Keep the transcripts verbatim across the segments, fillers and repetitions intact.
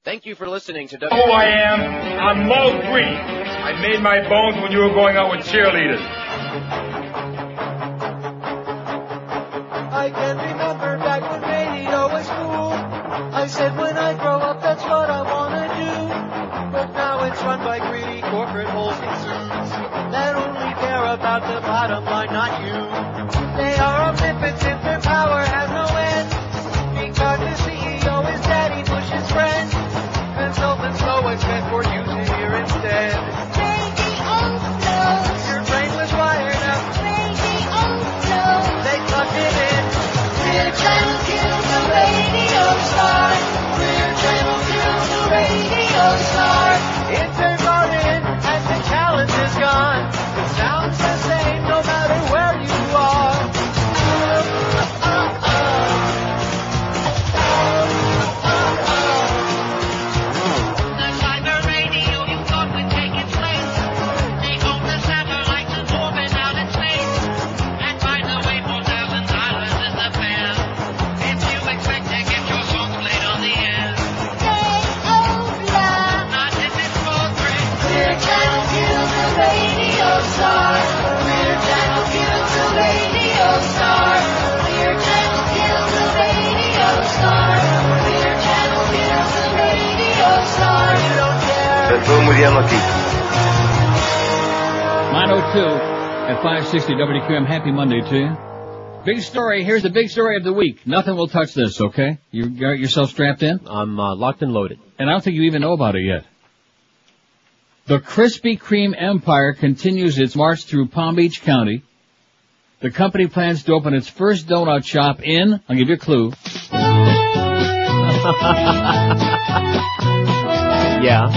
Thank you for listening to... Who I am? I'm Mo Green. I made my bones when you were going out with cheerleaders. I can remember back when radio was cool. I said when I grow up, that's what I want to do. But now it's run by greedy corporate holes and suits that only care about the bottom line, not you. They are omnipotent, their power has no end. Because the C E O is Daddy Bush's friend. Consultants know what's meant for you to hear instead. Radio flows. Your brain was wired up. Radio flows. They plugged it in. Clear Channel Q, the radio star. Clear Channel Q, the radio star. It turns on in and the challenge is gone. It sounds the same no matter where you are. Uh, uh, uh. nine oh two at five sixty W Q M. Happy Monday to you. Big story. Here's the big story of the week. Nothing will touch this, okay? You got yourself strapped in? I'm uh, locked and loaded. And I don't think you even know about it yet. The Krispy Kreme empire continues its march through Palm Beach County. The company plans to open its first donut shop in, I'll give you a clue. Yeah.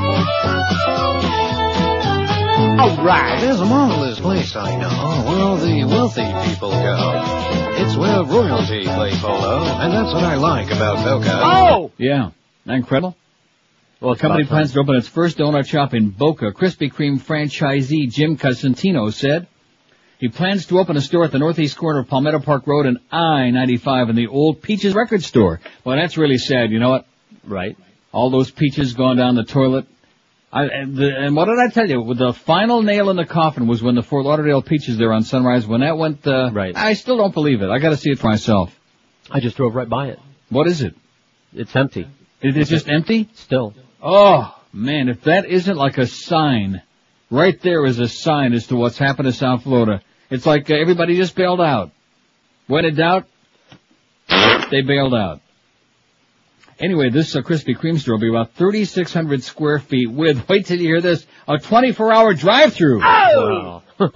All right. There's a marvelous place I know where all the wealthy people go. It's where royalty play polo, and that's what I like about Boca. Oh! Yeah. Isn't that incredible? Well, the company plans to open its first donut shop in Boca. Krispy Kreme franchisee Jim Casentino said he plans to open a store at the northeast corner of Palmetto Park Road and I ninety-five in the old Peaches record store. Well, that's really sad. You know what? Right. All those peaches going down the toilet. I, and, the, and what did I tell you? The final nail in the coffin was when the Fort Lauderdale Peaches there on Sunrise, when that went, uh, right. I still don't believe it. I gotta see it for myself. I just drove right by it. What is it? It's empty. It is just empty? Still. Oh, man, if that isn't like a sign, right there is a sign as to what's happened to South Florida. It's like uh, everybody just bailed out. When in doubt, they bailed out. Anyway, this uh, Krispy Kreme store will be about thirty-six hundred square feet with, wait till you hear this, a twenty-four hour drive-through. Oh! Wow.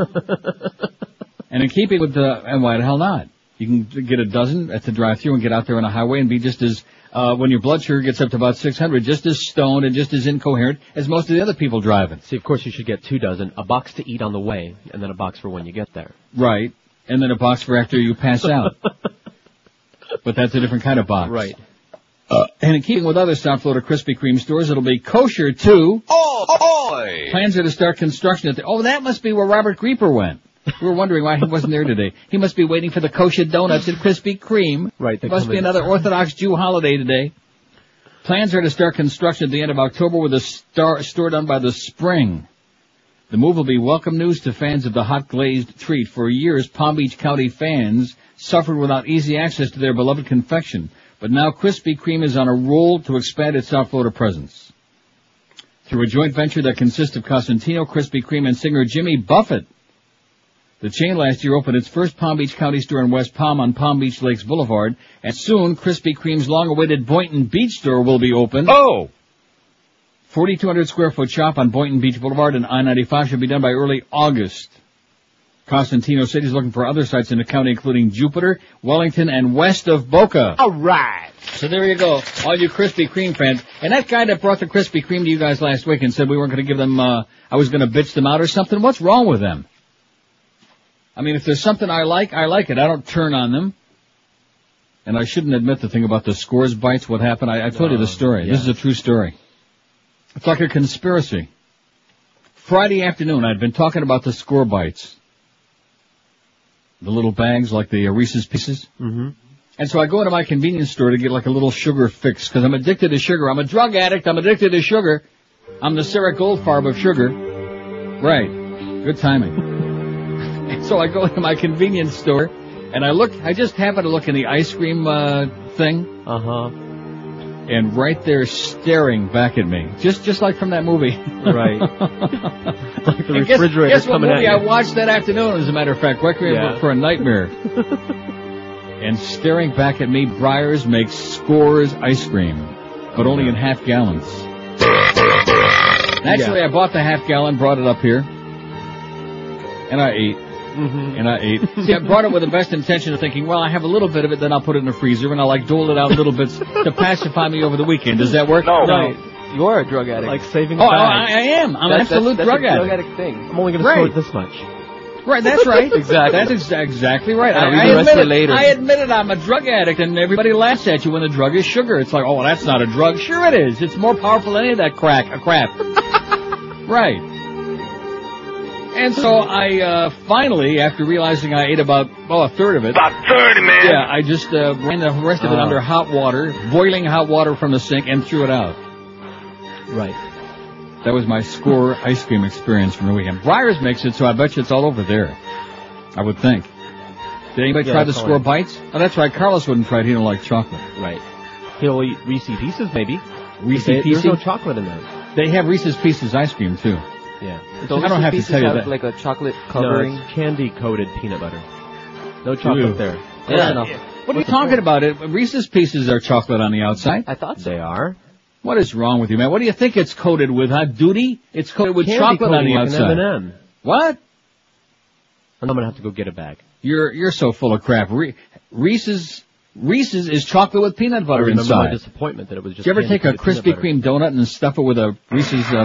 And in keeping with the, and why the hell not? You can get a dozen at the drive-through and get out there on the highway and be just as, uh, when your blood sugar gets up to about six hundred, just as stoned and just as incoherent as most of the other people driving. See, of course you should get two dozen, a box to eat on the way, and then a box for when you get there. Right. And then a box for after you pass out. But that's a different kind of box. Right. Uh, and in keeping with other South Florida Krispy Kreme stores, it'll be kosher too. Oh, boy! Plans are to start construction at the, oh, that must be where Robert Grieper went. We were wondering why he wasn't there today. He must be waiting for the kosher donuts at Krispy Kreme. Right. It must be another Orthodox Jew holiday today. Plans are to start construction at the end of October with a star, store done by the spring. The move will be welcome news to fans of the hot glazed treat. For years, Palm Beach County fans suffered without easy access to their beloved confection. But now Krispy Kreme is on a roll to expand its South Florida presence. Through a joint venture that consists of Cosentino, Krispy Kreme, and singer Jimmy Buffett. The chain last year opened its first Palm Beach County store in West Palm on Palm Beach Lakes Boulevard, and soon Krispy Kreme's long-awaited Boynton Beach store will be open. Oh! forty-two hundred square foot shop on Boynton Beach Boulevard and I ninety-five should be done by early August. Cosentino said he's looking for other sites in the county, including Jupiter, Wellington, and west of Boca. All right. So there you go, all you Krispy Kreme fans. And that guy that brought the Krispy Kreme to you guys last week and said we weren't going to give them, uh, I was going to bitch them out or something, what's wrong with them? I mean, if there's something I like, I like it. I don't turn on them. And I shouldn't admit the thing about the Scores bites, what happened. I, I told uh, you the story. Yeah. This is a true story. It's like a conspiracy. Friday afternoon, I'd been talking about the Score bites. The little bags like the uh, Reese's Pieces. Mm-hmm. And so I go into my convenience store to get like a little sugar fix, because I'm addicted to sugar. I'm a drug addict. I'm addicted to sugar. I'm the Sarah Goldfarb of sugar. Right. Good timing. And so I go into my convenience store, and I look, I just happen to look in the ice cream uh, thing. Uh-huh. And right there staring back at me. Just just like from that movie. Right. Like the And guess, refrigerator guess what coming movie at I you. watched that afternoon, as a matter of fact? Requiem Yeah. for a Nightmare. And staring back at me, Breyers makes Scores ice cream, but only in half gallons. Naturally, I bought the half gallon, brought it up here, and I ate. Mm-hmm. And I ate. See, I brought it with the best intention of thinking, well, I have a little bit of it, then I'll put it in the freezer, and I'll, like, dole it out little bits to pacify me over the weekend. Does that work? No. Right. You are a drug addict. Like saving Oh, I, bags. I am. I'm an That's- absolute that's, drug that's a addict. drug addict thing. I'm only going to Right. store this much. Right, that's right. Exactly. That's exa- exactly right. I'll I, read I the rest admit of it later. I admit it, I'm a drug addict, and everybody laughs at you when the drug is sugar. It's like, oh, well, that's not a drug. Sure it is. It's more powerful than any of that crack, a crap. Right. And so I, uh, finally, after realizing I ate about, oh, a third of it. About thirty, man. Yeah, I just uh, ran the rest of it Oh. under hot water, boiling hot water from the sink, and threw it out. Right. That was my Score ice cream experience from the weekend. Breyers makes it, so I bet you it's all over there. I would think. Did anybody Yeah, try the that's Score all bites? Oh, that's right. Carlos wouldn't try it. He don't like chocolate. Right. He'll eat Reese's Pieces, maybe. Reese's They- Pieces? There's no chocolate in them. They have Reese's Pieces ice cream, too. Yeah. So I don't have to Reese's tell you Pieces that. have like a chocolate No, covering. it's candy-coated peanut butter. No chocolate Ew. there. Close Yeah. enough. What are you talking about? It Reese's Pieces are chocolate on the outside. I thought so. They are. What is wrong with you, man? What do you think it's coated with, huh? Duty? It's coated with Candy chocolate on coating the like an outside. M and M. What? I'm going to have to go get a bag. You're you're so full of crap. Re- Reese's Reese's is chocolate with peanut I butter remember my inside. disappointment that it was just Did you ever take a candy-coated Krispy peanut butter. Kreme donut and stuff it with a Reese's uh,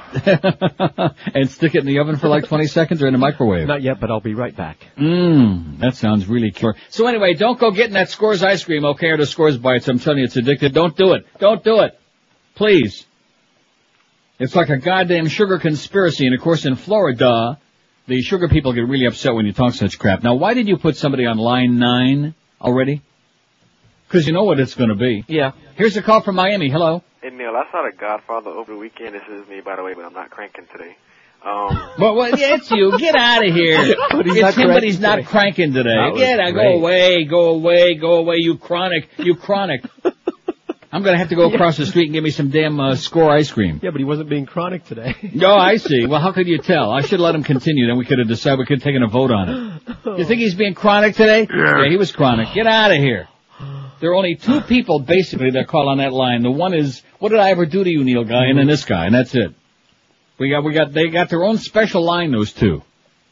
and stick it in the oven for like twenty seconds or in the microwave? Not yet, but I'll be right back. Mmm, that sounds really killer. So anyway, don't go getting that Scores ice cream, okay, or the Scores bites. I'm telling you, it's addictive. Don't do it. Don't do it. Please. It's like a goddamn sugar conspiracy. And of course, in Florida, the sugar people get really upset when you talk such crap. Now, why did you put somebody on line nine already? Because you know what it's going to be. Yeah. Here's a call from Miami. Hello. Hey, Neil, I saw The Godfather over the weekend. This is me, by the way, but I'm not cranking today. Um, Well, well, yeah, it's you. Get out of here. But he's It's not him, but cranking he's not today. cranking today. That was Get out. Go great. away. Go away. Go away. You chronic. You chronic. I'm going to have to go across the street and get me some damn uh, Score ice cream. Yeah, but he wasn't being chronic today. No, I see. Well, how could you tell? I should have let him continue. Then we could have decided we could have taken a vote on it. You think he's being chronic today? Yeah, he was chronic. Get out of here. There are only two people, basically, that call on that line. The one is, what did I ever do to you, Neil guy? And then this guy, and that's it. We got, we got, they got their own special line, those two.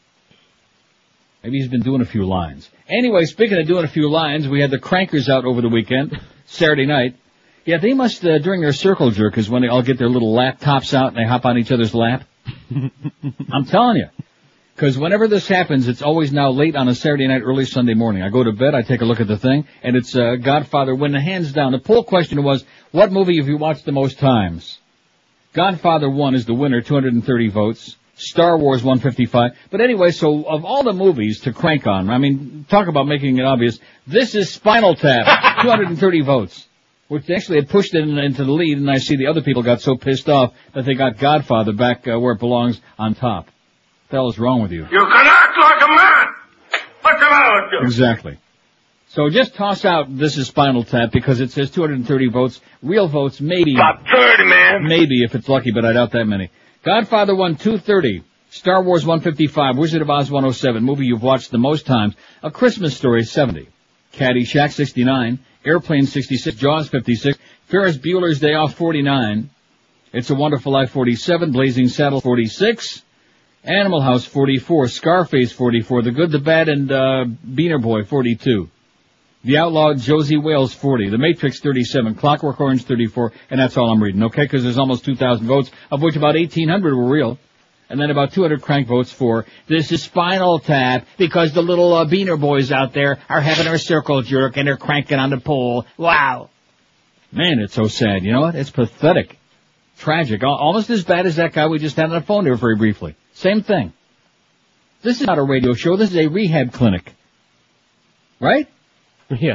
Maybe he's been doing a few lines. Anyway, speaking of doing a few lines, we had the Crankers out over the weekend, Saturday night. Yeah, they must, uh, during their circle jerkers, when they all get their little laptops out and they hop on each other's lap. I'm telling you. Because whenever this happens, it's always now late on a Saturday night, early Sunday morning. I go to bed, I take a look at the thing, and it's uh, Godfather winning hands down. The poll question was, what movie have you watched the most times? Godfather one is the winner, two hundred thirty votes. Star Wars, one fifty-five. But anyway, so of all the movies to crank on, I mean, talk about making it obvious, this is Spinal Tap, two hundred thirty votes. Which actually had pushed it in, into the lead, and I see the other people got so pissed off that they got Godfather back uh, where it belongs on top. What the hell is wrong with you? You can act like a man. What's the matter with you? Exactly. So just toss out this is Spinal Tap because it says two hundred thirty votes. Real votes, maybe. About thirty, man. Maybe if it's lucky, but I doubt that many. Godfather won two thirty. Star Wars one fifty-five. Wizard of Oz one oh seven. Movie you've watched the most times. A Christmas Story seventy. Caddyshack sixty-nine. Airplane sixty-six. Jaws fifty-six. Ferris Bueller's Day Off forty-nine. It's a Wonderful Life forty-seven. Blazing Saddles forty-six. Animal House forty-four. Scarface forty-four. The Good, the Bad, and uh, Beaner Boy forty-two. The Outlaw Josie Wales forty. The Matrix thirty-seven. Clockwork Orange thirty-four. And that's all I'm reading, okay? Because there's almost two thousand votes, of which about eighteen hundred were real. And then about two hundred crank votes for this is Spinal Tap because the little uh, Beaner boys out there are having their circle jerk and they're cranking on the pole. Wow. Man, it's so sad. You know what? It's pathetic. Tragic. Al- Almost as bad as that guy we just had on the phone there very briefly. Same thing. This is not a radio show. This is a rehab clinic. Right? Yeah.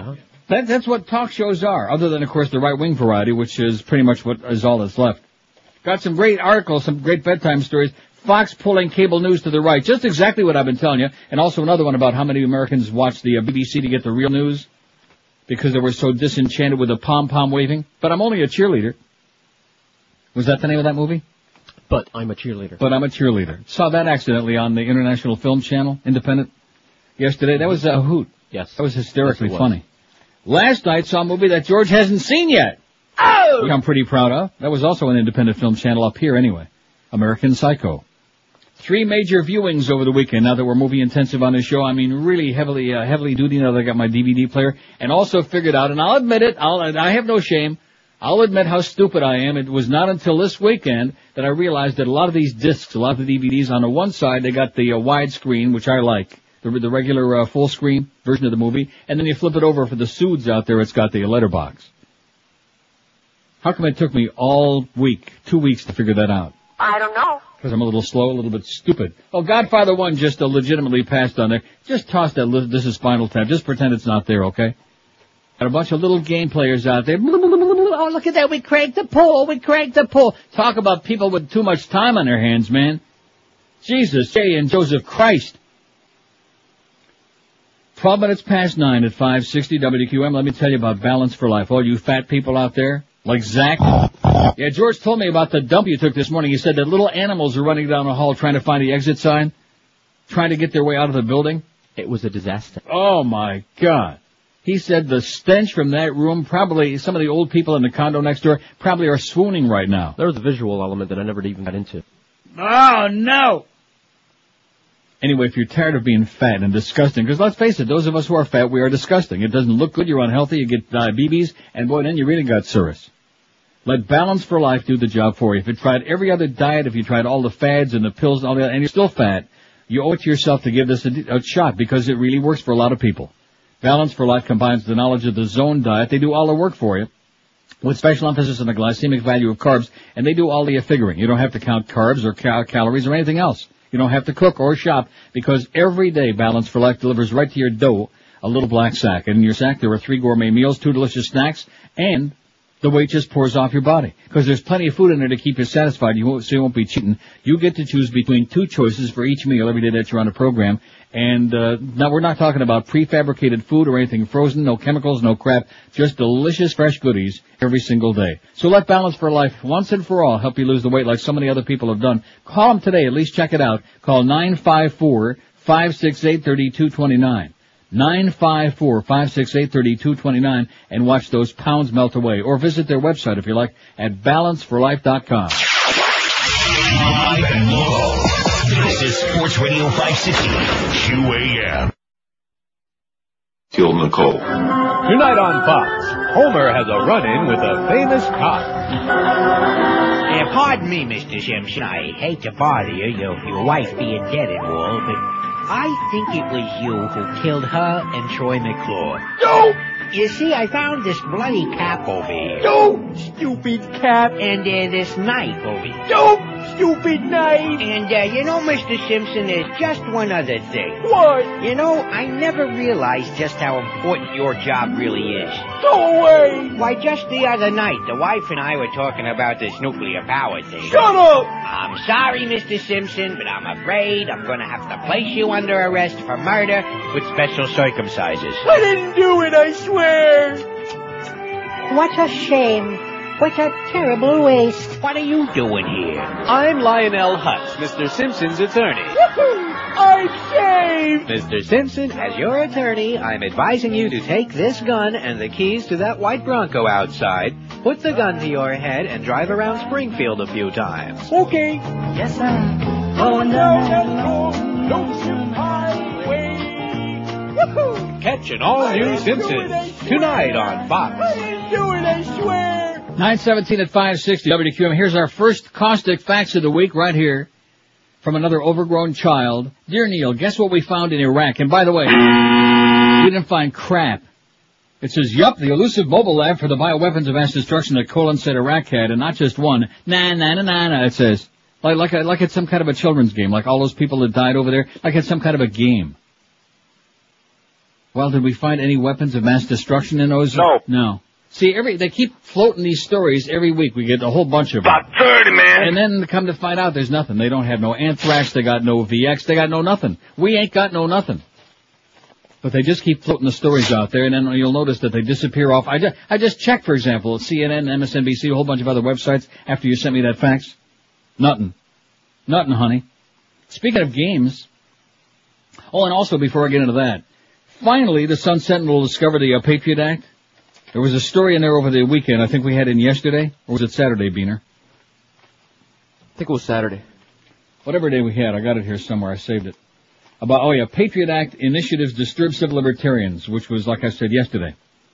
That, that's what talk shows are, other than, of course, the right-wing variety, which is pretty much what is all that's left. Got some great articles, some great bedtime stories. Fox pulling cable news to the right. Just exactly what I've been telling you. And also another one about how many Americans watch the uh, B B C to get the real news because they were so disenchanted with the pom-pom waving. But I'm only a cheerleader. Was that the name of that movie? But I'm a cheerleader. But I'm a cheerleader. Saw that accidentally on the International Film Channel, Independent, yesterday. That was a hoot. Yes. That was hysterically yes, was. funny. Last night saw a movie that George hasn't seen yet. Oh! Which I'm pretty proud of. That was also an Independent Film Channel up here anyway. American Psycho. Three major viewings over the weekend. Now that we're movie intensive on this show, I mean really heavily, uh, heavily duty now that I got my D V D player, and also figured out, and I'll admit it, I'll, I have no shame, I'll admit how stupid I am. It was not until this weekend that I realized that a lot of these discs, a lot of the D V Ds, on the one side they got the uh, widescreen, which I like, the, the regular uh, full screen version of the movie, and then you flip it over for the Suds out there, it's got the letterbox. How come it took me all week, two weeks to figure that out? I don't know. Because I'm a little slow, a little bit stupid. Oh, Godfather one just uh, legitimately passed on there. Just toss that, li- this is Spinal Tap. Just pretend it's not there, okay? Got a bunch of little game players out there. Oh, look at that, we cranked the pool, we cranked the pool. Talk about people with too much time on their hands, man. Jesus, Jay and Joseph Christ. Twelve minutes past nine at five sixty W Q M. Let me tell you about Balance for Life. All you fat people out there, like Zach. Yeah, George told me about the dump you took this morning. He said that little animals are running down the hall trying to find the exit sign, trying to get their way out of the building. It was a disaster. Oh, my God. He said the stench from that room, probably some of the old people in the condo next door probably are swooning right now. There was a visual element that I never even got into. Oh, no. Anyway, if you're tired of being fat and disgusting, because let's face it, those of us who are fat, we are disgusting. It doesn't look good, you're unhealthy, you get diabetes, and boy, then you really got cirrus. Let Balance for Life do the job for you. If you tried every other diet, if you tried all the fads and the pills and all that, and you're still fat, you owe it to yourself to give this a, a shot because it really works for a lot of people. Balance for Life combines the knowledge of the Zone diet. They do all the work for you with special emphasis on the glycemic value of carbs, and they do all the figuring. You don't have to count carbs or cal- calories or anything else. You don't have to cook or shop because every day Balance for Life delivers right to your door a little black sack. And in your sack there are three gourmet meals, two delicious snacks, and the weight just pours off your body. Because there's plenty of food in there to keep you satisfied. You won't, so you won't be cheating. You get to choose between two choices for each meal every day that you're on a program. And uh, now we're not talking about prefabricated food or anything frozen, no chemicals, no crap, just delicious fresh goodies every single day. So let Balance for Life once and for all help you lose the weight like so many other people have done. Call them today, at least check it out. Call nine five four, five six eight, three two two nine. nine five four, five six eight, three two two nine and watch those pounds melt away. Or visit their website if you like at balance for life dot com. Live and local. This is Sports Radio five sixty Q A M. Kill Nicole. Tonight on Fox, Homer has a run-in with a famous cop. Uh, pardon me, Mister Simpson. I hate to bother you, your, your wife being dead and all, but I think it was you who killed her and Troy McClure. No! You see, I found this bloody cap over here. No! Stupid cap! And uh, this knife over here. No! Stupid knife! And, uh, you know, Mister Simpson, there's just one other thing. What? You know, I never realized just how important your job really is. Go away! Why, just the other night, the wife and I were talking about this nuclear power thing. Shut up! I'm sorry, Mister Simpson, but I'm afraid I'm going to have to place you under arrest for murder with special circumstances. I didn't do it, I swear! What a shame. What a terrible waste. What are you doing here? I'm Lionel Hutz, Mister Simpson's attorney. I'm saved! Mister Simpson, as your attorney, I'm advising you to take this gun and the keys to that white Bronco outside, put the gun to your head, and drive around Springfield a few times. Okay. Yes, sir. Going down that Lonesome Highway. Woohoo! Catch an all-new Simpsons tonight on Fox. I didn't do it, I swear! nine seventeen at five sixty W Q M. Here's our first caustic facts of the week right here from another overgrown child. Dear Neil, guess what we found in Iraq? And by the way, we didn't find crap. It says, yup, the elusive mobile lab for the bioweapons of mass destruction that Colin said Iraq had, and not just one. Nah, nah, nah, nah, nah, it says. Like, like, like it's some kind of a children's game, like all those people that died over there, like it's some kind of a game. Well, did we find any weapons of mass destruction in those? No. No. See, every they keep floating these stories every week. We get a whole bunch of them. About thirty, man. And then come to find out there's nothing. They don't have no anthrax. They got no V X. They got no nothing. We ain't got no nothing. But they just keep floating the stories out there, and then you'll notice that they disappear off. I just, I just checked, for example, C N N, M S N B C, a whole bunch of other websites after you sent me that fax. Nothing. Nothing, honey. Speaking of games. Oh, and also before I get into that, finally the Sun Sentinel discovered the uh, Patriot Act. There was a story in there over the weekend. I think we had in yesterday, or was it Saturday, Beaner? I think it was Saturday. Whatever day we had, I got it here somewhere. I saved it. About, oh yeah, Patriot Act initiatives disturb civil libertarians, which was, like I said, yesterday.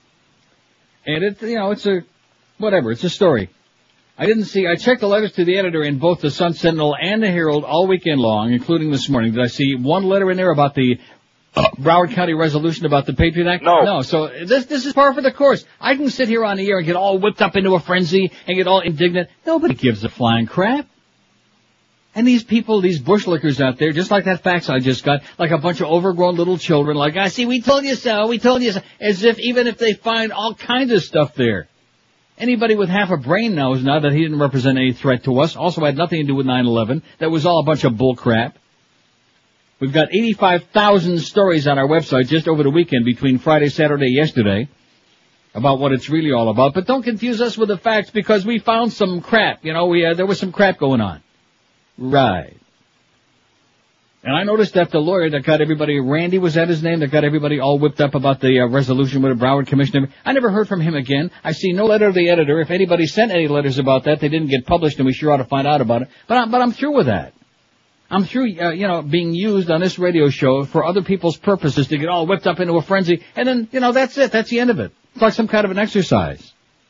And it, you know, it's a, whatever, it's a story. I didn't see, I checked the letters to the editor in both the Sun Sentinel and the Herald all weekend long, including this morning. Did I see one letter in there about the uh, Broward County resolution about the Patriot Act? No. No, so this, this is par for the course. I can sit here on the air and get all whipped up into a frenzy and get all indignant. Nobody gives a flying crap. And these people, these bushlickers out there, just like that fax I just got, like a bunch of overgrown little children, like, I see, we told you so, we told you so, as if even if they find all kinds of stuff there. Anybody with half a brain knows now that he didn't represent any threat to us, also had nothing to do with nine eleven, that was all a bunch of bull crap. We've got eighty-five thousand stories on our website just over the weekend between Friday, Saturday, yesterday, about what it's really all about, but don't confuse us with the facts because we found some crap, you know, we, uh, there was some crap going on. Right. And I noticed that the lawyer that got everybody, Randy, was that his name, that got everybody all whipped up about the uh, resolution with the Broward Commission, I never heard from him again. I see no letter to the editor. If anybody sent any letters about that, they didn't get published, and we sure ought to find out about it. But, I, but I'm through with that. I'm through, uh, you know, being used on this radio show for other people's purposes to get all whipped up into a frenzy, and then, you know, that's it. That's the end of it. It's like some kind of an exercise.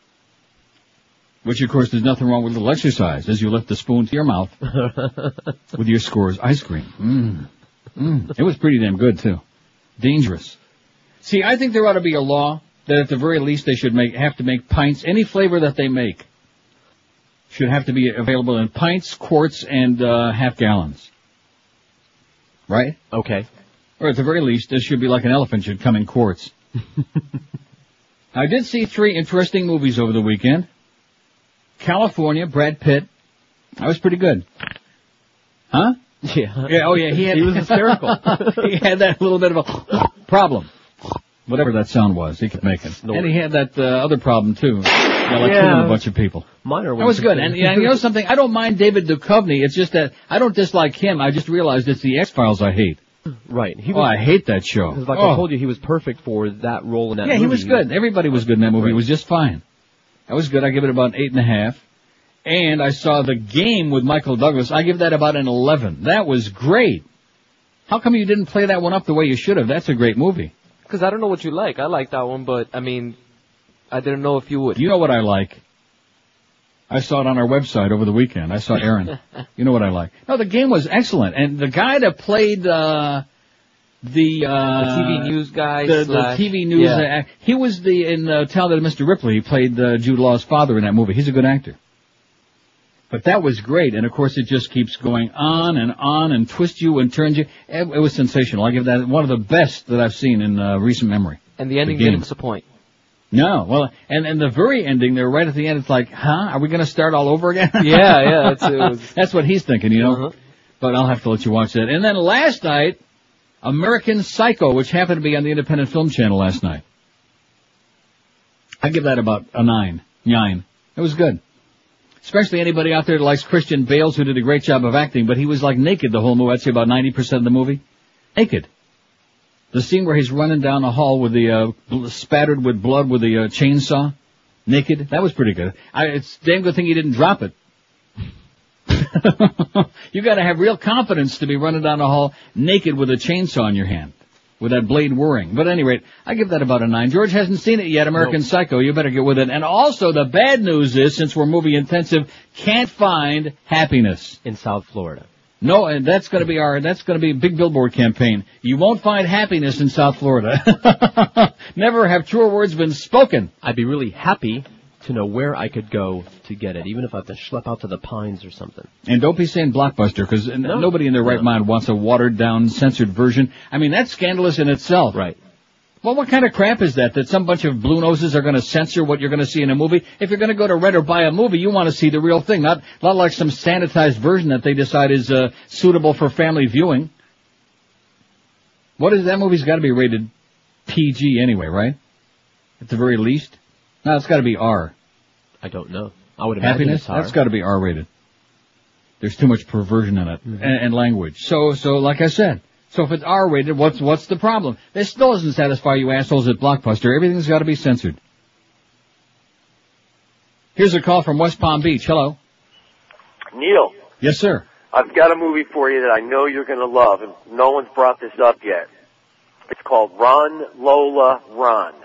Which, of course, there's nothing wrong with a little exercise as you lift the spoon to your mouth with your Scores ice cream. Mmm. Mmm. It was pretty damn good, too. Dangerous. See, I think there ought to be a law that at the very least they should make have to make pints, any flavor that they make should have to be available in pints, quarts, and uh, half gallons. Right? Okay. Or at the very least, this should be like an elephant should come in quarts. I did see three interesting movies over the weekend. California, Brad Pitt. That was pretty good. Huh? Yeah. Yeah, oh yeah, he had, he was hysterical. He had that little bit of a problem. Whatever that sound was, he could make it. No and he had that uh, other problem too. Yeah, like yeah. killing a bunch of people. Minor That was good. And, and you know something? I don't mind David Duchovny. It's just that I don't dislike him. I just realized it's the X-Files I hate. Right. He oh, was, I hate that show. Like oh. I told you, he was perfect for that role in that yeah, movie. Yeah, he was good. Everybody was good in that movie. Right. It was just fine. That was good. I give it about an eight and a half. And I saw The Game with Michael Douglas. I give that about an eleven. That was great. How come you didn't play that one up the way you should have? That's a great movie. Because I don't know what you like. I like that one, but, I mean, I didn't know if you would. You know what I like? I saw it on our website over the weekend. I saw Aaron. You know what I like? No, The Game was excellent. And the guy that played, uh, the, uh, the T V news guy. The, slash, the T V news, yeah. uh, he was the, in, uh, Talented Mister Ripley. He played, uh, Jude Law's father in that movie. He's a good actor. But that was great, and of course it just keeps going on and on and twists you and turns you. It, it was sensational. I give that one of the best that I've seen in uh, recent memory. And the ending didn't disappoint. No, well, and and the very ending there, right at the end, it's like, huh? Are we going to start all over again? yeah, yeah. It's, it was... That's what he's thinking, you know. Uh-huh. But I'll have to let you watch that. And then last night, American Psycho, which happened to be on the Independent Film Channel last night. I give that about a nine, nine. It was good. Especially anybody out there that likes Christian Bales, who did a great job of acting, but he was like naked the whole movie. I'd say about ninety percent of the movie. Naked. The scene where he's running down the hall with the, uh, spattered with blood with the, uh, chainsaw. Naked. That was pretty good. I, it's a damn good thing he didn't drop it. You gotta have real confidence to be running down the hall naked with a chainsaw in your hand. With that blade whirring. But at any rate, I give that about a nine. George hasn't seen it yet, American nope. Psycho. You better get with it. And also, the bad news is, since we're movie intensive, can't find happiness. In South Florida. No, and that's gonna be our, that's gonna be a big billboard campaign. You won't find happiness in South Florida. Never have truer words been spoken. I'd be really happy to know where I could go to get it, even if I have to schlep out to the Pines or something. And don't be saying Blockbuster, because no. nobody in their right no. mind wants a watered-down, censored version. I mean, that's scandalous in itself. Right. Well, what kind of crap is that? That some bunch of blue noses are going to censor what you're going to see in a movie? If you're going to go to rent or buy a movie, you want to see the real thing, not not like some sanitized version that they decide is uh, suitable for family viewing. What is that movie's got to be rated P G anyway, right? At the very least. No, it's got to be R. I don't know. I would imagine Happiness? it's R. That's got to be R rated. There's too much perversion in it Mm-hmm. and, and language. So, so like I said. So if it's R rated, what's what's the problem? This still doesn't satisfy you assholes at Blockbuster. Everything's got to be censored. Here's a call from West Palm Beach. Hello. Neil, Yes, sir. I've got a movie for you that I know you're going to love, and no one's brought this up yet. It's called Run, Lola, Run.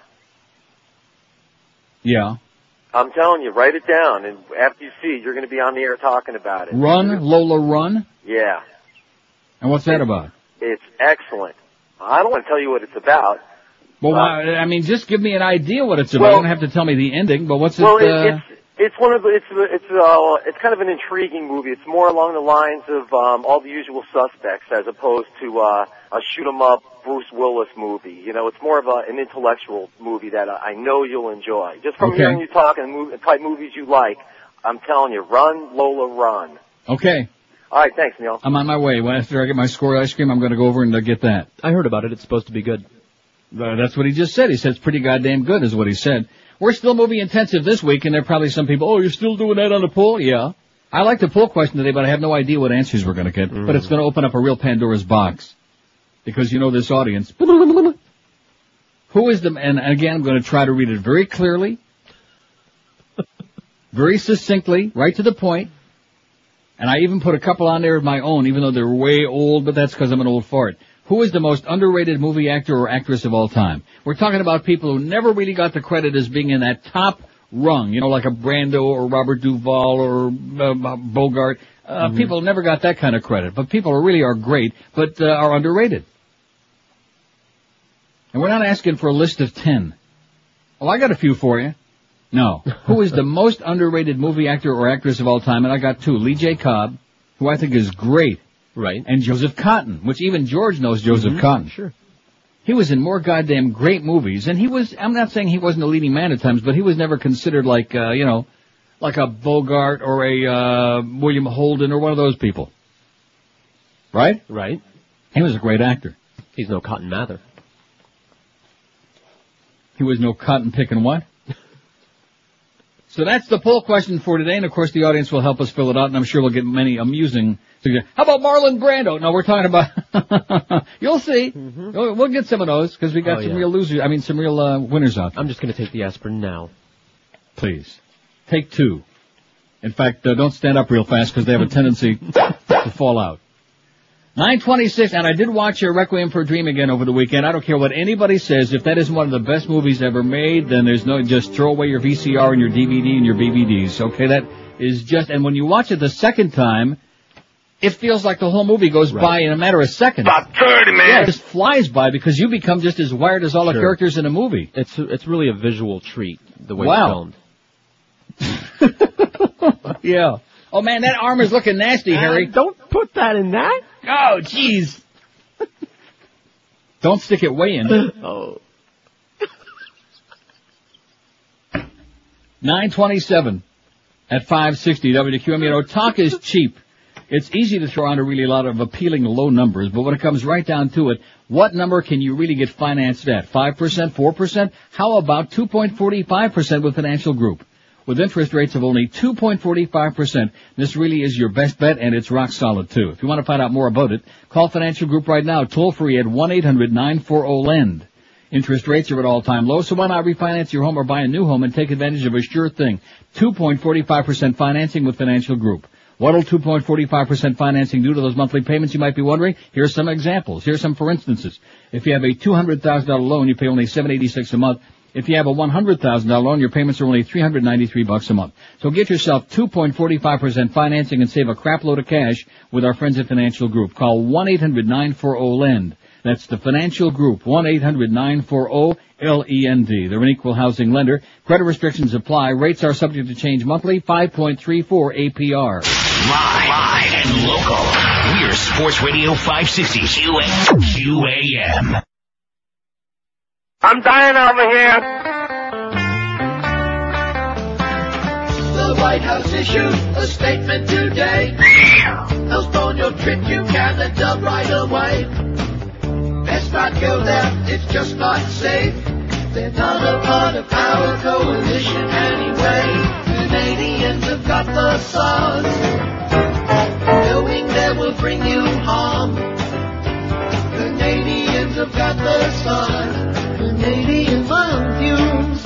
Yeah. I'm telling you, write it down, and after you see it, you're going to be on the air talking about it. Run, Lola, Run? Yeah. And what's that about? It's excellent. I don't want to tell you what it's about. Well, Uh, why, I mean, just give me an idea what it's about. Well- you don't have to tell me the ending, but what's Well, it, it, uh... it's it's one of the, it's it's uh it's kind of an intriguing movie. It's more along the lines of um All the Usual Suspects as opposed to uh a shoot 'em up Bruce Willis movie. You know, it's more of a, an intellectual movie that I I know you'll enjoy. Just from Okay. hearing you talk and mov- type movies you like, I'm telling you, Run, Lola, Run. Okay. All right, thanks, Neil. I'm on my way. When after I get my score ice cream, I'm going to go over and uh, get that. I heard about it. It's supposed to be good. Uh, that's what he just said. He said it's pretty goddamn good is what he said. We're still movie intensive this week, and there are probably some people, oh, you're still doing that on the poll? Yeah. I like the poll question today, but I have no idea what answers we're going to get. Mm. But it's going to open up a real Pandora's box. Because you know this audience. Who is the, and again, I'm going to try to read it very clearly, very succinctly, right to the point. And I even put a couple on there of my own, even though they're way old, but that's because I'm an old fart. Who is the most underrated movie actor or actress of all time? We're talking about people who never really got the credit as being in that top rung, you know, like a Brando or Robert Duvall or uh, Bogart. Uh, Mm-hmm. People never got that kind of credit, but people who really are great, but uh, are underrated. And we're not asking for a list of ten. Oh, I got a few for you. No. Who is the most underrated movie actor or actress of all time? And I got two. Lee J. Cobb, who I think is great. Right. And Joseph Cotton, which even George knows Joseph Mhm. Cotton. Sure. He was in more goddamn great movies, and he was, I'm not saying he wasn't a leading man at times, but he was never considered like, uh, you know, like a Bogart or a, uh, William Holden or one of those people. Right? Right. He was a great actor. He's no Cotton Mather. He was no cotton picking what? So that's the poll question for today, and of course the audience will help us fill it out, and I'm sure we'll get many amusing suggestions. How about Marlon Brando? No, we're talking about, you'll see. We'll we'll get some of those, because we got Oh, some yeah. real losers, I mean some real uh, winners out there. I'm just going to take the aspirin now. Please. Take two. In fact, uh, don't stand up real fast, because they have a tendency to fall out. nine twenty-six, and I did watch uh, Requiem for a Dream again over the weekend. I don't care what anybody says. If that isn't one of the best movies ever made, then there's no, just throw away your V C R and your D V D and your B V Ds. Okay, that is just, and when you watch it the second time, it feels like the whole movie goes Right. by in a matter of seconds. About thirty, man. Yeah, it just flies by because you become just as wired as all the Sure. characters in a movie. It's it's really a visual treat, the way Wow. it's filmed. Yeah. Oh man, that arm is looking nasty, Harry. Uh, don't put that in that. Oh, jeez. Don't stick it way in. Oh. nine twenty-seven at five sixty W Q M. You know, talk is cheap. It's easy to throw on a really lot of appealing low numbers, but when it comes right down to it, what number can you really get financed at? five percent, four percent? How about two point four five percent with Financial Group? With interest rates of only two point four five percent, this really is your best bet, and it's rock solid, too. If you want to find out more about it, call Financial Group right now, toll-free at one eight hundred nine four zero lend. Interest rates are at all-time low, so why not refinance your home or buy a new home and take advantage of a sure thing, two point four five percent financing with Financial Group. What'll two point four five percent financing do to those monthly payments, you might be wondering? Here's some examples. Here's some for instances. If you have a two hundred thousand dollars loan, you pay only seven eighty-six a month. If you have a one hundred thousand dollars loan, your payments are only three hundred ninety-three bucks a month. So get yourself two point four five percent financing and save a crap load of cash with our friends at Financial Group. Call one eight hundred nine four zero lend. That's the Financial Group, one eight hundred nine four zero L E N D. They're an equal housing lender. Credit restrictions apply. Rates are subject to change monthly, five point three four A P R. Live, live and local. We're Sports Radio five sixty Q A M. I'm dying over here. The White House issued a statement today. Postpone your trip, you can adult right away. Best not go there, it's just not safe. They're not a part of our coalition anyway. Canadians have got the sauce. Going there will bring you harm. Canadians have got the sauce. Canadian love fumes.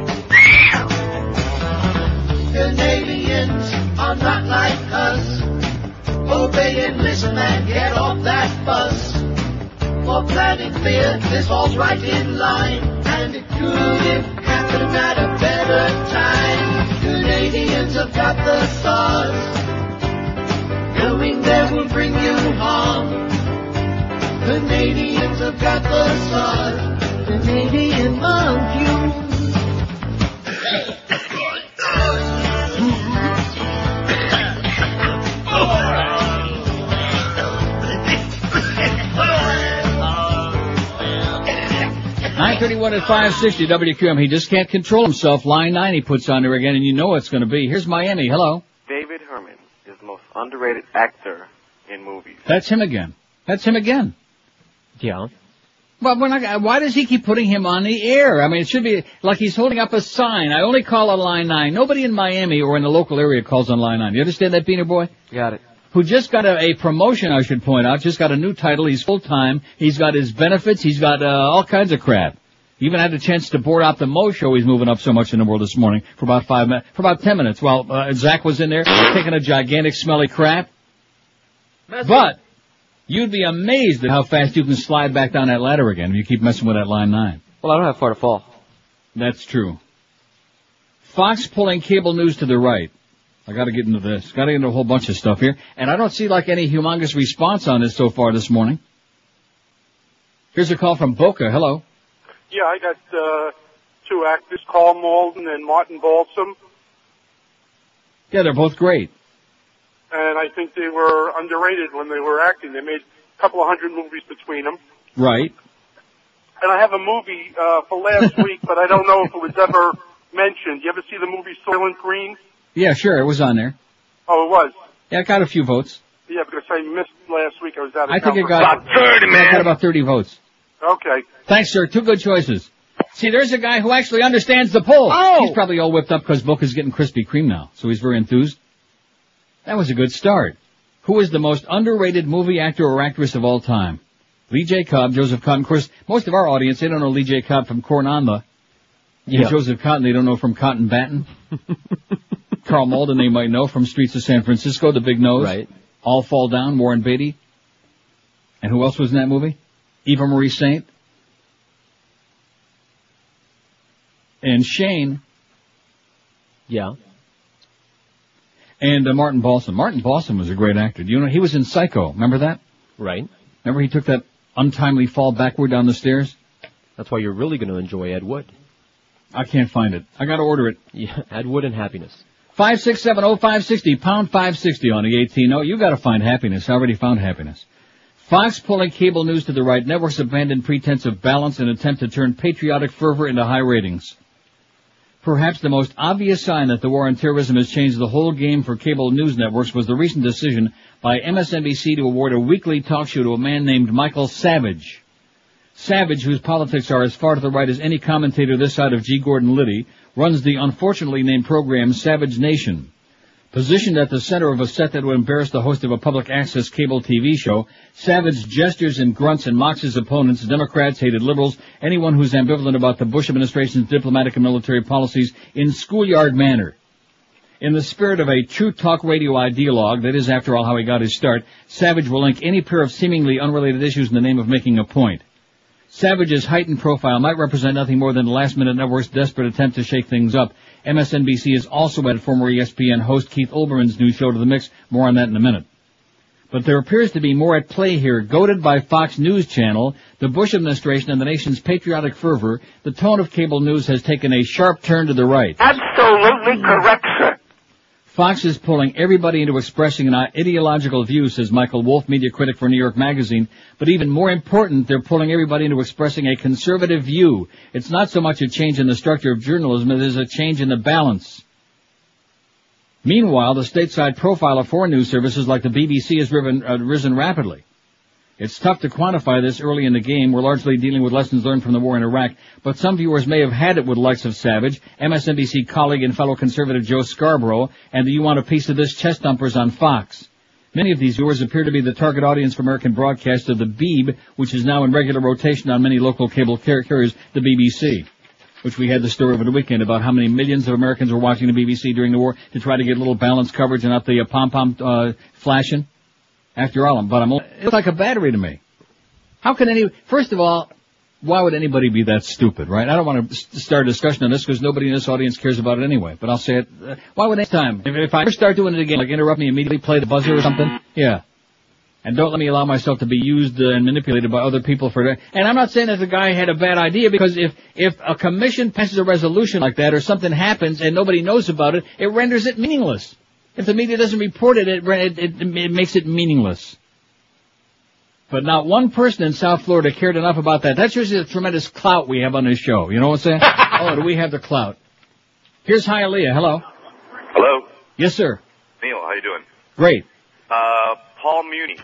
Canadians are not like us. Obey and listen and get off that bus. For planning fear, this falls right in line. And it could have happened at a better time. Canadians have got the sauce. Going there will bring you harm. Canadians have got the sauce. Canadian love you. nine thirty-one at five sixty W Q M. He just can't control himself. Line nine he puts on there again, and you know it's going to be. Here's Miami. Hello. David Herman is the most underrated actor in movies. That's him again. That's him again. Yeah. Well, we're not, why does he keep putting him on the air? I mean, it should be like he's holding up a sign. I only call on line nine. Nobody in Miami or in the local area calls on line nine. You understand that, Beaner Boy? Got it. Who just got a, a promotion, I should point out, just got a new title. He's full-time. He's got his benefits. He's got uh, all kinds of crap. Even had a chance to board out the Mo show. He's moving up so much in the world this morning for about five minutes, for about ten minutes while uh, Zach was in there taking a gigantic smelly crap. But you'd be amazed at how fast you can slide back down that ladder again if you keep messing with that line nine. Well, I don't have far to fall. That's true. Fox pulling cable news to the right. I gotta get into this. Gotta get into a whole bunch of stuff here. And I don't see like any humongous response on this so far this morning. Here's a call from Boca. Hello. Yeah, I got uh, two actors, Carl Malden and Martin Balsam. Yeah, they're both great. And I think they were underrated when they were acting. They made a couple of hundred movies between them. Right. And I have a movie uh, for last week, but I don't know if it was ever mentioned. You ever see the movie Soylent Green? Yeah, sure, it was on there. Oh, it was? Yeah, it got a few votes. Yeah, because I missed last week. I was out of I town. think it got about thirty, man. It got about thirty votes. Okay. Thanks, sir. Two good choices. See, there's a guy who actually understands the poll. Oh! He's probably all whipped up because Boca's getting Krispy Kreme now, so he's very enthused. That was a good start. Who is the most underrated movie actor or actress of all time? Lee J. Cobb, Joseph Cotton. Of course, most of our audience, they don't know Lee J. Cobb from Corn on the. Yeah. And Joseph Cotton, they don't know from Cotton Batten. Carl Malden, they might know from Streets of San Francisco, The Big Nose. Right. All Fall Down, Warren Beatty. And who else was in that movie? Eva Marie Saint. And Shane. Yeah. And uh, Martin Balsam. Martin Balsam was a great actor. Do you know, he was in Psycho. Remember that? Right. Remember he took that untimely fall backward down the stairs? That's why you're really going to enjoy Ed Wood. I can't find it. I got to order it. Yeah, Ed Wood and Happiness. five six seven oh five sixty, pound five sixty on the eighteen. Oh, you got to find happiness. I already found happiness. Fox pulling cable news to the right. Networks abandon pretense of balance in an attempt to turn patriotic fervor into high ratings. Perhaps the most obvious sign that the war on terrorism has changed the whole game for cable news networks was the recent decision by M S N B C to award a weekly talk show to a man named Michael Savage. Savage, whose politics are as far to the right as any commentator this side of G. Gordon Liddy, runs the unfortunately named program Savage Nation. Positioned at the center of a set that would embarrass the host of a public access cable T V show, Savage gestures and grunts and mocks his opponents, Democrats, hated liberals, anyone who's ambivalent about the Bush administration's diplomatic and military policies in schoolyard manner. In the spirit of a true talk radio ideologue, that is, after all, how he got his start, Savage will link any pair of seemingly unrelated issues in the name of making a point. Savage's heightened profile might represent nothing more than the last-minute network's desperate attempt to shake things up. M S N B C has also added former E S P N host Keith Olbermann's new show to the mix. More on that in a minute. But there appears to be more at play here. Goaded by Fox News Channel, the Bush administration, and the nation's patriotic fervor, the tone of cable news has taken a sharp turn to the right. Absolutely correct, sir. Fox is pulling everybody into expressing an ideological view, says Michael Wolff, media critic for New York Magazine. But even more important, they're pulling everybody into expressing a conservative view. It's not so much a change in the structure of journalism as it is a change in the balance. Meanwhile, the stateside profile of foreign news services like the B B C has riven, uh, risen rapidly. It's tough to quantify this early in the game. We're largely dealing with lessons learned from the war in Iraq, but some viewers may have had it with the likes of Savage, M S N B C colleague and fellow conservative Joe Scarborough, and the You Want a Piece of This chest thumpers on Fox. Many of these viewers appear to be the target audience for American broadcast of the Beeb, which is now in regular rotation on many local cable car- carriers, the B B C, which we had the story over the weekend about how many millions of Americans were watching the B B C during the war to try to get a little balanced coverage and not the uh, pom-pom uh, flashing. After all, but I'm, it's like a battery to me. How can any, first of all, why would anybody be that stupid, right? I don't want to start a discussion on this because nobody in this audience cares about it anyway, but I'll say it. Uh, why would next time, if, if I ever start doing it again, like interrupt me immediately, play the buzzer or something? Yeah. And don't let me allow myself to be used uh, and manipulated by other people for that. And I'm not saying that the guy had a bad idea, because if, if a commission passes a resolution like that or something happens and nobody knows about it, it renders it meaningless. If the media doesn't report it, it, it, it, it makes it meaningless. But not one person in South Florida cared enough about that. That's usually the tremendous clout we have on this show. You know what I'm saying? Oh, do we have the clout? Here's Hialeah. Hello. Hello. Yes, sir. Neil, how you doing? Great. Uh, Paul Muni.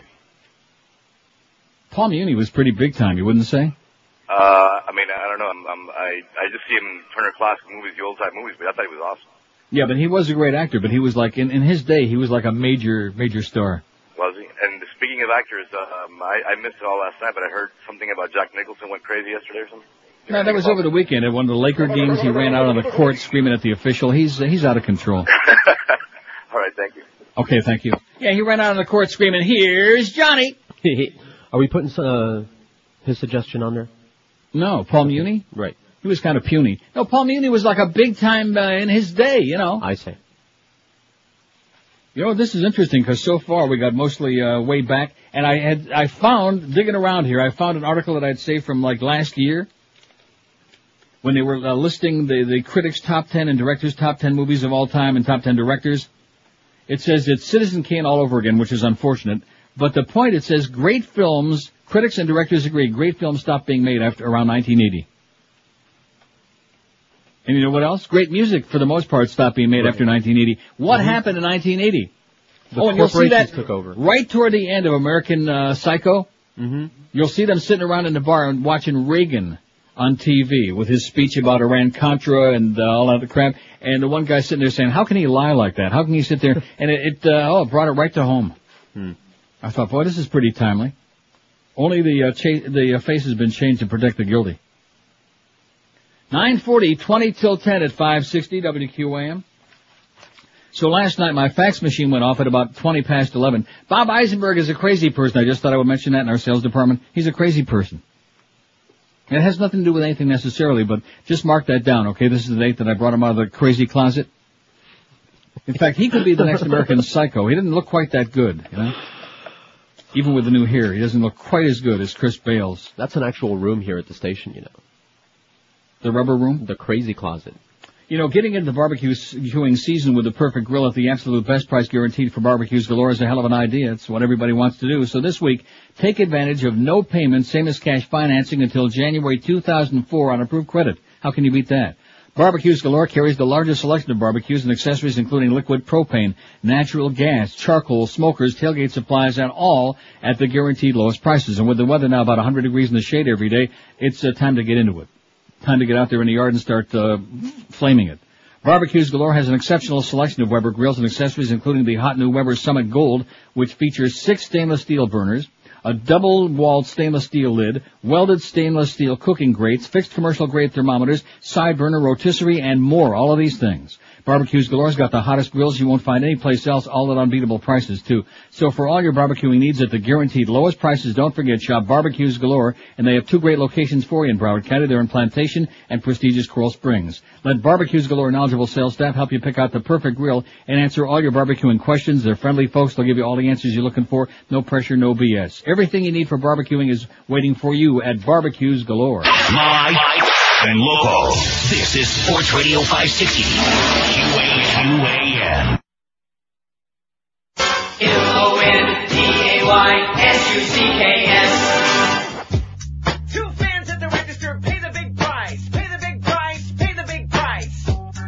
Paul Muni was pretty big time, you wouldn't say? Uh, I mean, I don't know. I'm, I'm, I I just see him in Turner Classic Movies, the old type movies, but I thought he was awesome. Yeah, but he was a great actor, but he was like, in, in his day, he was like a major, major star. Was he? And speaking of actors, um, I, I missed it all last night, but I heard something about Jack Nicholson went crazy yesterday or something. No, that was over the weekend. At one of the Laker games, he ran out on the court screaming at the official. He's, uh, he's out of control. All right, thank you. Okay, thank you. Yeah, he ran out on the court screaming, "Here's Johnny!" Are we putting uh, his suggestion on there? No, Paul Muni? Right. He was kind of puny. No, Paul Muni was like a big time uh, in his day, you know. I see. You know, this is interesting because so far we got mostly uh, way back, and I had I found, digging around here, I found an article that I'd saved from like last year when they were uh, listing the, the critics' top ten and directors' top ten movies of all time and top ten directors. It says it's Citizen Kane all over again, which is unfortunate. But the point, it says great films, critics and directors agree, great films stopped being made after around nineteen eighty. And you know what else? Great music, for the most part, stopped being made right. after nineteen eighty. What mm-hmm. happened in nineteen eighty? The oh, and you'll see that took over. Right toward the end of American uh, Psycho. Mm-hmm. You'll see them sitting around in the bar and watching Reagan on T V with his speech about Iran-Contra and uh, all that crap. And the one guy sitting there saying, how can he lie like that? How can he sit there? And it, it uh, oh, it brought it right to home. Hmm. I thought, boy, this is pretty timely. Only the uh, cha- the uh, face has been changed to protect the guilty. nine forty, twenty till ten at five sixty W Q A M. So last night my fax machine went off at about twenty past eleven. Bob Eisenberg is a crazy person. I just thought I would mention that in our sales department. He's a crazy person. It has nothing to do with anything necessarily, but just mark that down, okay? This is the date that I brought him out of the crazy closet. In fact, he could be the next American Psycho. He didn't look quite that good, you know? Even with the new hair, he doesn't look quite as good as Chris Bales. That's an actual room here at the station, you know. The rubber room? The crazy closet. You know, getting into the barbecuing season with the perfect grill at the absolute best price guaranteed for barbecues galore is a hell of an idea. It's what everybody wants to do. So this week, take advantage of no payment, same as cash financing until January two thousand four on approved credit. How can you beat that? Barbecues Galore carries the largest selection of barbecues and accessories, including liquid propane, natural gas, charcoal, smokers, tailgate supplies, and all at the guaranteed lowest prices. And with the weather now about one hundred degrees in the shade every day, it's uh, time to get into it. Time to get out there in the yard and start uh, flaming it. Barbecues Galore has an exceptional selection of Weber grills and accessories, including the hot new Weber Summit Gold, which features six stainless steel burners, a double-walled stainless steel lid, welded stainless steel cooking grates, fixed commercial-grade thermometers, side burner, rotisserie, and more. All of these things. Barbecues Galore's got the hottest grills you won't find anyplace else, all at unbeatable prices, too. So for all your barbecuing needs at the guaranteed lowest prices, don't forget, shop Barbecues Galore, and they have two great locations for you in Broward County. They're in Plantation and prestigious Coral Springs. Let Barbecues Galore knowledgeable sales staff help you pick out the perfect grill and answer all your barbecuing questions. They're friendly folks. They'll give you all the answers you're looking for. No pressure, no B S. Everything you need for barbecuing is waiting for you at Barbecues Galore. Live and local. This is Sports Radio five sixty. Q A M. I S U C K S. Two fans at the register, pay the big price. Pay the big price, pay the big price.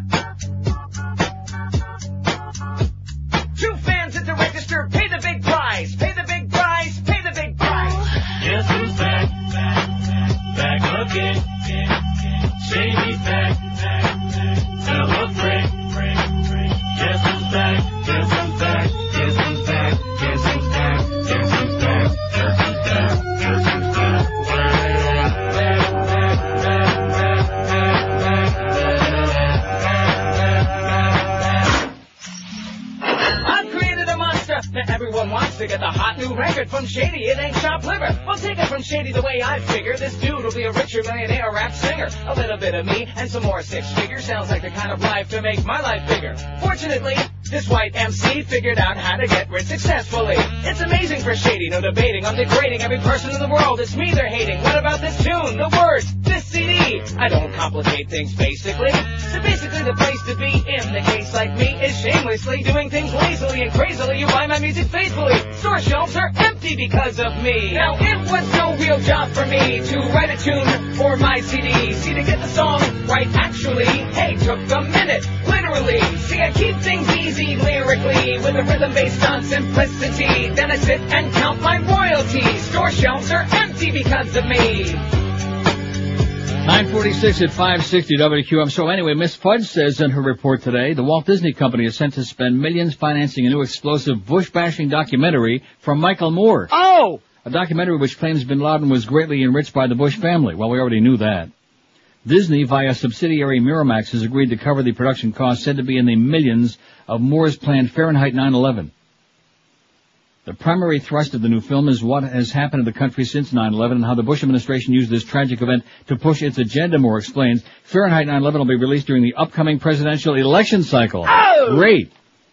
Two fans at the register, pay the big price. Pay the big price, pay the big price. Guess who's back? Back again. Shady back. Fella Frank. Guess who's back? Guess who's back? Guess who's back? Guess who's back? Guess who's back? Guess who's back? Guess who's back? I've created a monster that everyone wants to get the hot new record from Shady. It ain't chopped liver. Well, take it from Shady the way I figure. This dude will be a richer millionaire rap singer. A little bit of me and some more six figures sounds like the kind of life to make my life bigger. Fortunately, this white M C figured out how to get rich successfully. It's amazing for Shady, no debating. I'm degrading every person in the world. It's me they're hating. What about this tune? The words? This C D? I don't complicate things basically. So basically the place to be in the case like me is shamelessly doing things lazily and crazily. You buy my music faithfully. Store shelves are empty because of me. Now it was no real job for me to write a tune for my C D. See, to get the song right actually, hey, took a minute, literally. See, I keep things easy lyrically with a rhythm based on simplicity. Then I sit and count my royalties. Store shelves are empty because of me. nine forty-six at five sixty W Q M. So anyway, Miss Fudge says in her report today, the Walt Disney Company is sent to spend millions financing a new explosive Bush-bashing documentary from Michael Moore. Oh! A documentary which claims bin Laden was greatly enriched by the Bush family. Well, we already knew that. Disney, via subsidiary Miramax, has agreed to cover the production costs said to be in the millions of Moore's planned Fahrenheit nine eleven. The primary thrust of the new film is what has happened in the country since nine eleven and how the Bush administration used this tragic event to push its agenda, Moore explains. Fahrenheit nine eleven will be released during the upcoming presidential election cycle. Oh! Great!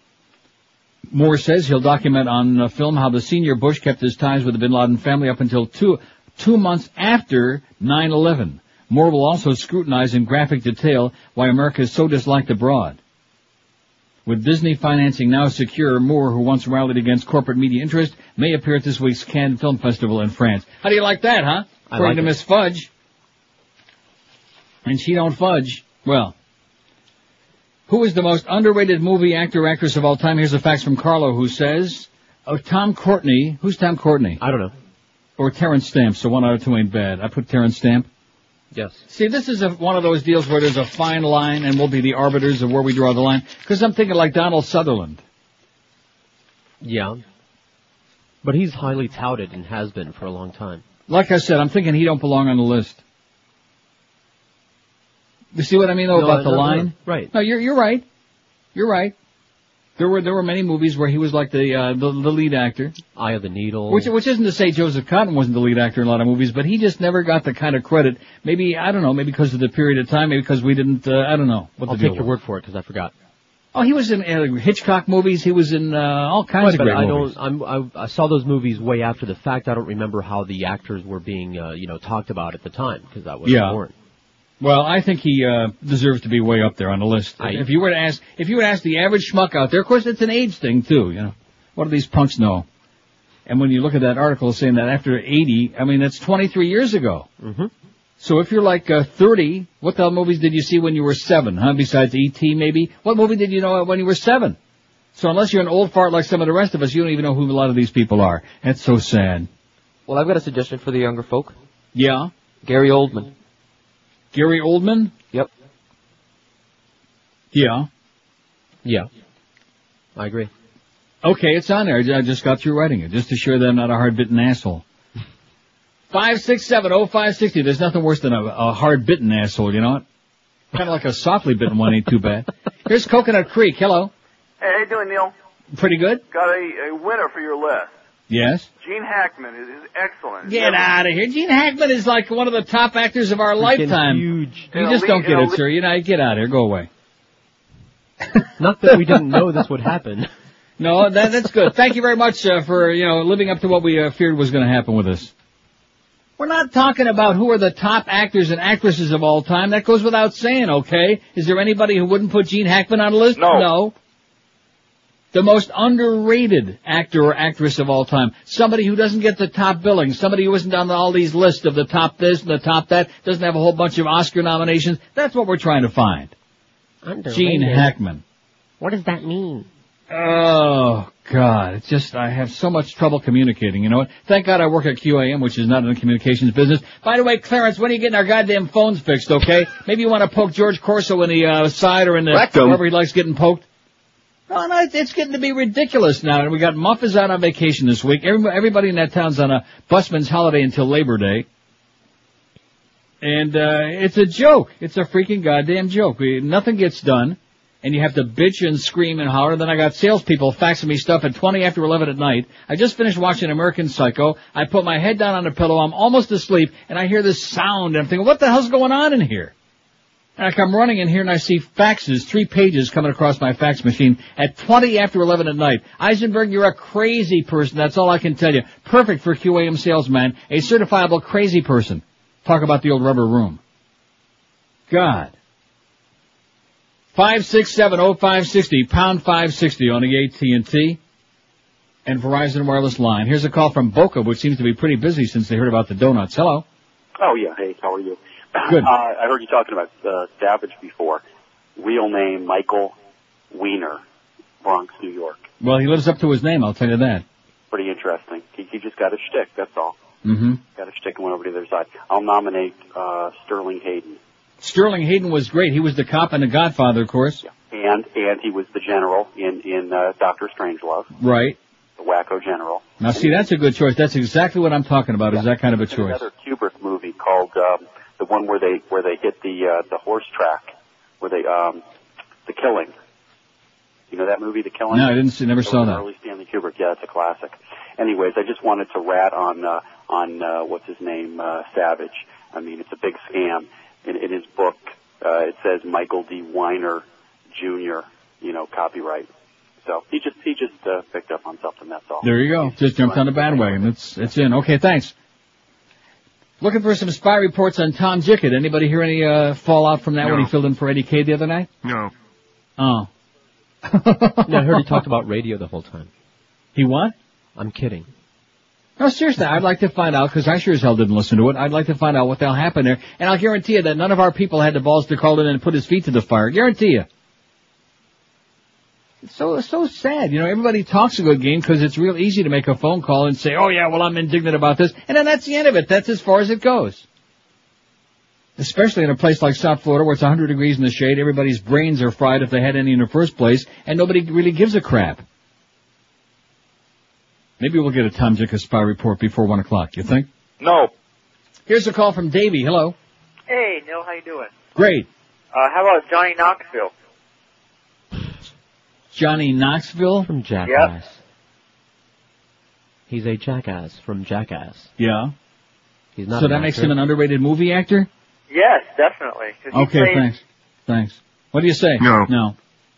Moore says he'll document on the film how the senior Bush kept his ties with the bin Laden family up until two, two months after nine eleven. Moore will also scrutinize in graphic detail why America is so disliked abroad. With Disney financing now secure, Moore, who once rallied against corporate media interest, may appear at this week's Cannes Film Festival in France. How do you like that, huh? I According like to it. Miss Fudge. And she don't fudge. Well, who is the most underrated movie actor or actress of all time? Here's the facts from Carlo, who says, oh, Tom Courtney. Who's Tom Courtney? I don't know. Or Terrence Stamp, so one out of two ain't bad. I put Terrence Stamp. Yes. See, this is a, one of those deals where there's a fine line and we'll be the arbiters of where we draw the line. Because I'm thinking like Donald Sutherland. Yeah. But he's highly touted and has been for a long time. Like I said, I'm thinking he don't belong on the list. You see what I mean, though, No, about the no, no, line? right. No, you're you're right. You're right. There were there were many movies where he was like the uh, the, the lead actor. Eye of the Needle. Which which isn't to say Joseph Cotton wasn't the lead actor in a lot of movies, but he just never got the kind of credit. Maybe, I don't know, maybe because of the period of time, maybe because we didn't, uh, I don't know. What I'll the deal take your was. word for it because I forgot. Oh, he was in uh, Hitchcock movies. He was in uh, all kinds Right, of but great I movies. don't. I'm, I, I saw those movies way after the fact. I don't remember how the actors were being, uh, you know, talked about at the time because I wasn't Yeah. born. Well, I think he uh, deserves to be way up there on the list. I- if you were to ask, if you were to ask the average schmuck out there, of course, it's an age thing too. You know, what do these punks know? And when you look at that article saying that after eighty, I mean, that's twenty-three years ago. Mm-hmm. So if you're like uh, thirty, what the hell movies did you see when you were seven? Huh? Besides E T, maybe. What movie did you know when you were seven? So unless you're an old fart like some of the rest of us, you don't even know who a lot of these people are. That's so sad. Well, I've got a suggestion for the younger folk. Yeah. Gary Oldman. Gary Oldman? Yep. Yeah. Yeah. I agree. Okay, it's on there. I just got through writing it, just to show that I'm not a hard-bitten asshole. five six seven oh five six oh. There's nothing worse than a, a hard-bitten asshole, you know what? Kind of like a softly bitten one ain't too bad. Here's Coconut Creek. Hello. Hey, how you doing, Neil? Pretty good? Got a, a winner for your list. Yes. Gene Hackman is, is excellent. Get out of here. Gene Hackman is like one of the top actors of our Freaking lifetime. huge. You In a just lead- don't get in a it, lead- sir. You know, get out of here. Go away. Not that we didn't know this would happen. No, that, that's good. Thank you very much uh, for, you know, living up to what we uh, feared was going to happen with us. We're not talking about who are the top actors and actresses of all time. That goes without saying, okay? Is there anybody who wouldn't put Gene Hackman on a list? No. No. The most underrated actor or actress of all time. Somebody who doesn't get the top billing. Somebody who isn't on all these lists of the top this and the top that. Doesn't have a whole bunch of Oscar nominations. That's what we're trying to find. Underrated. Gene Hackman. What does that mean? Oh, God. It's just, I have so much trouble communicating, you know what? Thank God I work at Q A M, which is not in the communications business. By the way, Clarence, when are you getting our goddamn phones fixed, okay? Maybe you want to poke George Corso in the uh, side or in the, Rectum. wherever he likes getting poked. No, no, it's getting to be ridiculous now. And we got Muff is out on vacation this week. Everybody, everybody in that town's on a busman's holiday until Labor Day. And, uh, it's a joke. It's a freaking goddamn joke. We, nothing gets done. And you have to bitch and scream and holler. Then I got salespeople faxing me stuff at twenty after eleven at night. I just finished watching American Psycho. I put my head down on a pillow. I'm almost asleep. And I hear this sound. And I'm thinking, what the hell's going on in here? And I come running in here and I see faxes, three pages coming across my fax machine at twenty after eleven at night. Eisenberg, you're a crazy person. That's all I can tell you. Perfect for Q A M salesman. A certifiable crazy person. Talk about the old rubber room. God. five six seven oh five six oh, pound five sixty on the A T and T and Verizon wireless line. Here's a call from Boca, which seems to be pretty busy since they heard about the donuts. Hello. Oh, yeah. Hey, how are you? Good. Uh, I heard you talking about uh, Savage before. Real name, Michael Weiner, Bronx, New York. Well, he lives up to his name, I'll tell you that. Pretty interesting. He, he just got a shtick, that's all. Mm-hmm. Got a shtick and went over to the other side. I'll nominate uh, Sterling Hayden. Sterling Hayden was great. He was the cop in The Godfather, of course. Yeah. And and he was the general in, in uh, Doctor Strangelove. Right. The wacko general. Now, see, that's a good choice. That's exactly what I'm talking about, yeah. is that kind of a There's choice. Another Kubrick movie called um, the one where they where they hit the uh, the horse track, where they um, The Killing. You know that movie, The Killing? No, I didn't see. Never It saw was that. Early Stanley Kubrick. Yeah, it's a classic. Anyways, I just wanted to rat on uh, on uh, what's his name, uh, Savage. I mean, it's a big scam. In, in his book, uh, it says Michael D. Weiner, Junior You know, copyright. So he just he just uh, picked up on something. That's all. There you go. Just jumped on the bandwagon. It's it's in. Okay, thanks. Looking for some spy reports on Tom Jickett. Anybody hear any uh, fallout from that No. when he filled in for Eddie K the other night? No. Oh. No, I heard he talked about radio the whole time. He what? I'm kidding. No, seriously, I'd like to find out, because I sure as hell didn't listen to it. I'd like to find out what the hell happened there. And I'll guarantee you that none of our people had the balls to call in and put his feet to the fire. Guarantee you. It's so, it's so sad. You know, everybody talks a good game because it's real easy to make a phone call and say, oh yeah, well I'm indignant about this. And then that's the end of it. That's as far as it goes. Especially in a place like South Florida where it's one hundred degrees in the shade, everybody's brains are fried if they had any in the first place, and nobody really gives a crap. Maybe we'll get a Tom Jickett spy report before one o'clock, you think? No. Here's a call from Davey. Hello. Hey, Neil, how you doing? Great. Uh, how about Johnny Knoxville? Johnny Knoxville? From Jackass. He's a jackass from Jackass. Yeah. He's not So an that makes actor. him an underrated movie actor? Yes, definitely. 'Cause he Okay, plays- thanks. Thanks. What do you say? No. No.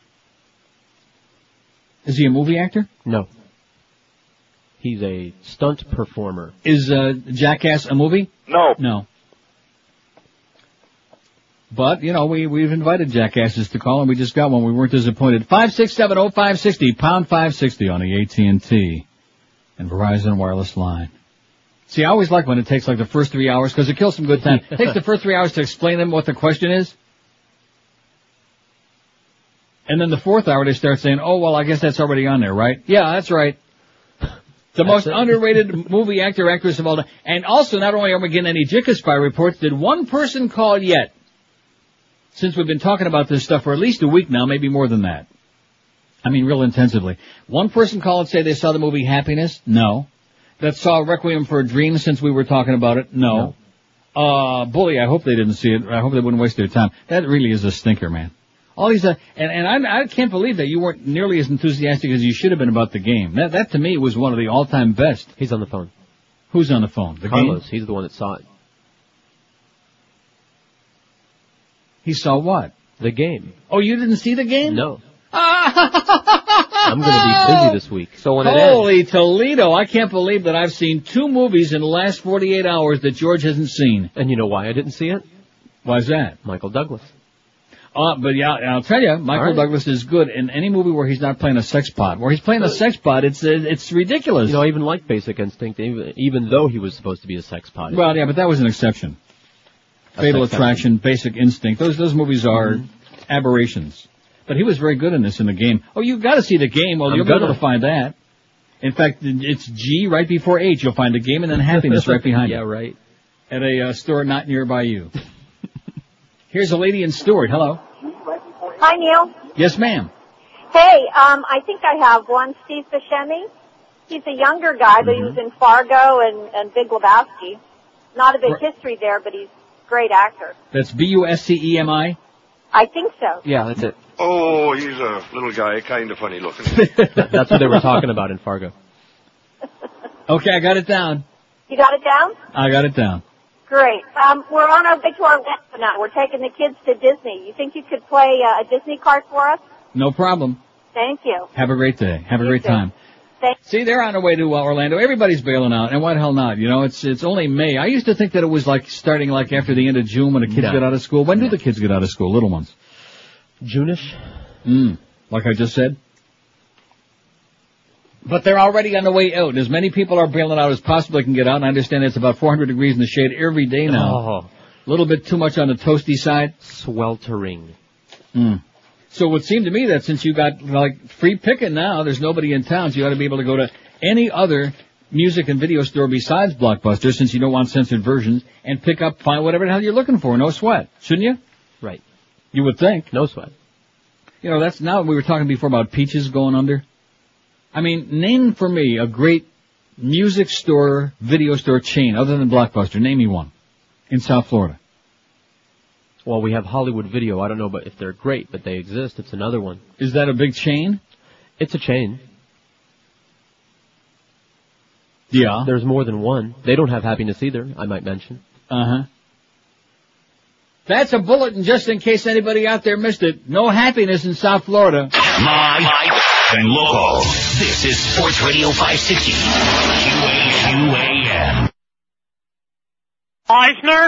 Is he a movie actor? No. He's a stunt performer. Is uh, Jackass a movie? No. No. But, you know, we, we've invited jackasses to call, and we just got one. We weren't disappointed. five six seven oh five six oh, pound five sixty on the A T and T and Verizon wireless line. See, I always like when it takes like the first three hours, because it kills some good time. It takes the first three hours to explain them what the question is. And then the fourth hour they start saying, oh, well, I guess that's already on there, right? Yeah, that's right. The most underrated movie actor, actress of all time. And also, not only are we getting any Jickett spy reports, did one person call yet? Since we've been talking about this stuff for at least a week now, maybe more than that. I mean, real intensively. One person call and say they saw the movie Happiness? No. That saw Requiem for a Dream since we were talking about it? No. no. Uh, Bully, I hope they didn't see it. I hope they wouldn't waste their time. That really is a stinker, man. All these, uh, and, and I, I can't believe that you weren't nearly as enthusiastic as you should have been about the game. That, that to me was one of the all-time best. He's on the phone. Who's on the phone? The Carlos. game? He's the one that saw it. He saw what? The game. Oh, you didn't see the game? No. I'm going to be busy this week. So when it ends, Holy Toledo, I can't believe that I've seen two movies in the last forty-eight hours that George hasn't seen. And you know why I didn't see it? Why's that? Michael Douglas. Uh, but yeah, I'll tell you, Michael right. Douglas is good in any movie where he's not playing a sex pot. Where he's playing a sex pot, it's uh, it's ridiculous. You know, I even like Basic Instinct, even, even though he was supposed to be a sex pot. Well, yeah, but that was an exception. A Fatal sex Attraction, Basic Instinct, those those movies are Mhm. aberrations. But he was very good in this in the game. Oh, you've got to see the game. Well, I'm you'll be able gonna. to find that. In fact, it's G right before H. You'll find the game and then happiness right behind yeah, it. Yeah, right. At a uh, store not nearby you. Here's a lady in Stewart. Hello. Hi, Neil. Yes, ma'am. Hey, um, I think I have one. Steve Buscemi. He's a younger guy, but he was in Fargo and, and Big Lebowski. Not a big Right. history there, but he's a great actor. That's B U S C E M I? I think so. Yeah, that's it. Oh, he's a little guy, kind of funny looking. That's what they were talking about in Fargo. Okay, I got it down. You got it down? I got it down. Great. Um, we're on our way to Orlando now. We're taking the kids to Disney. You think you could play uh, a Disney card for us? No problem. Thank you. Have a great day. Have a You great too. time. Thank- See, they're on their way to uh, Orlando. Everybody's bailing out, and why the hell not? You know, it's it's only May. I used to think that it was like starting like after the end of June when the kids No. get out of school. When do the kids get out of school? Little ones. June-ish? Mm, like I just said. But they're already on the way out. As many people are bailing out as possibly can get out, and I understand it's about four hundred degrees in the shade every day now. Oh. A little bit too much on the toasty side. Sweltering. Mm. So it would seem to me that since you got like free picking now, there's nobody in town, so you ought to be able to go to any other music and video store besides Blockbuster, since you don't want censored versions, and pick up, find whatever the hell you're looking for. No sweat. Shouldn't you? Right. You would think. No sweat. You know, that's now we were talking before about Peaches going under. I mean, name for me a great music store, video store chain other than Blockbuster. Name me one in South Florida. Well, we have Hollywood Video. I don't know but if they're great, but they exist. It's another one. Is that a big chain? It's a chain. Yeah. There's more than one. They don't have happiness either, I might mention. Uh-huh. That's a bulletin just in case anybody out there missed it. No happiness in South Florida. Live and local. This is Sports Radio five sixty. Q A Q A M. Eisner?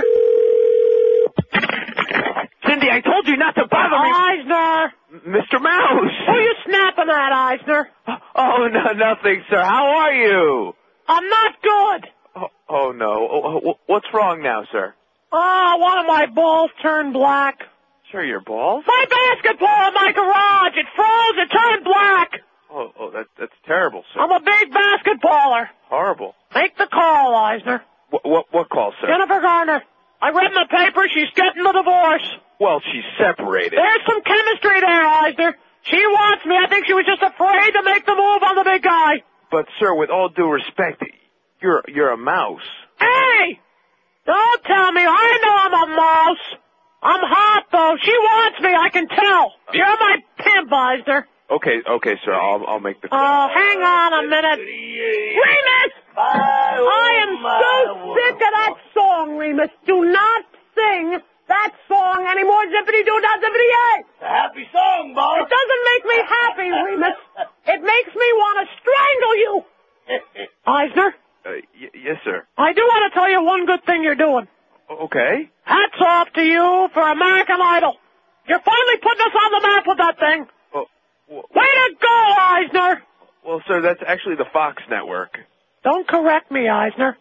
Cindy, I told you not to bother me. Eisner! Mister Mouse! Who are you snapping at, Eisner? Oh, no, nothing, sir. How are you? I'm not good. Oh, oh no. Oh, oh, what's wrong now, sir? Oh, one of my balls turned black. Sure, your balls? My basketball in my garage. It froze. It turned black. Oh, oh that, that's terrible, sir. I'm a big basketballer. Horrible. Make the call, Eisner. What, what, what call, sir? Jennifer Garner. I read in the paper she's getting the divorce. Well, she's separated. There's some chemistry there, Eisner. She wants me. I think she was just afraid to make the move on the big guy. But, sir, with all due respect, you're you're a mouse. Hey! Don't tell me. I know I'm a mouse. I'm hot, though. She wants me. I can tell. You're my pimp, Eisner. Okay, okay, sir. I'll I'll make the call. Oh, hang on a minute. Remus! I am so sick of that song, Remus. Do not sing that song anymore. Zippity doo dah zippity yay. It's a happy song, boss. It doesn't make me happy, Remus. It makes me want to strangle you. Eisner? Uh, y- yes, sir. I do want to tell you one good thing you're doing. Okay. Hats off to you for American Idol. You're finally putting us on the map with that thing. Oh, wh- Way to go, Eisner. well, sir, that's actually the Fox network. Don't correct me, Eisner.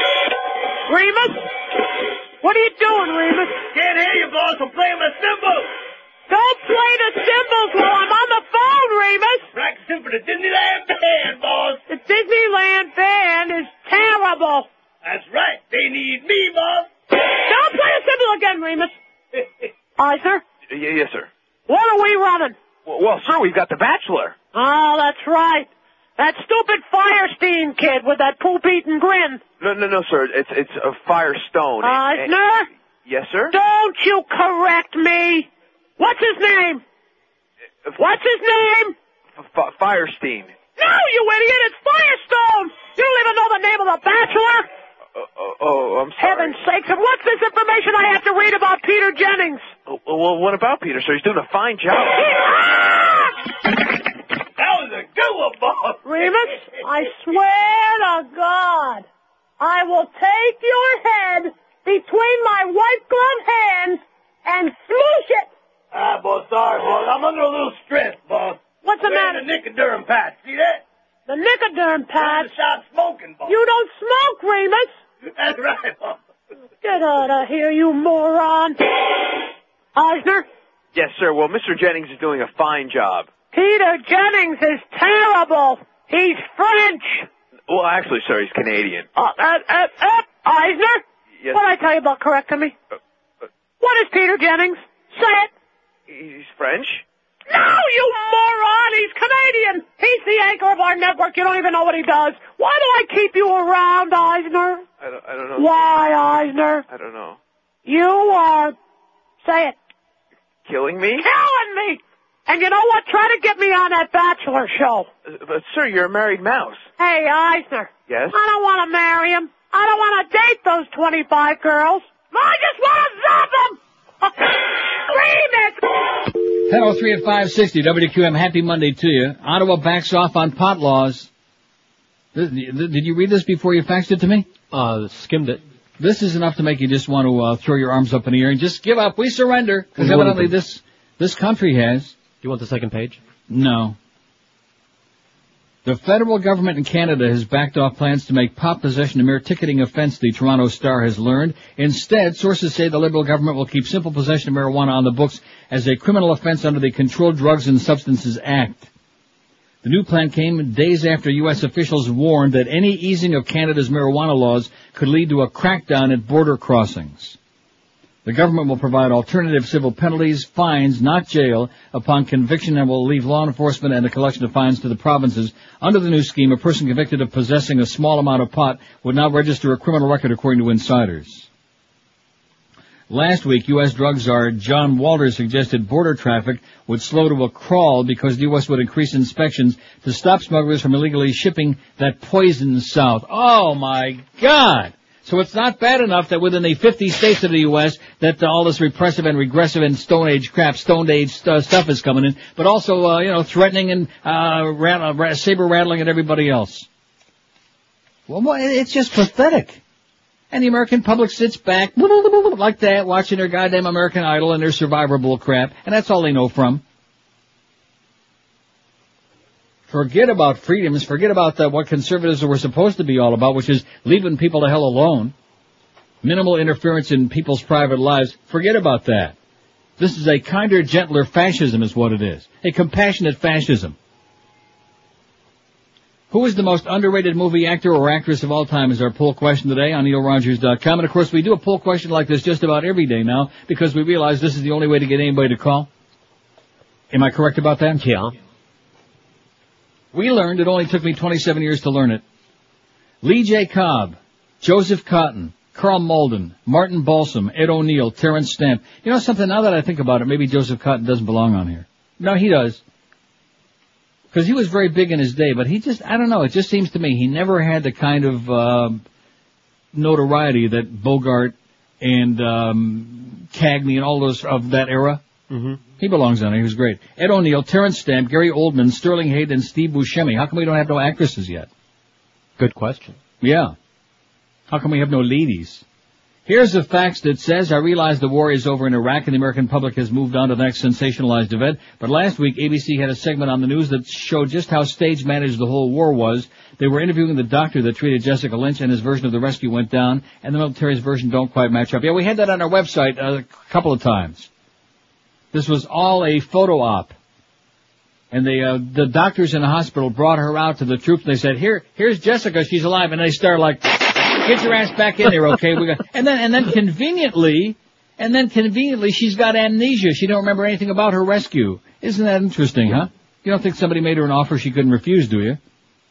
Remus? What are you doing, Remus? Can't hear you, boss. I'm playing my cymbals. Don't play the cymbals while I'm on the phone, Remus. Practicing for the Disneyland band, boss. The Disneyland band is terrible. That's right. They need me, boss. Don't play a cymbal again, Remus. Eisner, Y- yes, sir. what are we running? Well, well, sir, we've got The Bachelor. Oh, that's right. That stupid Firestein kid with that poop-eating grin. No, no, no, sir. It's it's a Firestone. Eisner? Yes, sir. Don't you correct me. What's his name? What's his name? F- Firestein. No, you idiot! It's Firestone! You don't even know the name of the Bachelor? Uh, oh, oh, I'm sorry. Heaven's sakes, and what's this information I have to read about Peter Jennings? Oh, well, what about Peter, sir? He's doing a fine job. That was a good one, boss. Remus, I swear to God, I will take your head between my white gloved hands and smoosh it Ah, boss, sorry, boss. I'm under a little stress, boss. What's the I'm matter? wearing the Nicoderm patch. See that? The Nicoderm patch. Stop smoking, boss. You don't smoke, Remus. That's right, boss. Get out of here, you moron. Eisner? Yes, sir. Well, Mister Jennings is doing a fine job. Peter Jennings is terrible. He's French. Well, actually, sir, he's Canadian. Uh, uh, uh, uh, Eisner? Yes. What did I tell you about correcting me? Uh, uh, What is Peter Jennings? Say it. he's French? No, you moron! He's Canadian! He's the anchor of our network. You don't even know what he does. Why do I keep you around, Eisner? I don't, I don't know. Why, Eisner? I don't know. You are... Say it. Killing me? Killing me! And you know what? Try to get me on that Bachelor show. Uh, but, sir, you're a married mouse. Hey, Eisner. Yes? I don't want to marry him. I don't want to date those twenty-five girls. I just want to zap them! Remix! ten oh three at five sixty W Q M. Happy Monday to you. Ottawa backs off on pot laws. Did you read this before you faxed it to me? Uh, skimmed it. This is enough to make you just want to uh, throw your arms up in the air and just give up. We surrender. Because evidently this this country has. Do you want the second page? No. The federal government in Canada has backed off plans to make pot possession a mere ticketing offense, the Toronto Star has learned. Instead, sources say the Liberal government will keep simple possession of marijuana on the books as a criminal offense under the Controlled Drugs and Substances Act. The new plan came days after U S officials warned that any easing of Canada's marijuana laws could lead to a crackdown at border crossings. The government will provide alternative civil penalties, fines, not jail, upon conviction, and will leave law enforcement and the collection of fines to the provinces. Under the new scheme, a person convicted of possessing a small amount of pot would now register a criminal record according to insiders. Last week, U S drug czar John Walters suggested border traffic would slow to a crawl because the U S would increase inspections to stop smugglers from illegally shipping that poison south. Oh my God! So it's not bad enough that within the fifty states of the U S that uh, all this repressive and regressive and Stone Age crap, Stone Age st- stuff is coming in, but also, uh, you know, threatening and uh, rat- uh, saber rattling at everybody else. Well, it's just pathetic. And the American public sits back like that, watching their goddamn American Idol and their Survivor bull crap, and that's all they know from. Forget about freedoms, forget about the, what conservatives were supposed to be all about, which is leaving people the hell alone. Minimal interference in people's private lives. Forget about that. This is a kinder, gentler fascism is what it is. A compassionate fascism. Who is the most underrated movie actor or actress of all time is our poll question today on Neil Rogers dot com. And of course we do a poll question like this just about every day now because we realize this is the only way to get anybody to call. Am I correct about that? Yeah. We learned, it only took me twenty-seven years to learn it. Lee J. Cobb, Joseph Cotton, Carl Malden, Martin Balsam, Ed O'Neill, Terrence Stamp. You know something, now that I think about it, maybe Joseph Cotton doesn't belong on here. No, he does. Because he was very big in his day, but he just, I don't know, it just seems to me he never had the kind of uh, notoriety that Bogart and um, Cagney and all those of that era. Mm-hmm. He belongs on it. He was great. Ed O'Neill, Terrence Stamp, Gary Oldman, Sterling Hayden, and Steve Buscemi. How come we don't have no actresses yet? Good question. Yeah. How come we have no ladies? Here's the facts that says, I realize the war is over in Iraq and the American public has moved on to the next sensationalized event, but last week A B C had a segment on the news that showed just how stage managed the whole war was. They were interviewing the doctor that treated Jessica Lynch, and his version of the rescue went down, and the military's version don't quite match up. Yeah, we had that on our website a couple of times. This was all a photo op. And they, uh, the doctors in the hospital brought her out to the troops and they said, here, here's Jessica, she's alive. And they start like, get your ass back in there, okay? We got, and then, and then conveniently, and then conveniently she's got amnesia. She don't remember anything about her rescue. Isn't that interesting, huh? You don't think somebody made her an offer she couldn't refuse, do you?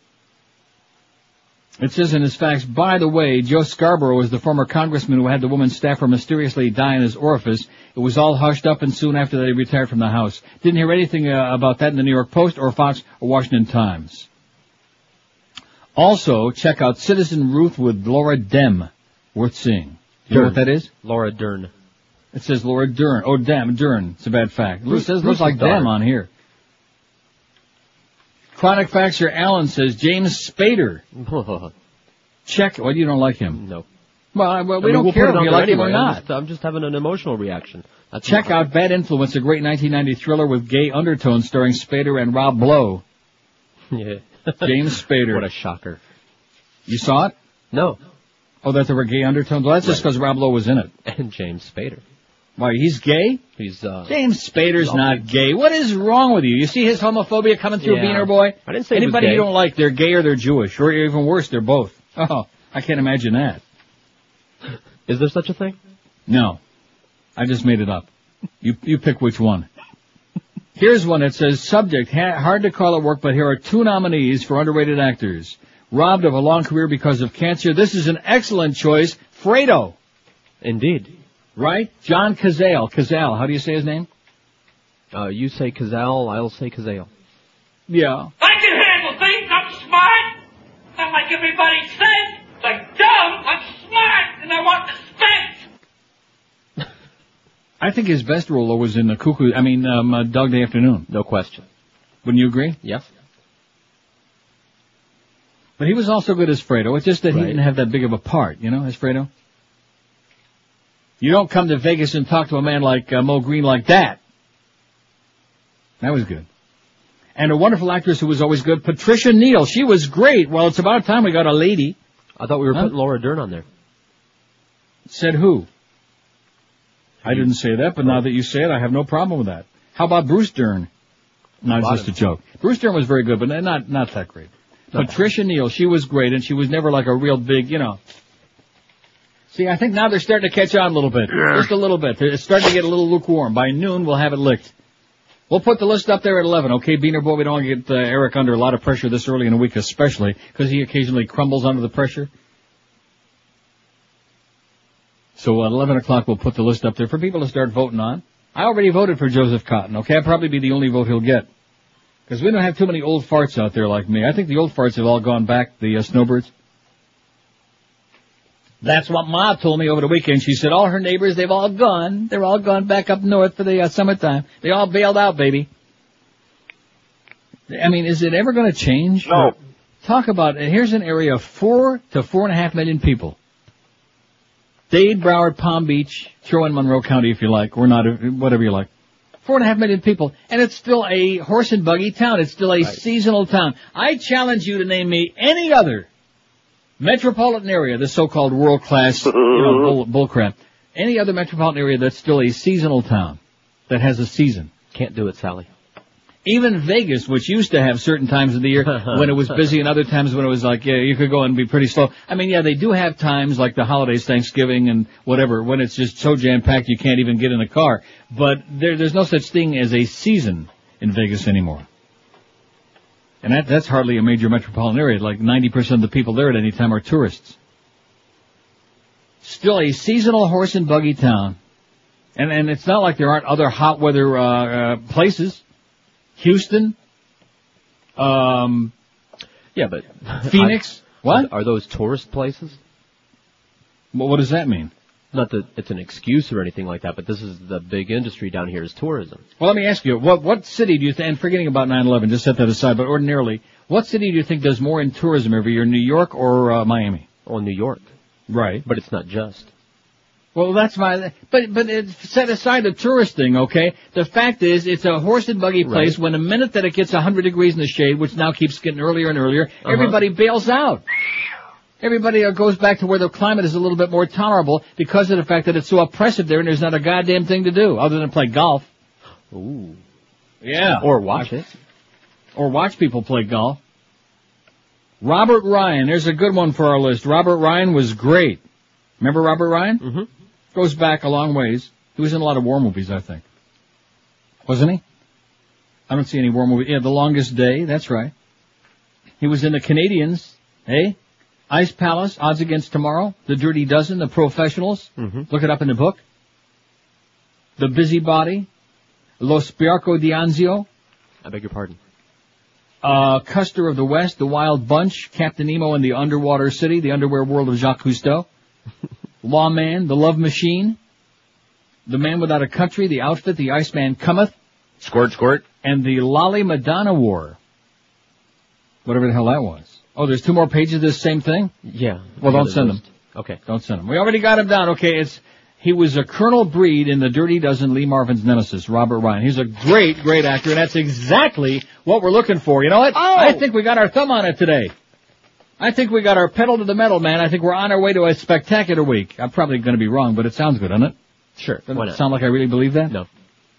It says in his facts, by the way, Joe Scarborough was the former congressman who had the woman's staffer mysteriously die in his orifice. It was all hushed up, and soon after they retired from the House. Didn't hear anything uh, about that in the New York Post or Fox or Washington Times. Also, check out Citizen Ruth with Laura Dem. Worth seeing. You know what that is? Laura Dern. It says Laura Dern. Oh, Dem, Dern. It's a bad fact. It says, looks like Dem on here. Chronic Factor Allen says James Spader. Check. Well, you don't like him. No. Well, I- well we I mean, don't we'll care put it if on you there like him or anyway. I'm not. just, I'm just having an emotional reaction. That's Check out Bad Influence, a great nineteen ninety thriller with gay undertones starring Spader and Rob Lowe. Yeah. James Spader. What a shocker. You saw it? No. Oh, that there were gay undertones? Well, that's just because Rob Lowe was in it. And James Spader. Why, he's gay? He's, uh... James Spader's not gay. What is wrong with you? You see his homophobia coming through, Yeah. Beaner Boy? I didn't say he was Anybody gay. you don't like, they're gay or they're Jewish. Or even worse, they're both. Oh, I can't imagine that. Is there such a thing? No. I just made it up. You you pick which one. Here's one that says, subject, ha- hard to call at work, but here are two nominees for underrated actors. Robbed of a long career because of cancer. This is an excellent choice. Fredo. Indeed. Right? John Cazale. Cazale, how do you say his name? Uh, you say Cazale, I'll say Cazale. Yeah. I can handle things. I'm smart. Not like everybody says. Like dumb. I'm smart, and I want respect. I think his best role was in the Cuckoo, I mean, um, uh, Dog Day Afternoon. No question. Wouldn't you agree? Yes. But he was also good as Fredo. It's just that he Right. didn't have that big of a part, you know, as Fredo. You don't come to Vegas and talk to a man like uh, Mo Green like that. That was good. And a wonderful actress who was always good, Patricia Neal. She was great. Well, it's about time we got a lady. I thought we were Huh? putting Laura Dern on there. Said who? I didn't say that, but now that you say it, I have no problem with that. How about Bruce Dern? No, it's lot just a of- joke. Bruce Dern was very good, but not not that great. No. Patricia Neal, she was great, and she was never like a real big, you know. See, I think now they're starting to catch on a little bit. Just a little bit. It's starting to get a little lukewarm. By noon, we'll have it licked. We'll put the list up there at eleven, okay, Beaner Boy? We don't want to get uh, Eric under a lot of pressure this early in the week, especially because he occasionally crumbles under the pressure. So at eleven o'clock, we'll put the list up there for people to start voting on. I already voted for Joseph Cotton, okay? I'll probably be the only vote he'll get. Because we don't have too many old farts out there like me. I think the old farts have all gone back, the uh, snowbirds. That's what Ma told me over the weekend. She said all her neighbors, they've all gone. They're all gone back up north for the uh, summertime. They all bailed out, baby. I mean, is it ever going to change? No. Talk about, here's an area of four to four and a half million people. Dade, Broward, Palm Beach, throw in Monroe County if you like, or not, whatever you like. Four and a half million people, and it's still a horse and buggy town. It's still a Right. seasonal town. I challenge you to name me any other metropolitan area, the so-called world-class, you know, bull, bullcrap. Any other metropolitan area that's still a seasonal town, that has a season. Can't do it, Sally. Even Vegas, which used to have certain times of the year when it was busy and other times when it was like, yeah, you could go and be pretty slow. I mean, yeah, they do have times like the holidays, Thanksgiving and whatever, when it's just so jam-packed you can't even get in a car. But there, there's no such thing as a season in Vegas anymore. And that, that's hardly a major metropolitan area. Like ninety percent of the people there at any time are tourists. Still a seasonal horse and buggy town. And, and it's not like there aren't other hot weather, uh, uh, places. Houston, um, yeah, but Phoenix. I, what are those tourist places? Well, what does that mean? Not that it's an excuse or anything like that, but this is the big industry down here is tourism. Well, let me ask you, what what city do you think? And forgetting about nine eleven, just set that aside. But ordinarily, what city do you think does more in tourism every year, New York or uh, Miami? Oh, New York, right? But it's not just. Well, that's my, but, but it, set aside the tourist thing, okay? The fact is, it's a horse and buggy place. Right. When the minute that it gets one hundred degrees in the shade, which now keeps getting earlier and earlier, Uh-huh. everybody bails out. Everybody uh, goes back to where the climate is a little bit more tolerable because of the fact that it's so oppressive there and there's not a goddamn thing to do other than play golf. Ooh. Yeah. Or watch it. Or watch people play golf. Robert Ryan, there's a good one for our list. Robert Ryan was great. Remember Robert Ryan? Mm-hmm. Goes back a long ways. He was in a lot of war movies, I think. Wasn't he? I don't see any war movies. Yeah, The Longest Day, that's right. He was in The Canadians, eh? Ice Palace, Odds Against Tomorrow, The Dirty Dozen, The Professionals. Mm-hmm. Look it up in the book. The Busybody, Los Biarco D'Anzio. I beg your pardon. Uh, Custer of the West, The Wild Bunch, Captain Nemo and the Underwater City, The Underwear World of Jacques Cousteau. Lawman, The Love Machine, The Man Without a Country, The Outfit, The Iceman Cometh. Squirt, squirt. And The Lolly Madonna War. Whatever the hell that was. Oh, there's two more pages of this same thing? Yeah. Well, don't Another send list. them. Okay. Don't send him. We already got him down. Okay, it's he was a Colonel Breed in The Dirty Dozen, Lee Marvin's nemesis, Robert Ryan. He's a great, great actor, and that's exactly what we're looking for. You know what? Oh. I think we got our thumb on it today. I think we got our pedal to the metal, man. I think we're on our way to a spectacular week. I'm probably going to be wrong, but it sounds good, doesn't it? Sure. Doesn't Why it not? sound like I really believe that? No.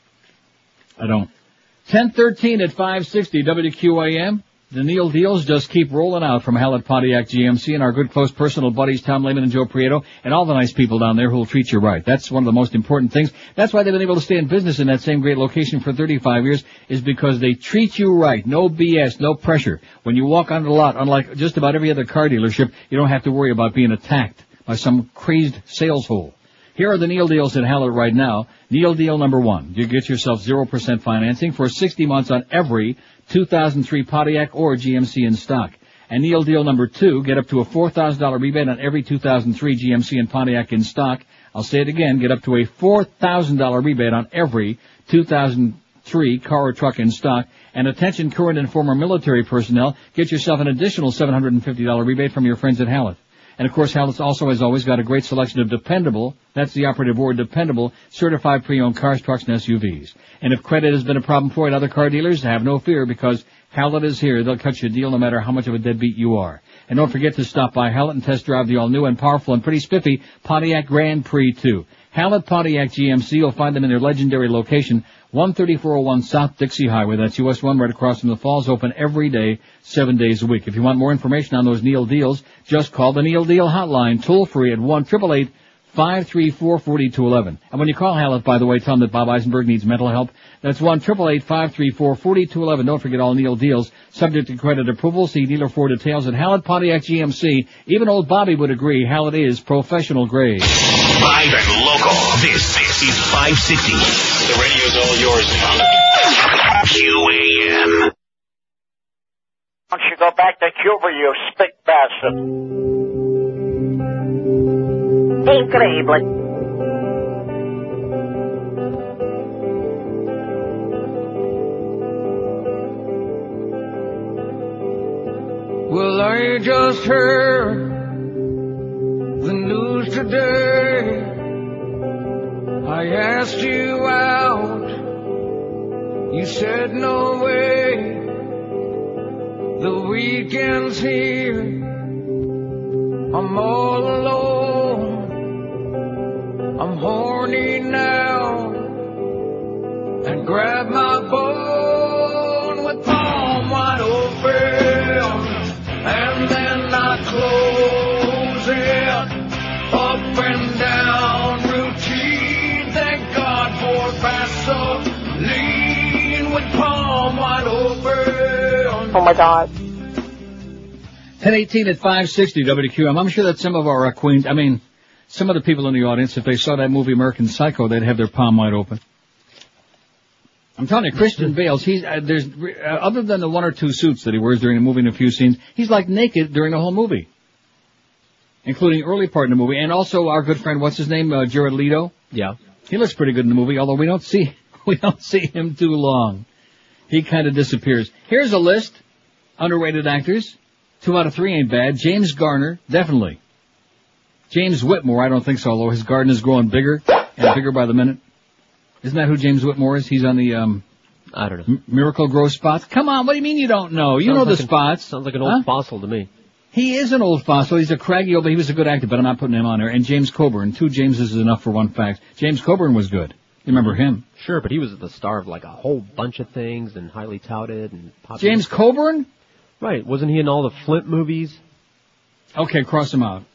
I don't. ten thirteen at five sixty W Q A M. The Neil deals just keep rolling out from Hallett Pontiac G M C and our good close personal buddies Tom Lehman and Joe Prieto and all the nice people down there who will treat you right. That's one of the most important things. That's why they've been able to stay in business in that same great location for thirty-five years, is because they treat you right. No B S, no pressure. When you walk on the lot, unlike just about every other car dealership, you don't have to worry about being attacked by some crazed sales hole. Here are the Neil deals at Hallett right now. Neil deal number one. You get yourself zero percent financing for sixty months on every two thousand three Pontiac or G M C in stock. And Neil deal number two, get up to a four thousand dollars rebate on every two thousand three G M C and Pontiac in stock. I'll say it again, get up to a four thousand dollars rebate on every two thousand three car or truck in stock. And attention current and former military personnel, get yourself an additional seven hundred fifty dollars rebate from your friends at Hallett. And of course, Hallett also has always got a great selection of dependable, that's the operative word, dependable, certified pre-owned cars, trucks, and S U Vs. And if credit has been a problem for you at other car dealers, have no fear, because Hallett is here. They'll cut you a deal no matter how much of a deadbeat you are. And don't forget to stop by Hallett and test drive the all-new and powerful and pretty spiffy Pontiac Grand Prix two. Hallett Pontiac G M C, you'll find them in their legendary location, one thirty-four oh one South Dixie Highway. That's U S one right across from the Falls, open every day, seven days a week. If you want more information on those Neil deals, just call the Neil Deal hotline, toll free at one eight eight eight, five three four, four two one one. And when you call Hallett, by the way, tell them that Bob Eisenberg needs mental help. That's one eight eight eight, five three four, four two one one. Don't forget all Neil deals, subject to credit approval. See dealer for details at Hallett Pontiac G M C. Even old Bobby would agree Hallett is professional grade. Live and local. This, this is five sixty. The radio's all yours, pal. Q A M. Why don't you go back to Cuba, you stick bastard? Increíble. Well, I just heard the news today. I asked you out. You said no way. The weekend's here. I'm all alone. I'm horny now. And grab my bone with palm wide open. And then I close it up and down routine. Thank God for Vaseline with palm wide open. Oh my God. ten eighteen at five sixty W Q M. I'm sure that some of our uh, queens, I mean, some of the people in the audience, if they saw that movie American Psycho, they'd have their palm wide open. I'm telling you, Christian Bale's, he's, uh, there's, uh, other than the one or two suits that he wears during the movie in a few scenes, he's like naked during the whole movie. Including early part in the movie, and also our good friend, what's his name, uh, Jared Leto? Yeah. He looks pretty good in the movie, although we don't see, we don't see him too long. He kind of disappears. Here's a list. Underrated actors. Two out of three ain't bad. James Garner, definitely. James Whitmore, I don't think so, although his garden is growing bigger and bigger by the minute. Isn't that who James Whitmore is? He's on the, um, I don't know. M- Miracle Grow spots. Come on, what do you mean you don't know? You Sounds know like the an, spots. Sounds like an old huh? fossil to me. He is an old fossil. He's a craggy old, but he was a good actor, but I'm not putting him on there. And James Coburn. Two Jameses is enough for one fact. James Coburn was good. You remember him? Sure, but he was the star of like a whole bunch of things and highly touted and popular. James Coburn? Right. Wasn't he in all the Flint movies? Okay, cross him out.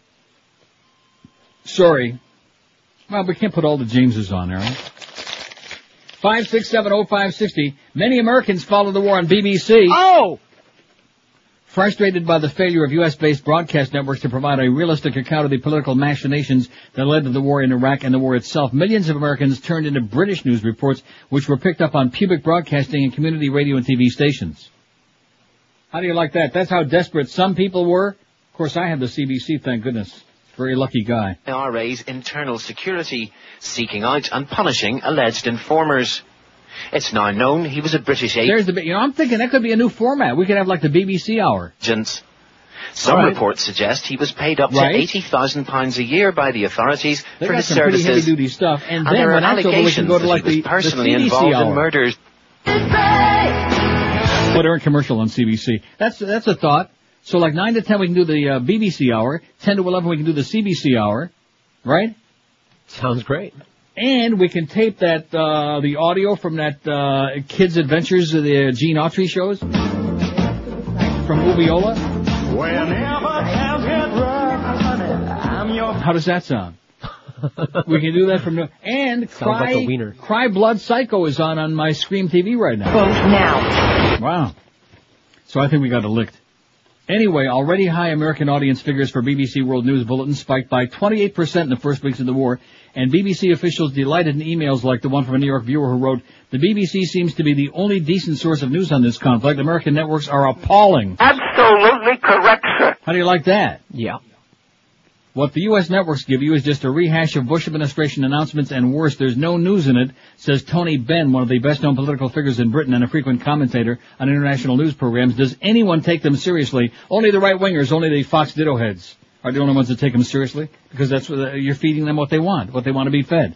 Sorry. Well, we can't put all the Jameses on there, right? five six seven oh five six oh. Many Americans follow the war on B B C. Oh! Frustrated by the failure of U S-based broadcast networks to provide a realistic account of the political machinations that led to the war in Iraq and the war itself, millions of Americans turned into British news reports, which were picked up on public broadcasting and community radio and T V stations. How do you like that? That's how desperate some people were. Of course, I had the C B C, thank goodness. Very lucky guy. I R A's internal security, seeking out and punishing alleged informers. It's now known he was a British agent. There's the bit, you know, I'm thinking that could be a new format. We could have like the B B C hour. Some Right. reports suggest he was paid up Right. to eighty thousand pounds a year by the authorities They for got his some pretty services. heavy-duty stuff. And, And then there are when that's over, we can allegations go to that like he was the, the personally C B C involved hour. in murders. Put her in commercial on C B C. That's that's a thought. So like nine to ten we can do the uh, B B C hour. ten to eleven we can do the C B C hour. Right? Sounds great. And we can tape that, uh, the audio from that, uh, Kids Adventures of the Gene Autry shows. From Moviola. Whenever times get rough, honey, I'm your... How does that sound? We can do that from the, and Sounds Cry, like a wiener. Cry Blood Psycho is on on my Scream T V right now. Vote now. Wow. So I think we got it licked. Anyway, already high American audience figures for B B C World News Bulletin spiked by twenty-eight percent in the first weeks of the war, and B B C officials delighted in emails like the one from a New York viewer who wrote, "The B B C seems to be the only decent source of news on this conflict. American networks are appalling." Absolutely correct, sir. How do you like that? Yeah. What the U S networks give you is just a rehash of Bush administration announcements and worse. There's no news in it, says Tony Benn, one of the best-known political figures in Britain and a frequent commentator on international news programs. Does anyone take them seriously? Only the right-wingers, only the Fox Ditto heads are the only ones that take them seriously, because that's what you're feeding them what they want, what they want to be fed.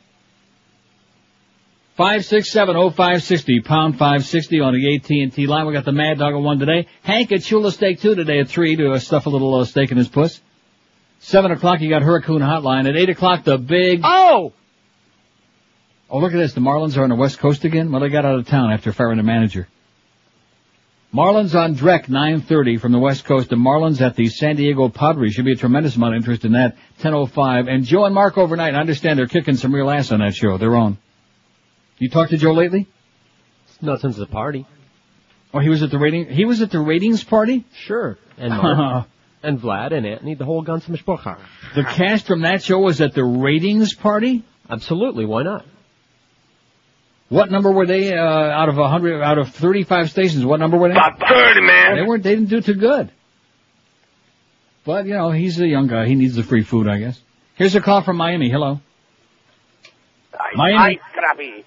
five six seven oh five six oh, pound five sixty on the A T and T line. We got the Mad Dog at one today. Hank at Chula Steak two today at three to uh, stuff a little uh, steak in his puss. Seven o'clock, you got Hurricane Hotline. At eight o'clock, the big... Oh! Oh, look at this. The Marlins are on the West Coast again? Well, they got out of town after firing the manager. Marlins on Drek, nine thirty from the West Coast. The Marlins at the San Diego Padres. Should be a tremendous amount of interest in that. ten oh five. And Joe and Mark overnight. I understand they're kicking some real ass on that show. Their own. You talked to Joe lately? Not since the party. Oh, he was at the rating, he was at the ratings party? Sure. And Mark. And Vlad and Anthony, the whole Gunsmishbocha. The cast from that show was at the ratings party? Absolutely, why not? What number were they, uh, out of a hundred, out of thirty-five stations, what number were they? Top thirty, man. They weren't, they didn't do too good. But, you know, he's a young guy, he needs the free food, I guess. Here's a call from Miami, hello. Miami. Crappy.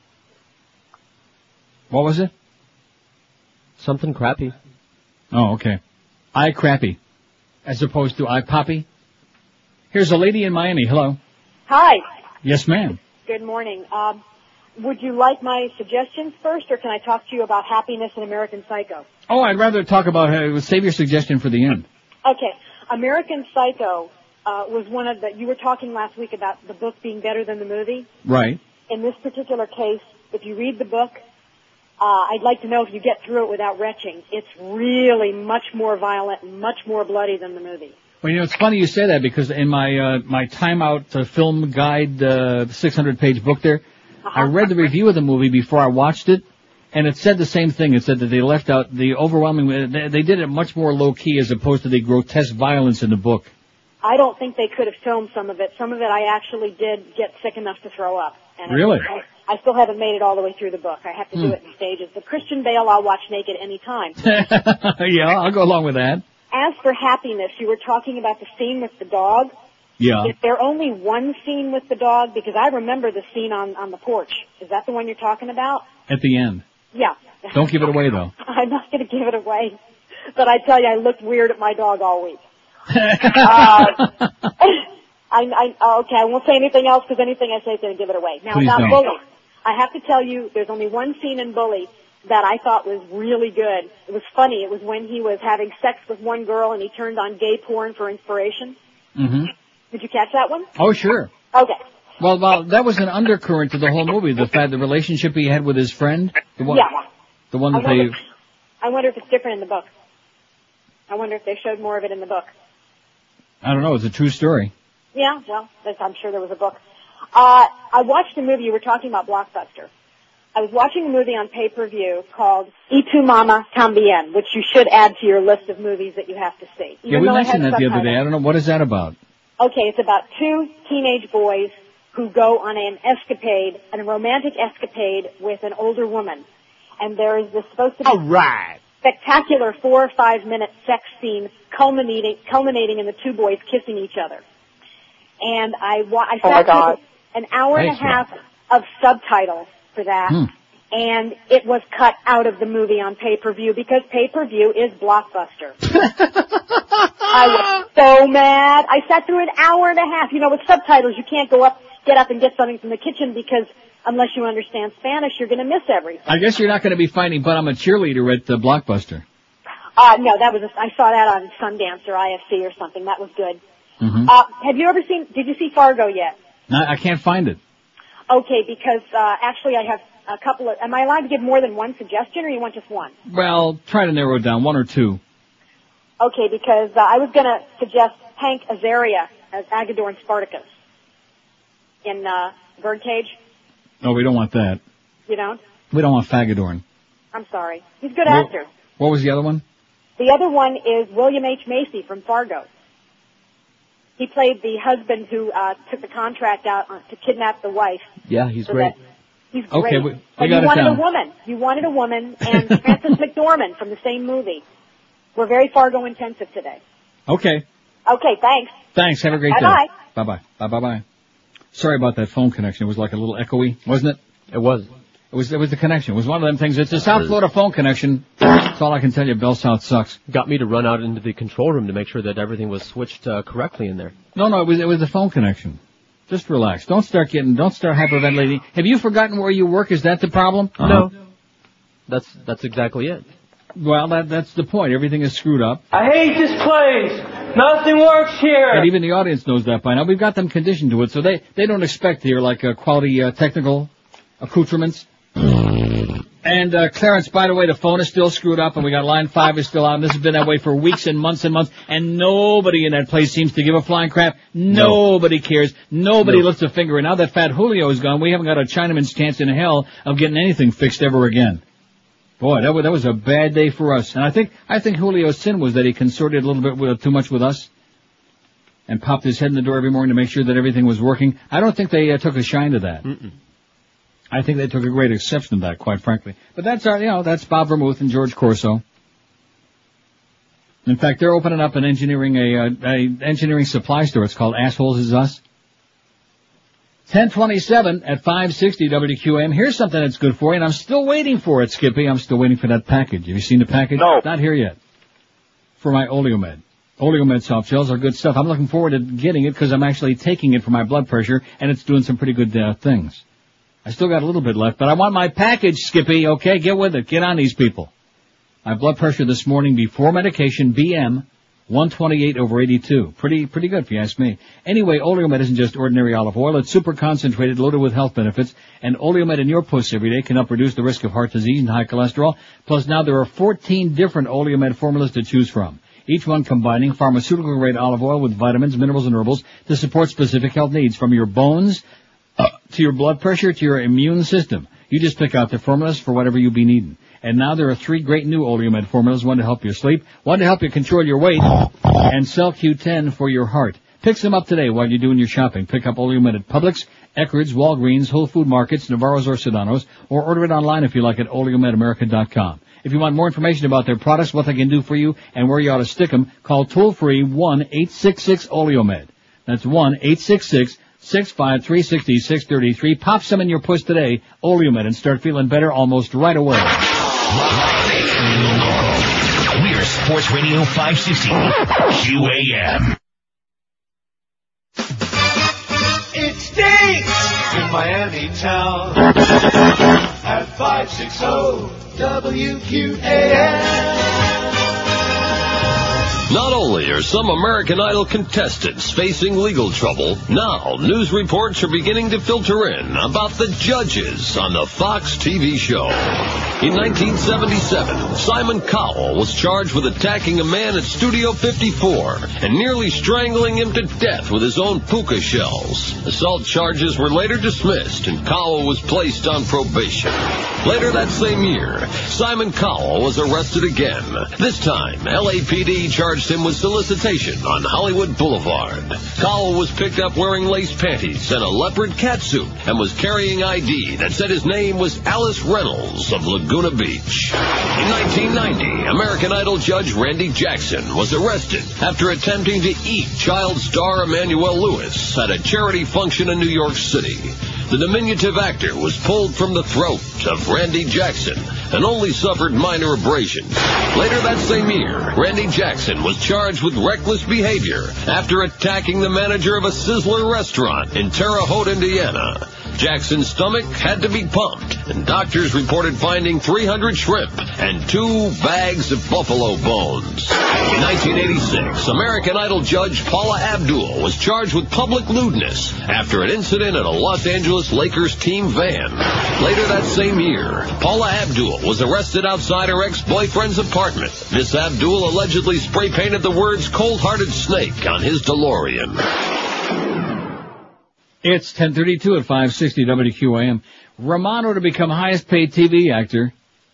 What was it? Something crappy. Oh, okay. I crappy. As opposed to I poppy. Here's a lady in Miami. Hello. Hi. Yes, ma'am. Good morning. Um, would you like my suggestions first, or can I talk to you about Happiness and American Psycho? Oh, I'd rather talk about, uh, save your suggestion for the end. Okay. American Psycho uh, was one of the, you were talking last week about the book being better than the movie. Right. In this particular case, if you read the book, uh, I'd like to know if you get through it without retching. It's really much more violent and much more bloody than the movie. Well, you know, it's funny you say that because in my, uh, my Time Out uh, film guide, uh, six hundred page book there, Uh-huh. I read the review of the movie before I watched it, and it said the same thing. It said that they left out the overwhelming, they, they did it much more low key as opposed to the grotesque violence in the book. I don't think they could have filmed some of it. Some of it I actually did get sick enough to throw up. And Really? I, I still haven't made it all the way through the book. I have to Hmm. do it in stages. But Christian Bale, I'll watch naked any time. Yeah, I'll go along with that. As for Happiness, you were talking about the scene with the dog. Yeah. Is there only one scene with the dog? Because I remember the scene on, on the porch. Is that the one you're talking about? At the end. Yeah. Don't give it away, though. I'm not going to give it away. But I tell you, I looked weird at my dog all week. uh, I, I, okay, I won't say anything else because anything I say is going to give it away. Now, Please about don't. Bully, I have to tell you, there's only one scene in Bully that I thought was really good. It was funny. It was when he was having sex with one girl and he turned on gay porn for inspiration. Mm-hmm. Did you catch that one? Oh, sure. Okay. Well, well, that was an undercurrent to the whole movie. The fact, the relationship he had with his friend, the one, Yeah. the one I that they. wonder, I wonder if it's different in the book. I wonder if they showed more of it in the book. I don't know. It's a true story. Yeah, well, that's, I'm sure there was a book. Uh, I watched a movie. You were talking about Blockbuster. I was watching a movie on pay-per-view called Y Tu Mama Tambien, which you should add to your list of movies that you have to see. Yeah, Even we though it mentioned has that the other subtitles. day. I don't know. What is that about? Okay, it's about two teenage boys who go on an escapade, a romantic escapade with an older woman. And there is this supposed to be All right. spectacular four or five minute sex scene culminating, culminating in the two boys kissing each other. And I, wa- I Oh, my sat God. through an hour Thanks, and a half of subtitles for that. Hmm. and it was cut out of the movie on pay-per-view because pay-per-view is Blockbuster. I was so mad. I sat through an hour and a half. You know, with subtitles, you can't go up, get up and get something from the kitchen because unless you understand Spanish, you're going to miss everything. I guess you're not going to be finding, but I'm a cheerleader at the Blockbuster. Uh, no, that was, a, I saw that on Sundance or I F C or something. That was good. Mm-hmm. Uh, have you ever seen, did you see Fargo yet? No, I can't find it. Okay, because, uh, actually I have a couple of, am I allowed to give more than one suggestion or you want just one? Well, try to narrow it down, one or two. Okay, because uh, I was going to suggest Hank Azaria as Agador and Spartacus in uh, Birdcage. No, we don't want that. You don't? We don't want Fagadorn. I'm sorry. He's a good Well, actor. What was the other one? The other one is William H. Macy from Fargo. He played the husband who uh, took the contract out on, to kidnap the wife. Yeah, he's so great. that- He's great. Okay, we, we but got you it wanted down. a woman. You wanted a woman, and Frances McDormand from the same movie. We're very Fargo intensive today. Okay. Okay, thanks. Thanks. Have a great Bye-bye. day. Bye-bye. Bye-bye-bye. Sorry about that phone connection. It was like a little echoey, wasn't it? It was. It was, it was the connection. It was one of them things. It's a South Florida phone connection. That's all I can tell you. Bell South sucks. Got me to run out into the control room to make sure that everything was switched uh, correctly in there. No, no, it was, it was the phone connection. Just relax. Don't start getting, don't start hyperventilating. Have you forgotten where you work? Is that the problem? Uh-huh. No. That's, that's exactly it. Well, that, that's the point. Everything is screwed up. I hate this place. Nothing works here. And even the audience knows that by now. We've got them conditioned to it, so they, they don't expect to hear like uh, quality uh, technical accoutrements. And, uh, Clarence, by the way, the phone is still screwed up and we got line five is still out and this has been that way for weeks and months and months and nobody in that place seems to give a flying crap. Nobody cares. Nobody No. lifts a finger. And now that Fat Julio is gone, we haven't got a Chinaman's chance in hell of getting anything fixed ever again. Boy, that was, that was a bad day for us. And I think, I think Julio's sin was that he consorted a little bit with, too much with us and popped his head in the door every morning to make sure that everything was working. I don't think they uh, took a shine to that. Mm-mm. I think they took a great exception to that, quite frankly. But that's our, you know, that's Bob Vermouth and George Corso. In fact, they're opening up an engineering, a, a, a engineering supply store. It's called Assholes Is Us. ten twenty-seven at five sixty W Q A M. Here's something that's good for you, and I'm still waiting for it, Skippy. I'm still waiting for that package. Have you seen the package? No. Not here yet. For my Oleomed. Oleomed soft gels are good stuff. I'm looking forward to getting it because I'm actually taking it for my blood pressure, and it's doing some pretty good uh, things. I still got a little bit left, but I want my package, Skippy, okay? Get with it. Get on these people. My blood pressure this morning before medication, B M, one twenty-eight over eighty-two. Pretty, pretty good if you ask me. Anyway, Oleomed isn't just ordinary olive oil. It's super concentrated, loaded with health benefits, and Oleomed in your puss every day can help reduce the risk of heart disease and high cholesterol. Plus now there are fourteen different Oleomed formulas to choose from. Each one combining pharmaceutical-grade olive oil with vitamins, minerals, and herbals to support specific health needs from your bones Uh, to your blood pressure, to your immune system. You just pick out the formulas for whatever you be needing. And now there are three great new Oleomed formulas, one to help you sleep, one to help you control your weight, and Cell Q ten for your heart. Pick some up today while you're doing your shopping. Pick up Oleomed at Publix, Eckerd's, Walgreens, Whole Food Markets, Navarro's, or Sedano's, or order it online if you like at oleomed america dot com. If you want more information about their products, what they can do for you, and where you ought to stick them, call toll-free one eight six six Oleomed. That's one eight six six six five three six six three three. Pop some in your puss today, Oleomed, and start feeling better almost right away. We're Sports Radio five sixty Q A M. It stinks in Miami town at five sixty W Q A M. Not only are some American Idol contestants facing legal trouble, now news reports are beginning to filter in about the judges on the Fox T V show. In nineteen seventy-seven, Simon Cowell was charged with attacking a man at Studio fifty-four and nearly strangling him to death with his own puka shells. Assault charges were later dismissed and Cowell was placed on probation. Later that same year, Simon Cowell was arrested again. This time, L A P D charged him with solicitation on Hollywood Boulevard. Cowell was picked up wearing lace panties and a leopard catsuit and was carrying I D that said his name was Alice Reynolds of Laguna Beach. In nineteen ninety, American Idol judge Randy Jackson was arrested after attempting to eat child star Emmanuel Lewis at a charity function in New York City. the diminutive actor was pulled from the throat of Randy Jackson and only suffered minor abrasions. Later that same year, Randy Jackson was charged with reckless behavior after attacking the manager of a Sizzler restaurant in Terre Haute, Indiana. Jackson's stomach had to be pumped, and doctors reported finding three hundred shrimp and two bags of buffalo bones. In nineteen eighty-six, American Idol judge Paula Abdul was charged with public lewdness after an incident at a Los Angeles Lakers team van. Later that same year, Paula Abdul was arrested outside her ex-boyfriend's apartment. Miss Abdul allegedly spray-painted the words "cold-hearted snake" on his DeLorean. It's ten thirty-two at five sixty W Q A M. Romano to become highest paid T V actor.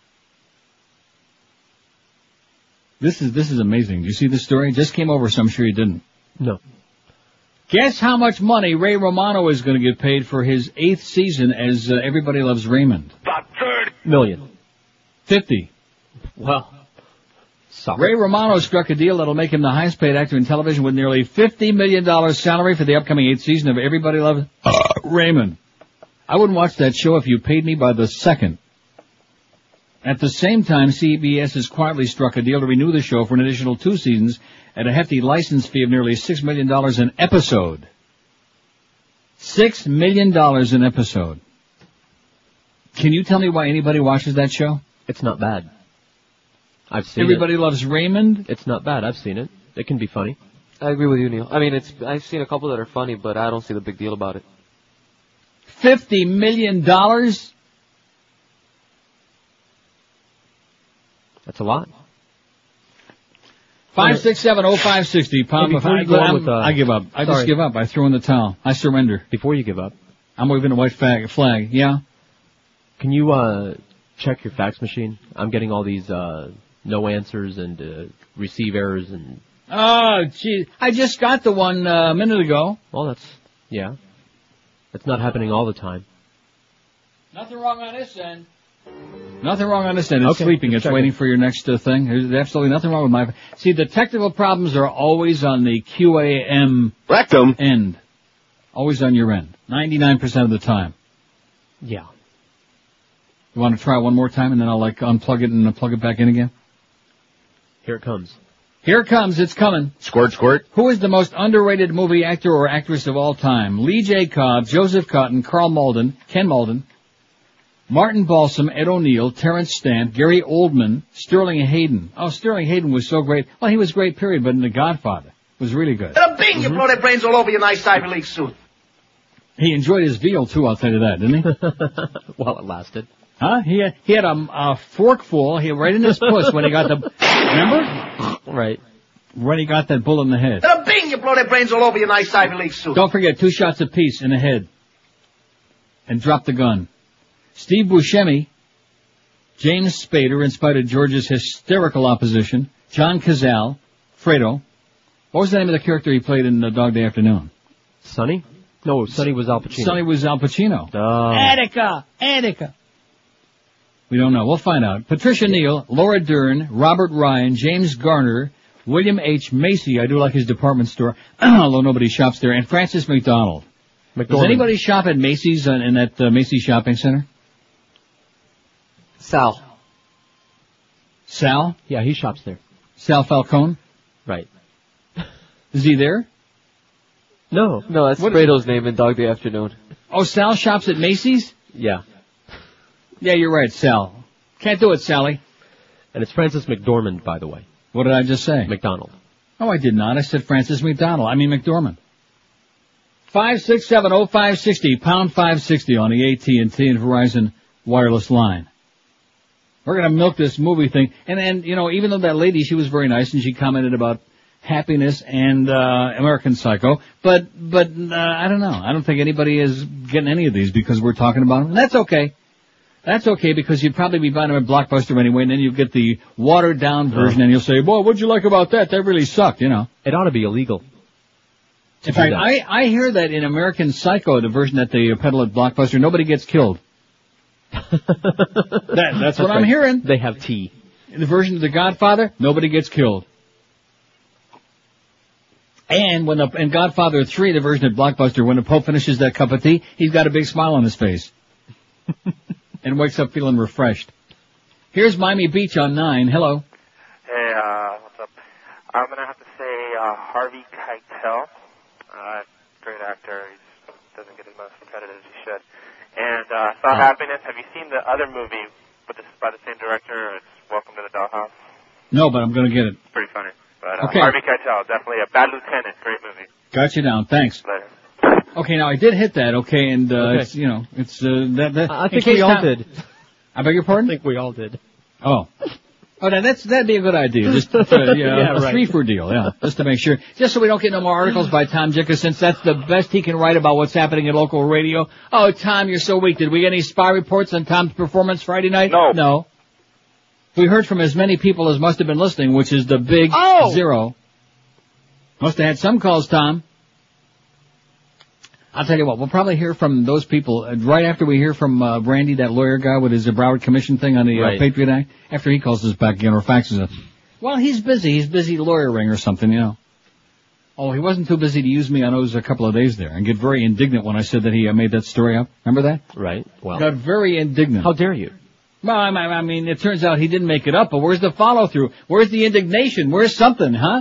This is, this is amazing. Do you see this story? It just came over, so I'm sure you didn't. No. Guess how much money Ray Romano is going to get paid for his eighth season as uh, Everybody Loves Raymond? About thirty million. Fifty. Well, sorry. Ray Romano struck a deal that'll make him the highest paid actor in television with nearly fifty million dollars salary for the upcoming eighth season of Everybody Loves uh, Raymond. I wouldn't watch that show if you paid me by the second. At the same time, C B S has quietly struck a deal to renew the show for an additional two seasons at a hefty license fee of nearly six million dollars an episode. Six million dollars an episode. Can you tell me why anybody watches that show? It's not bad. I've seen Everybody it. Loves Raymond? It's not bad. I've seen it. It can be funny. I agree with you, Neil. I mean, it's I've seen a couple that are funny, but I don't see the big deal about it. Fifty million dollars? That's a lot. Five six seven oh five sixty. Pound. Before I, you go on I'm- with, uh, I give up. I just sorry. give up. I throw in the towel. I surrender. Before you give up, I'm waving a white flag. Flag. Yeah. can you uh check your fax machine? I'm getting all these uh no answers and uh, receive errors and. Oh, gee. I just got the one uh, a minute ago. Well, that's yeah. That's not happening all the time. Nothing wrong on this end. Nothing wrong on this end. It's Okay, sleeping. just It's checking. waiting for your next uh, thing. There's absolutely nothing wrong with my... See, the technical problems are always on the Q A M Rectum end. Always on your end. ninety-nine percent of the time. Yeah. You want to try it one more time and then I'll like unplug it and plug it back in again? Here it comes. Here it comes. It's coming. Squirt, squirt. Who is the most underrated movie actor or actress of all time? Lee J. Cobb, Joseph Cotton, Carl Malden, Ken Malden, Martin Balsam, Ed O'Neill, Terrence Stamp, Gary Oldman, Sterling Hayden. Oh, Sterling Hayden was so great. Well, he was great, period, but in The Godfather was really good. Little bing, you blow their brains all over your nice Ivy League suit. He enjoyed his veal, too, I'll tell you that, didn't he? While it lasted. Huh? He had, he had a, a forkful he, right in his puss when he got the... Remember? Right. When he got that bullet in the head. Little bing, you blow their brains all over your nice Ivy League suit. Don't forget, two shots apiece in the head. And drop the gun. Steve Buscemi, James Spader, in spite of George's hysterical opposition, John Cazale, Fredo. What was the name of the character he played in uh, Dog Day Afternoon? Sonny? No, Sonny was Al Pacino. Sonny was Al Pacino. Oh. Attica! Attica! We don't know. We'll find out. Patricia Neal, Laura Dern, Robert Ryan, James Garner, William H. Macy. I do like his department store, although nobody shops there, and Francis McDonald. Does McDormand. anybody shop at Macy's uh, in that uh, Macy's shopping center? Sal. Sal? Yeah, he shops there. Sal Falcone? Right. Is he there? No. No, that's What- Fredo's name in Dog Day Afternoon. Oh, Sal shops at Macy's? Yeah. Yeah, you're right, Sal. Can't do it, Sally. And it's Francis McDormand, by the way. What did I just say? McDonald. Oh, I did not. I said Francis McDonald. I mean McDormand. Five six seven oh five sixty, pound five sixty on the A T and T and Verizon wireless line. We're gonna milk this movie thing. And then, you know, even though that lady, she was very nice and she commented about Happiness and, uh, American Psycho, but, but, uh, I don't know. I don't think anybody is getting any of these because we're talking about them. And that's okay. That's okay because you'd probably be buying them at Blockbuster anyway, and then you get the watered down version and you'll say, boy, what'd you like about that? That really sucked, you know. It ought to be illegal. In fact, I, I hear that in American Psycho, the version that they peddle at Blockbuster, nobody gets killed. that, that's, That's what I'm right. hearing. They have tea. In the version of The Godfather, nobody gets killed. And when the, in Godfather three, the version at Blockbuster, when the Pope finishes that cup of tea, he's got a big smile on his face. And wakes up feeling refreshed. Here's Miami Beach on nine. Hello. Hey, uh, what's up? I'm gonna have to say, uh, Harvey Keitel. Uh, great actor. He doesn't get as much credit as he should. And, uh, saw Oh. Happiness. Have you seen the other movie with this, by the same director? It's Welcome to the Dollhouse. No, but I'm gonna get it. Pretty funny. But, uh, Okay. Harvey Keitel, definitely a Bad Lieutenant. Great movie. Got you down. Thanks. Later. Okay, now I did hit that, okay, and, uh, Okay. it's, you know, it's, uh, that, that. I in think case we all Tom- did. I beg your pardon? I think we all did. Oh. Oh, now that's, that'd be a good idea. Just, uh, yeah, Yeah, a right. three for deal, yeah. Just to make sure. Just so we don't get no more articles by Tom Jicha, since that's the best he can write about what's happening at local radio. Oh, Tom, you're so weak. Did we get any spy reports on Tom's performance Friday night? No. No. We heard from as many people as must have been listening, which is the big Oh! zero. Must have had some calls, Tom. I'll tell you what, we'll probably hear from those people uh, right after we hear from uh, Brandy, that lawyer guy with his uh, Broward Commission thing on the uh, Right. Patriot Act, after he calls us back again or faxes us. Well, he's busy. He's busy lawyering or something, you know. Oh, he wasn't too busy to use me on those a couple of days there and get very indignant when I said that he uh, made that story up. Remember that? Right. Well, Got very indignant. how dare you? Well, I, I mean, it turns out he didn't make it up, but where's the follow-through? Where's the indignation? Where's something, huh?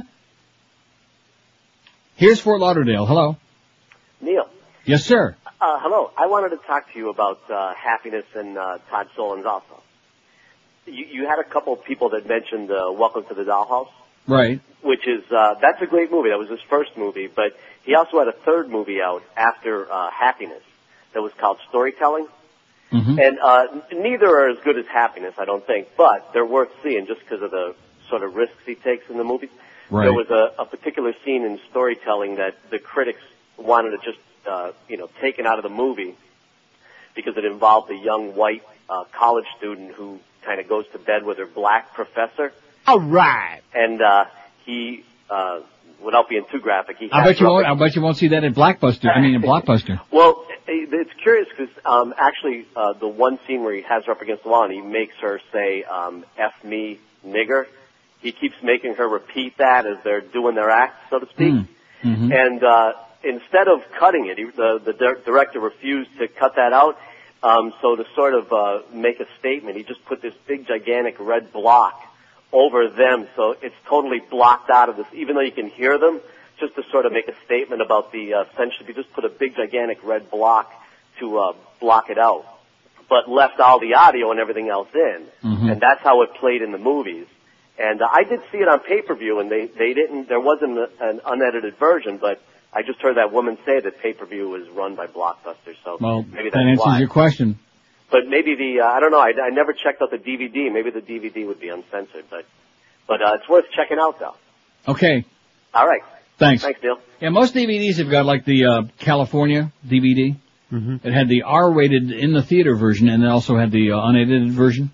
Here's Fort Lauderdale. Hello. Neil. Yes, sir. Uh, hello. I wanted to talk to you about uh, Happiness and uh, Todd Solondz also. You, you had a couple of people that mentioned uh, Welcome to the Dollhouse, Right. which is, uh, that's a great movie. That was his first movie, but he also had a third movie out after uh, Happiness that was called Storytelling. Mm-hmm. And uh, n- neither are as good as Happiness, I don't think, but they're worth seeing just because of the sort of risks he takes in the movies. Right. There was a, a particular scene in Storytelling that the critics wanted to just, uh, you know, taken out of the movie because it involved a young white uh, college student who kind of goes to bed with her black professor. All right. And uh, he, uh, without being too graphic, he I has bet you her up won't. I bet you won't see that in Blockbuster. I mean, in Blockbuster. Well, it- it's curious because um, actually uh, the one scene where he has her up against the wall and he makes her say um, "F me, nigger," he keeps making her repeat that as they're doing their act, so to speak. Mm-hmm. And uh, instead of cutting it, he, the, the di- director refused to cut that out. Um, so to sort of uh, make a statement, he just put this big, gigantic red block over them, so it's totally blocked out of this, even though you can hear them. Just to sort of make a statement about the uh, censorship, he just put a big, gigantic red block to uh, block it out, but left all the audio and everything else in, Mm-hmm. and that's how it played in the movies. And uh, I did see it on pay-per-view, and they they didn't. There wasn't a, an unedited version, but I just heard that woman say that pay-per-view was run by Blockbuster, so Well, maybe that that's answers why. your question. But maybe the uh, I don't know. I, I never checked out the D V D. Maybe the D V D would be uncensored, but but uh, it's worth checking out though. Okay. All right. Thanks. Thanks, Neil. Yeah, most D V Ds have got like the uh, California D V D. Mm-hmm. It had the R-rated in the theater version, and it also had the uh, unedited version.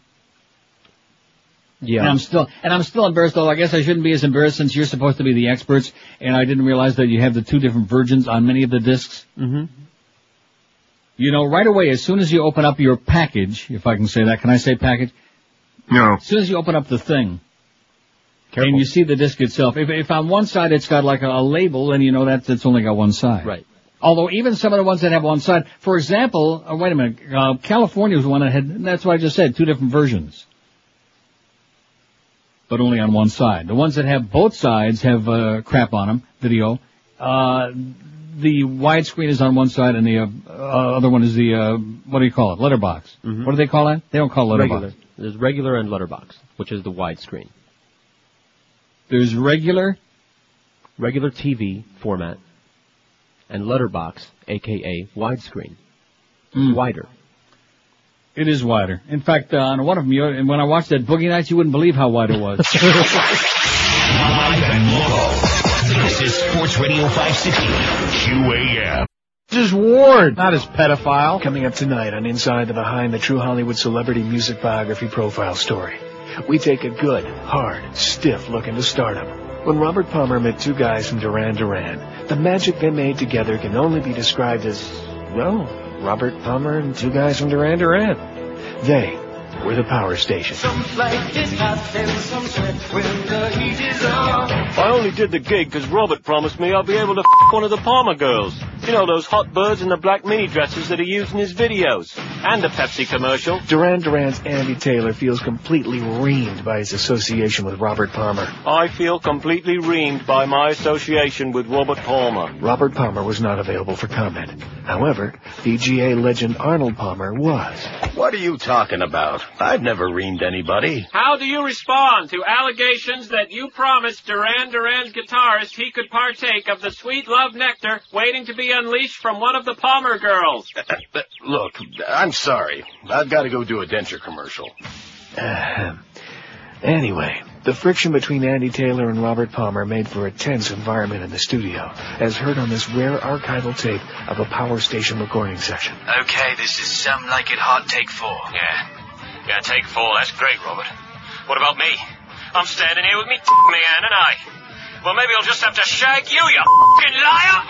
Yeah. And I'm still, and I'm still embarrassed. Though I guess I shouldn't be as embarrassed since you're supposed to be the experts, and I didn't realize that you have the two different versions on many of the discs. Mm-hmm. You know, right away, as soon as you open up your package, if I can say that, can I say package? No. As soon as you open up the thing, Careful. and you see the disc itself, if, if on one side it's got like a, a label, then you know that it's only got one side. Right. Although even some of the ones that have one side, for example, uh, wait a minute, uh, California was the one that had, that's what I just said, two different versions. But only on one side. The ones that have both sides have uh, crap on them, video. Uh, the widescreen is on one side and the uh, uh, other one is the, uh, what do you call it, letterbox. Mhm. What do they call that? They don't call it letterbox. Regular. There's regular and letterbox, which is the widescreen. There's regular, Regular T V format, and letterbox, aka widescreen. Mm. Wider. It is wider. In fact, uh, on one of them, you, and when I watched that Boogie Nights, you wouldn't believe how wide it was. Live and local. This is Sports Radio five sixty Q A M. This is Ward, not his pedophile. Coming up tonight on Inside the Behind the True Hollywood Celebrity Music Biography Profile Story. We take a good, hard, stiff look into stardom. When Robert Palmer met two guys from Duran Duran, the magic they made together can only be described as, well, Robert Palmer and two guys from Duran Duran. They we're the power station. Some flight is hot and some sweat when the heat is on. I only did the gig because Robert promised me I'll be able to f*** one of the Palmer girls. You know, those hot birds in the black mini dresses that he used in his videos. And the Pepsi commercial. Duran Duran's Andy Taylor feels completely reamed by his association with Robert Palmer. I feel completely reamed by my association with Robert Palmer. Robert Palmer was not available for comment. However, V G A legend Arnold Palmer was. What are you talking about? I've never reamed anybody. How do you respond to allegations that you promised Duran Duran's guitarist he could partake of the sweet love nectar waiting to be unleashed from one of the Palmer girls? Look, I'm sorry. I've got to go do a denture commercial. Uh, anyway, the friction between Andy Taylor and Robert Palmer made for a tense environment in the studio, as heard on this rare archival tape of a power station recording session. Okay, this is Some Like It Hot, take four. Yeah. Yeah, take four. That's great, Robert. What about me? I'm standing here with me man and I. Well, maybe I'll just have to shag you, you f***ing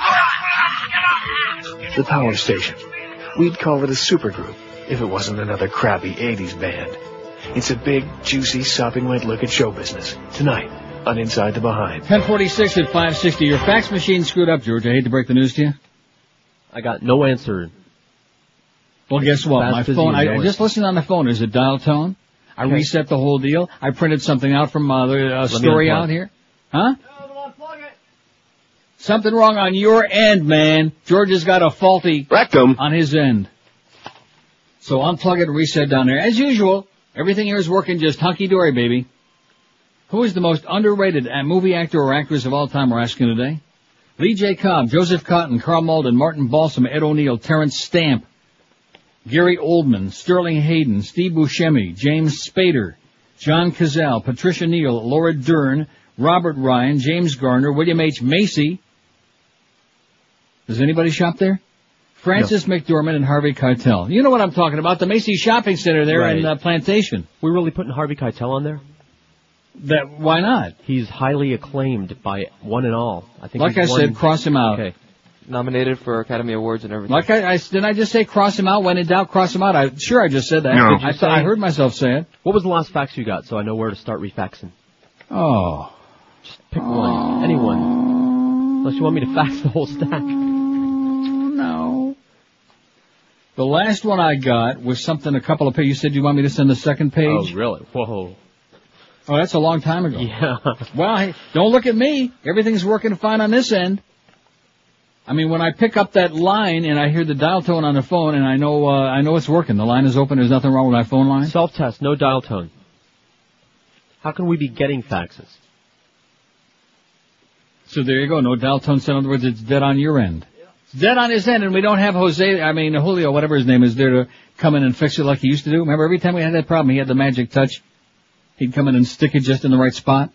liar! The power station. We'd call it a supergroup if it wasn't another crappy eighties band. It's a big, juicy, sopping wet look at show business. Tonight, on Inside the Behind. ten forty-six at five sixty. Your fax machine screwed up, George. I hate to break the news to you. I got no answer. Well, guess what? Fast My as phone, you know I, I it. just listened on the phone. There's a dial tone. I Okay. reset the whole deal. I printed something out from uh, the uh, me story unplug. out here. Huh? Something wrong on your end, man. George has got a faulty rectum on his end. So unplug it and reset down there. As usual, everything here is working just hunky-dory, baby. Who is the most underrated uh, movie actor or actress of all time, we're asking today? Lee J. Cobb, Joseph Cotton, Carl Malden, Martin Balsam, Ed O'Neill, Terrence Stamp, Gary Oldman, Sterling Hayden, Steve Buscemi, James Spader, John Cazale, Patricia Neal, Laura Dern, Robert Ryan, James Garner, William H. Macy. Does anybody shop there? Francis no. McDormand and Harvey Keitel. You know what I'm talking about, the Macy Shopping Center there right. in uh, Plantation. We're really putting Harvey Keitel on there? That Why not? He's highly acclaimed by one and all. I think. Like I won... said, cross him out. Okay. Nominated for Academy Awards and everything. Like I, I didn't I just say cross him out? When in doubt, cross him out. I sure I just said that. No. I, I heard myself say it. What was the last fax you got, so I know where to start refaxing? Oh. Just pick one. Anyone. Unless you want me to fax the whole stack. No. The last one I got was something a couple of pages. You said you want me to send the second page? Oh, really? Whoa. Oh, that's a long time ago. Yeah. Well, hey, don't look at me. Everything's working fine on this end. I mean, when I pick up that line and I hear the dial tone on the phone and I know, uh, I know it's working. The line is open. There's nothing wrong with my phone line. Self-test, no dial tone. How can we be getting faxes? So there you go. No dial tone. So in other words, it's dead on your end. It's dead on his end, and we don't have Jose, I mean, Julio, whatever his name is, there to come in and fix it like he used to do. Remember, every time we had that problem, he had the magic touch. He'd come in and stick it just in the right spot.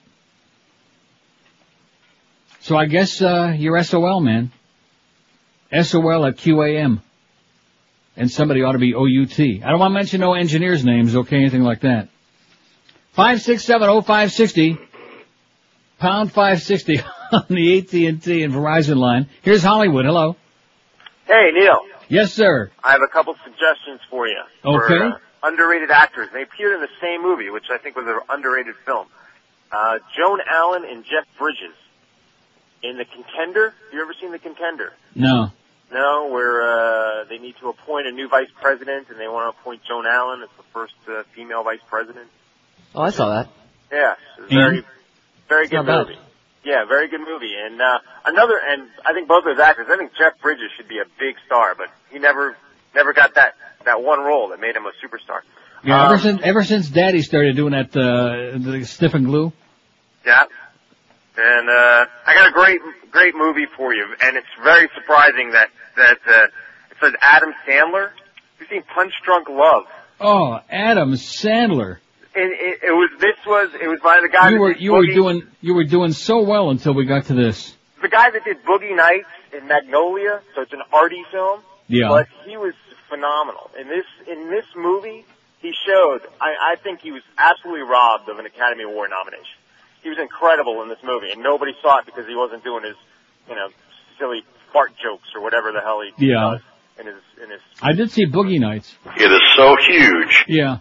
So I guess, uh, you're S O L, man. S O L at Q A M. And somebody ought to be O U T. I don't want to mention no engineers' names, okay, anything like that. five six seven oh five six oh. Pound five sixty on the A T and T and Verizon line. Here's Hollywood. Hello. Hey, Neil. Yes, sir. I have a couple suggestions for you. Okay. For, uh, underrated actors. They appeared in the same movie, which I think was an underrated film. Uh, Joan Allen and Jeff Bridges. In The Contender. Have you ever seen The Contender? No. No, where uh, they need to appoint a new vice president, and they want to appoint Joan Allen as the first uh, female vice president. Oh, I saw that. Yeah, it's a very, very good not movie. Yeah, very good movie. And uh, another, and I think both those actors. I think Jeff Bridges should be a big star, but he never, never got that that one role that made him a superstar. Yeah, um, ever since ever since Daddy started doing that uh, the stiff and glue. Yeah. And uh I got a great great movie for you, and it's very surprising that that uh it says Adam Sandler. You've seen Punch Drunk Love. Oh, Adam Sandler. And it, it was this was it was by the guy You that were did you Boogie, were doing you were doing so well until we got to this. the guy that did Boogie Nights and Magnolia, so it's an arty film. Yeah. But he was phenomenal. In this in this movie he showed I, I think he was absolutely robbed of an Academy Award nomination. He was incredible in this movie, and nobody saw it because he wasn't doing his, you know, silly fart jokes or whatever the hell he Yeah. does in his in his. I did see Boogie Nights. It is so huge. Yeah.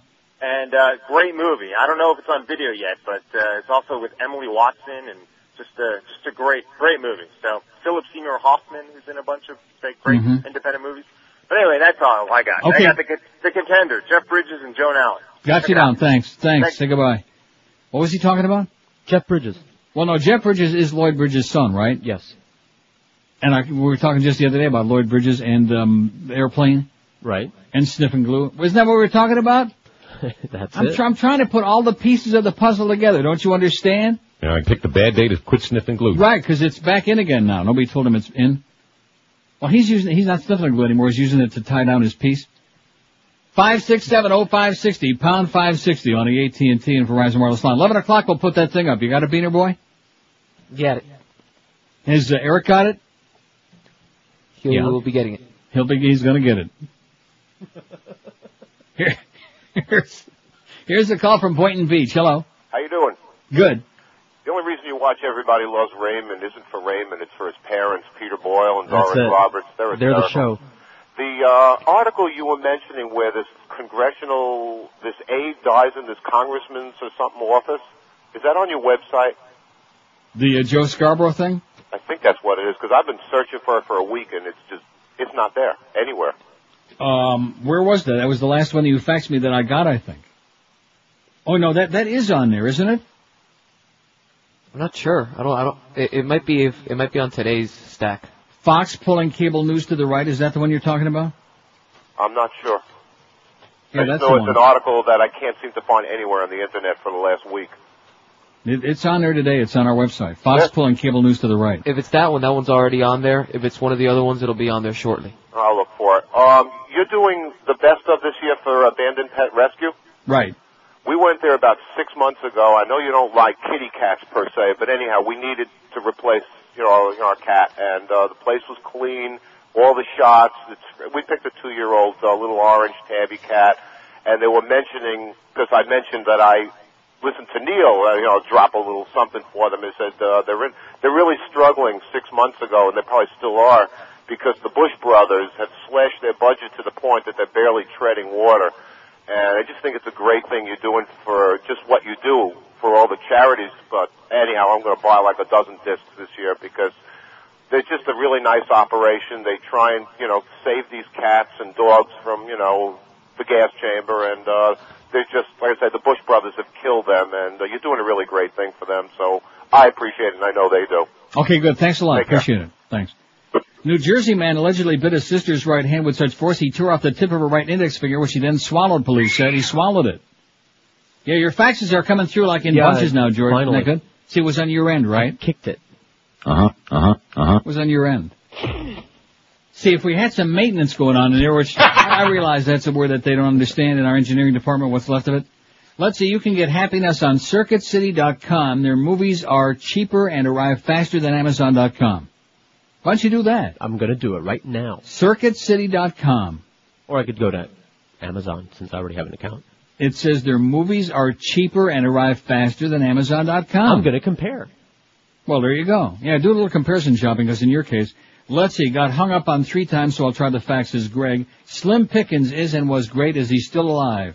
And uh, great movie. I don't know if it's on video yet, but uh, it's also with Emily Watson, and just a just a great great movie. So Philip Seymour Hoffman, who's in a bunch of like, great Mhm. independent movies. But anyway, that's all I got. Okay. I got the con- the contender, Jeff Bridges and Joan Allen. Got you down. Thanks. Thanks. Thanks. Say goodbye. What was he talking about? Jeff Bridges. Well, no, Jeff Bridges is Lloyd Bridges' son, right? Yes. And I, we were talking just the other day about Lloyd Bridges and um, the Airplane. Right. And Sniffing Glue. Wasn't that what we were talking about? That's I'm, it. try- I'm trying to put all the pieces of the puzzle together. Don't you understand? Yeah, I picked a bad day to quit sniffing glue. Right, because it's back in again now. Nobody told him it's in. Well, he's using he's not sniffing glue anymore. He's using it to tie down his piece. Five six seven oh five sixty pound five sixty on the A T and T and Verizon wireless line. Eleven o'clock, we'll put that thing up. You got it, Beaner Boy? Get it. Has uh, Eric got it? He Yeah. will be getting it. He'll be he's going to get it. Here, here's here's a call from Boynton Beach. Hello. How you doing? Good. The only reason you watch Everybody Loves Raymond isn't for Raymond, it's for his parents, Peter Boyle and That's Doris it. Roberts. They're, They're the hysterical. show. The uh, article you were mentioning where this congressional, this aide dies in this congressman's or something office, is that on your website? The uh, Joe Scarborough thing? I think that's what it is, because I've been searching for it for a week and it's just, it's not there anywhere. Um, where was that? That was the last one that you faxed me that I got, I think. Oh no, that that is on there, isn't it? I'm not sure. I don't. I don't. It, it might be. It might be on today's stack. Fox pulling cable news to the right. Is that the one you're talking about? I'm not sure. Yeah, I just that's know the it's one. an article that I can't seem to find anywhere on the internet for the last week. It, it's on there today. It's on our website. Fox pulling cable news to the right. If it's that one, that one's already on there. If it's one of the other ones, it'll be on there shortly. I'll look for it. Um, you're doing the best of this year for Abandoned Pet Rescue? Right. We went there about six months ago. I know you don't like kitty cats per se, but anyhow, we needed to replace, you know, our, our cat, and uh, the place was clean. All the shots. It's, we picked a two-year-old uh, little orange tabby cat, and they were mentioning, because I mentioned that I listened to Neil, uh, you know, drop a little something for them. They said uh, they're in, they're really struggling six months ago, and they probably still are, because the Bush brothers have slashed their budget to the point that they're barely treading water. And I just think it's a great thing you're doing for just what you do for all the charities. But anyhow, I'm going to buy like a dozen discs this year because they're just a really nice operation. They try and, you know, save these cats and dogs from, you know, the gas chamber. And uh, they're just, like I said, the Bush brothers have killed them. And uh, you're doing a really great thing for them. So I appreciate it, and I know they do. Okay, good. Thanks a lot. Take care. Appreciate it. Thanks. New Jersey man allegedly bit his sister's right hand with such force he tore off the tip of her right index finger, which he then swallowed, police said. He swallowed it. Yeah, your faxes are coming through like in Yeah, bunches now, George. finally. Isn't that good? See, it was on your end, right? Kicked it. Uh-huh, uh-huh, uh-huh. It was on your end. See, if we had some maintenance going on in there, which I realize that's a word that they don't understand in our engineering department, what's left of it. Let's see, you can get happiness on circuit city dot com. Their movies are cheaper and arrive faster than amazon dot com. Why don't you do that? I'm going to do it right now. circuit city dot com. Or I could go to Amazon since I already have an account. It says their movies are cheaper and arrive faster than amazon dot com. I'm going to compare. Well, there you go. Yeah, do a little comparison shopping, because in your case, let's see, got hung up on three times, so I'll try the faxes. Greg, Slim Pickens is and was great. Is he still alive?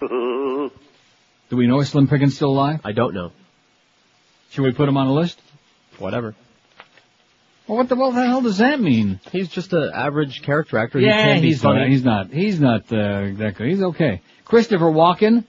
Do we know if Slim Pickens still alive? I don't know. Should we put him on a list? Whatever. Well, what the, what the hell does that mean? He's just an average character actor. Yeah, he can be he's funny. not. He's not. He's not uh, that good. He's okay. Christopher Walken.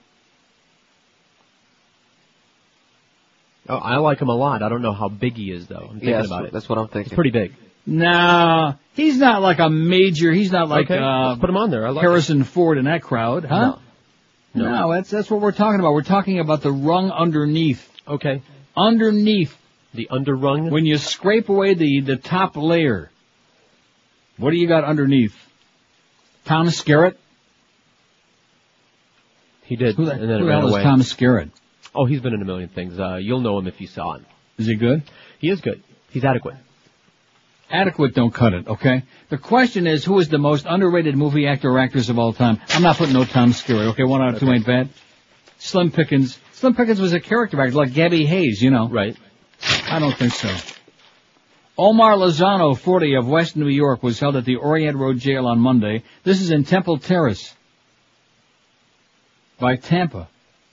Oh, I like him a lot. I don't know how big he is, though. I'm thinking Yeah, that's about what- it. that's what I'm thinking. He's pretty big. No, he's not like a major. He's not like Okay, uh, let's put him on there. I like Harrison Ford in that crowd, huh? No. No, that's that's what we're talking about. We're talking about the rung underneath. Okay. Underneath. The underrung? When you scrape away the, the top layer, what do you got underneath? Tom Skerritt? He did. Who the, and then who it the ran hell is away. Tom Skerritt? Oh, he's been in a million things. Uh, you'll know him if you saw him. Is he good? He is good. He's adequate. Adequate don't cut it, okay? The question is, who is the most underrated movie actor or actress of all time? I'm not putting no Tom Skerritt, okay? One out of two Okay. ain't bad. Slim Pickens. Slim Pickens was a character actor, like Gabby Hayes, you know. Right. I don't think so. Omar Lozano, forty, of West New York, was held at the Orient Road Jail on Monday. This is in Temple Terrace. by Tampa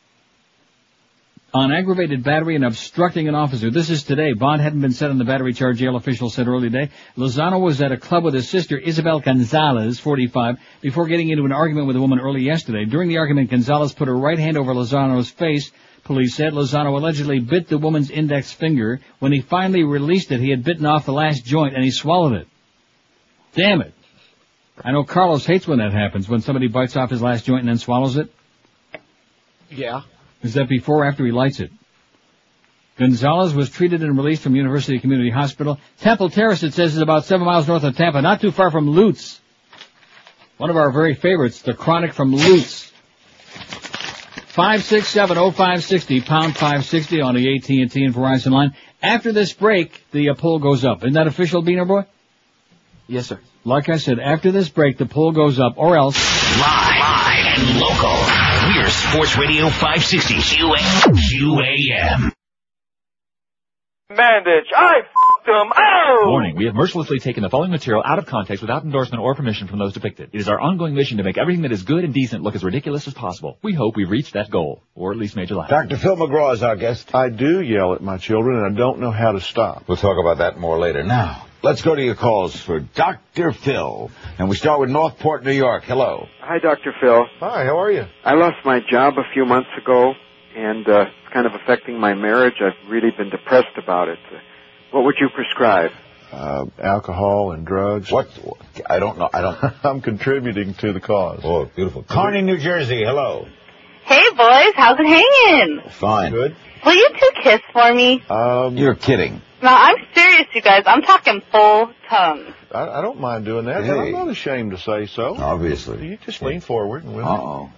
on aggravated battery and obstructing an officer. This is today. Bond hadn't been set on the battery charge, jail officials said earlier today. Lozano was at a club with his sister, Isabel Gonzalez, forty-five, before getting into an argument with a woman early yesterday. During the argument, Gonzalez put her right hand over Lozano's face. Police said Lozano allegedly bit the woman's index finger. When he finally released it, he had bitten off the last joint and he swallowed it. Damn it. I know Carlos hates when that happens, when somebody bites off his last joint and then swallows it. Yeah. Is that before or after he lights it? Gonzalez was treated and released from University Community Hospital. Temple Terrace, it says, is about seven miles north of Tampa, not too far from Lutz. One of our very favorites, the Chronic from Lutz. five six seven oh five six oh, pound five sixty on the A T and T and Verizon line. After this break, the uh, poll goes up. Isn't that official, Beaner Boy? Yes, sir. Like I said, after this break, the poll goes up, or else... Live, live and local. We're Sports Radio five sixty Q A M. Bandage. I f***ed him. Oh! Warning, we have mercilessly taken the following material out of context without endorsement or permission from those depicted. It is our ongoing mission to make everything that is good and decent look as ridiculous as possible. We hope we've reached that goal, or at least made you laugh. Doctor Phil McGraw is our guest. I do yell at my children, and I don't know how to stop. We'll talk about that more later. Now, let's go to your calls for Doctor Phil. And we start with Northport, New York. Hello. Hi, Doctor Phil. Hi, how are you? I lost my job a few months ago, and uh, it's kind of affecting my marriage. I've really been depressed about it. What would you prescribe? Uh, alcohol and drugs. What? I don't know. I don't. I'm contributing to the cause. Oh, beautiful. Kearney, New Jersey. Hello. Hey, boys. How's it hanging? Fine. Good. Will you two kiss for me? Um, You're kidding. No, I'm serious, you guys. I'm talking full tongue. I, I don't mind doing that, Hey. but I'm not ashamed to say so. Obviously. You just lean forward and we'll... Uh-oh.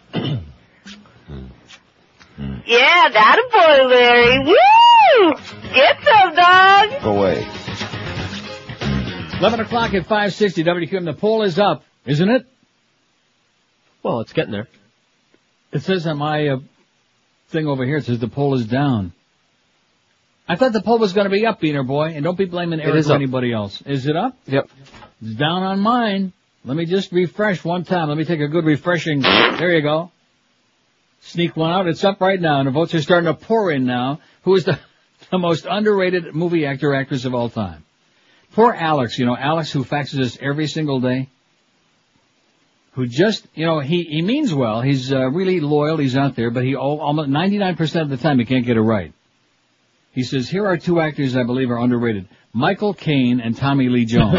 Yeah, that a boy, Larry. Woo! Get some, dog. Go away. eleven o'clock at five sixty W Q M. The poll is up, isn't it? Well, it's getting there. It says on my uh, thing over here, it says the poll is down. I thought the poll was going to be up, Beaner Boy, and don't be blaming It Eric is or up. anybody else. Is it up? Yep. It's down on mine. Let me just refresh one time. Let me take a good refreshing. There you go. Sneak one out. It's up right now, and the votes are starting to pour in now. Who is the, the most underrated movie actor, actress of all time? Poor Alex, you know, Alex who faxes us every single day. Who just, you know, he, he means well. He's uh, really loyal. He's out there, but he almost ninety-nine percent of the time he can't get it right. He says, here are two actors I believe are underrated. Michael Caine and Tommy Lee Jones.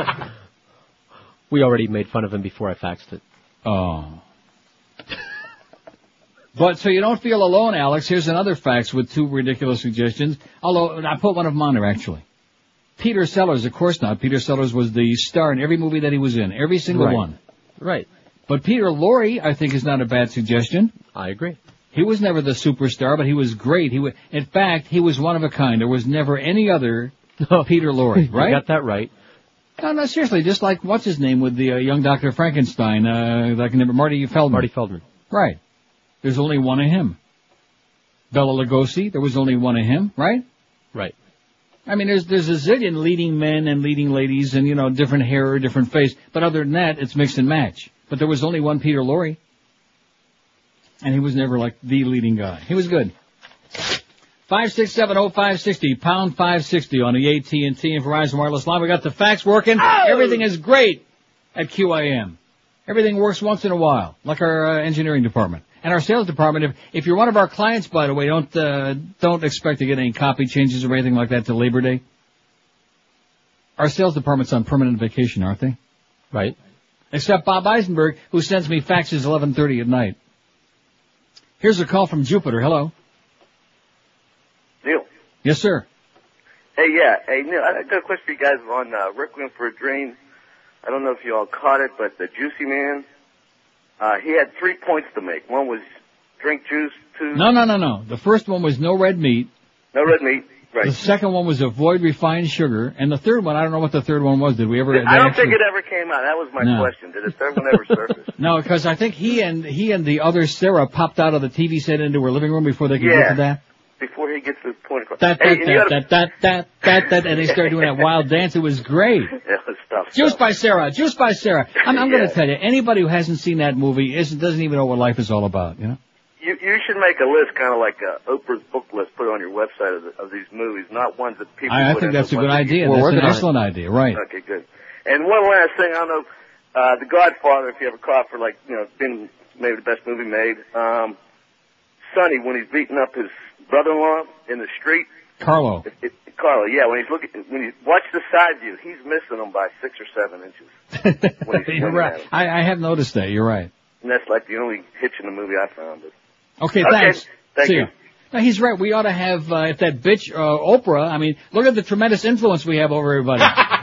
We already made fun of him before I faxed it. Oh. But so you don't feel alone, Alex. Here's another fax with two ridiculous suggestions. Although, I put one of them on there, actually. Peter Sellers, of course not. Peter Sellers was the star in every movie that he was in. Every single Right. one. Right. But Peter Lorre, I think, is not a bad suggestion. I agree. He was never the superstar, but he was great. He was, in fact, he was one of a kind. There was never any other Peter Lorre, right? You got that right. No, no, seriously. Just like, what's his name with the uh, young Doctor Frankenstein? Uh, I can never, Marty Feldman. Marty Feldman. Right. There's only one of him. Bela Lugosi, there was only one of him, right? Right. I mean, there's there's a zillion leading men and leading ladies and, you know, different hair, different face. But other than that, it's mix and match. But there was only one Peter Lorre. And he was never like the leading guy. He was good. five six seven oh five six oh, pound five sixty on the A T and T and Verizon Wireless line. We got the fax working. Oh! Everything is great at Q I M. Everything works once in a while, like our uh, engineering department. And our sales department, if, if you're one of our clients, by the way, don't, uh, don't expect to get any copy changes or anything like that till Labor Day. Our sales department's on permanent vacation, aren't they? Right. Except Bob Eisenberg, who sends me faxes eleven thirty at night. Here's a call from Jupiter. Hello. Neil. Yes, sir. Hey, yeah. Hey, Neil, I got a question for you guys on uh, Requiem for a Dream. I don't know if you all caught it, but the Juicy Man, uh, he had three points to make. One was drink juice, two... No, no, no, no. The first one was no red meat. No red meat, right. The second one was avoid refined sugar. And the third one, I don't know what the third one was. Did we ever... I don't actually... think it ever came out. That was my No. question. Did the third one ever surface? No, because I think he and he and the other Sarah popped out of the T V set into her living room before they could Yeah. get to that. Before he gets to the point across. That, hey, that, and you that, gotta- that, that, that, that, and they started doing that wild dance. It was great. Yeah, it was tough. Juice by Sarah, Juice by Sarah. I'm, I'm going Yeah. to tell you, anybody who hasn't seen that movie isn't, doesn't even know what life is all about, you know? You you should make a list, kind of like uh, Oprah's book list, put on your website of, the, of these movies, not ones that people. I, I put think in, that's a but good ones that idea. you- That's an excellent idea, right? Okay, good. And one last thing, I don't know, uh, The Godfather, if you ever caught for like, you know, been maybe the best movie made. Um, Sonny, when he's beating up his brother-in-law in the street. Carlo. It, it, Carlo, yeah, when he's looking, when you watch the side view, he's missing them by six or seven inches. When he's You're swinging right. at him. I, I have noticed that. You're right. And that's like the only hitch in the movie I found. But Okay, Okay, thanks. thank See you. ya. No, he's right. We ought to have, uh, if that bitch, uh, Oprah, I mean, look at the tremendous influence we have over everybody.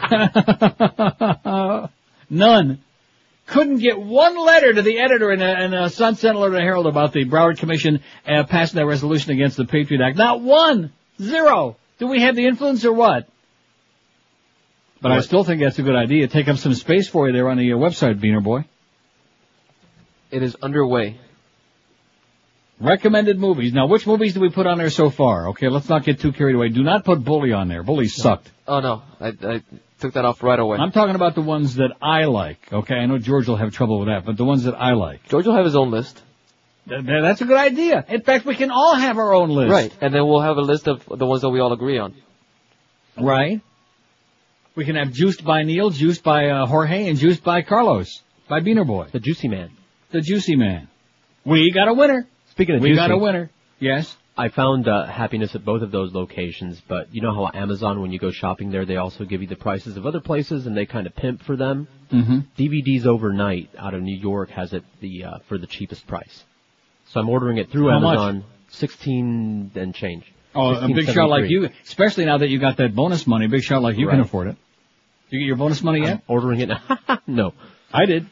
None. Couldn't get one letter to the editor in a, in a Sun Sentinel or the Herald about the Broward Commission uh, passing that resolution against the Patriot Act. Not one. Zero. Do we have the influence or what? But I still think that's a good idea. Take up some space for you there on the uh, website, Beaner Boy. It is underway. Recommended movies. Now, which movies do we put on there so far? Okay, let's not get too carried away. Do not put Bully on there. Bully sucked. Oh no, I, I took that off right away. I'm talking about the ones that I like. Okay, I know George will have trouble with that, but the ones that I like. George will have his own list. Th- th- that's a good idea. In fact, we can all have our own list. Right, and then we'll have a list of the ones that we all agree on. Right. We can have Juiced by Neil, Juiced by uh, Jorge, and Juiced by Carlos, by Beaner Boy. The Juicy Man. The Juicy Man. We got a winner. Speaking of we juicy, got a winner. Yes. I found uh, happiness at both of those locations, but you know how Amazon, when you go shopping there, they also give you the prices of other places, and they kind of pimp for them. Mm-hmm. D V Ds Overnight out of New York has it the uh, for the cheapest price, so I'm ordering it through How Amazon. much? Sixteen and change. Oh, a big shot like you, especially now that you got that bonus money, a big shot like you can Right. afford it. You get your bonus money yet? I'm ordering it now. No. I did.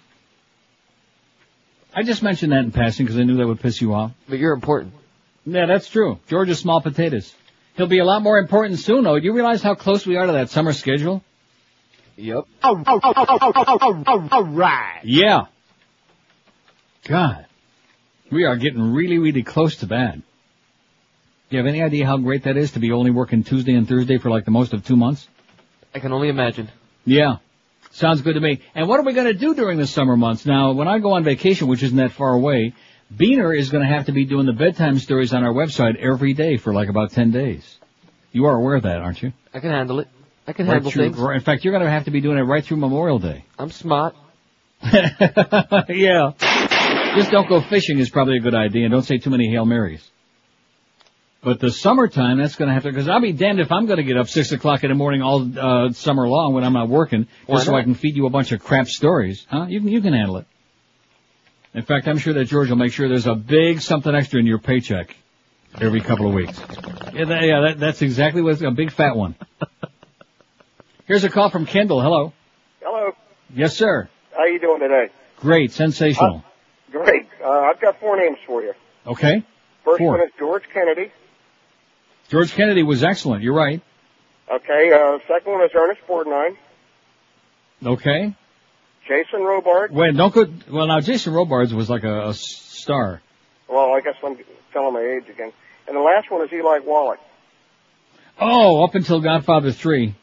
I just mentioned that in passing because I knew that would piss you off. But you're important. Yeah, that's true. George is small potatoes. He'll be a lot more important soon, though. Do you realize how close we are to that summer schedule? Yep. Oh, oh, oh, oh, oh, oh, oh, oh, all right. Yeah. God. We are getting really, really close to that. Do you have any idea how great that is to be only working Tuesday and Thursday for like the most of two months? I can only imagine. Yeah. Sounds good to me. And what are we going to do during the summer months? Now, when I go on vacation, which isn't that far away, Beaner is going to have to be doing the bedtime stories on our website every day for like about ten days. You are aware of that, aren't you? I can handle it. I can Right handle through- things. In fact, you're going to have to be doing it right through Memorial Day. I'm smart. Yeah. Just don't go fishing is probably a good idea, and don't say too many Hail Marys. But the summertime, that's going to have to, because I'll be damned if I'm going to get up six o'clock in the morning all uh, summer long when I'm not working, Why just so not? I can feed you a bunch of crap stories. Huh? You can, you can handle it. In fact, I'm sure that George will make sure there's a big something extra in your paycheck every couple of weeks. Yeah, that, yeah that, that's exactly what's a big fat one. Here's a call from Kendall. Hello. Hello. Yes, sir. How you doing today? Great. Sensational. Great. Uh, I've got four names for you. Okay. First Four. one is George Kennedy. George Kennedy was excellent. You're right. Okay. Uh, second one is Ernest Borgnine. Okay. Jason Robards. Wait, don't go. Well, now Jason Robards was like a, a star. Well, I guess I'm telling my age again. And the last one is Eli Wallach. Oh, up until Godfather three.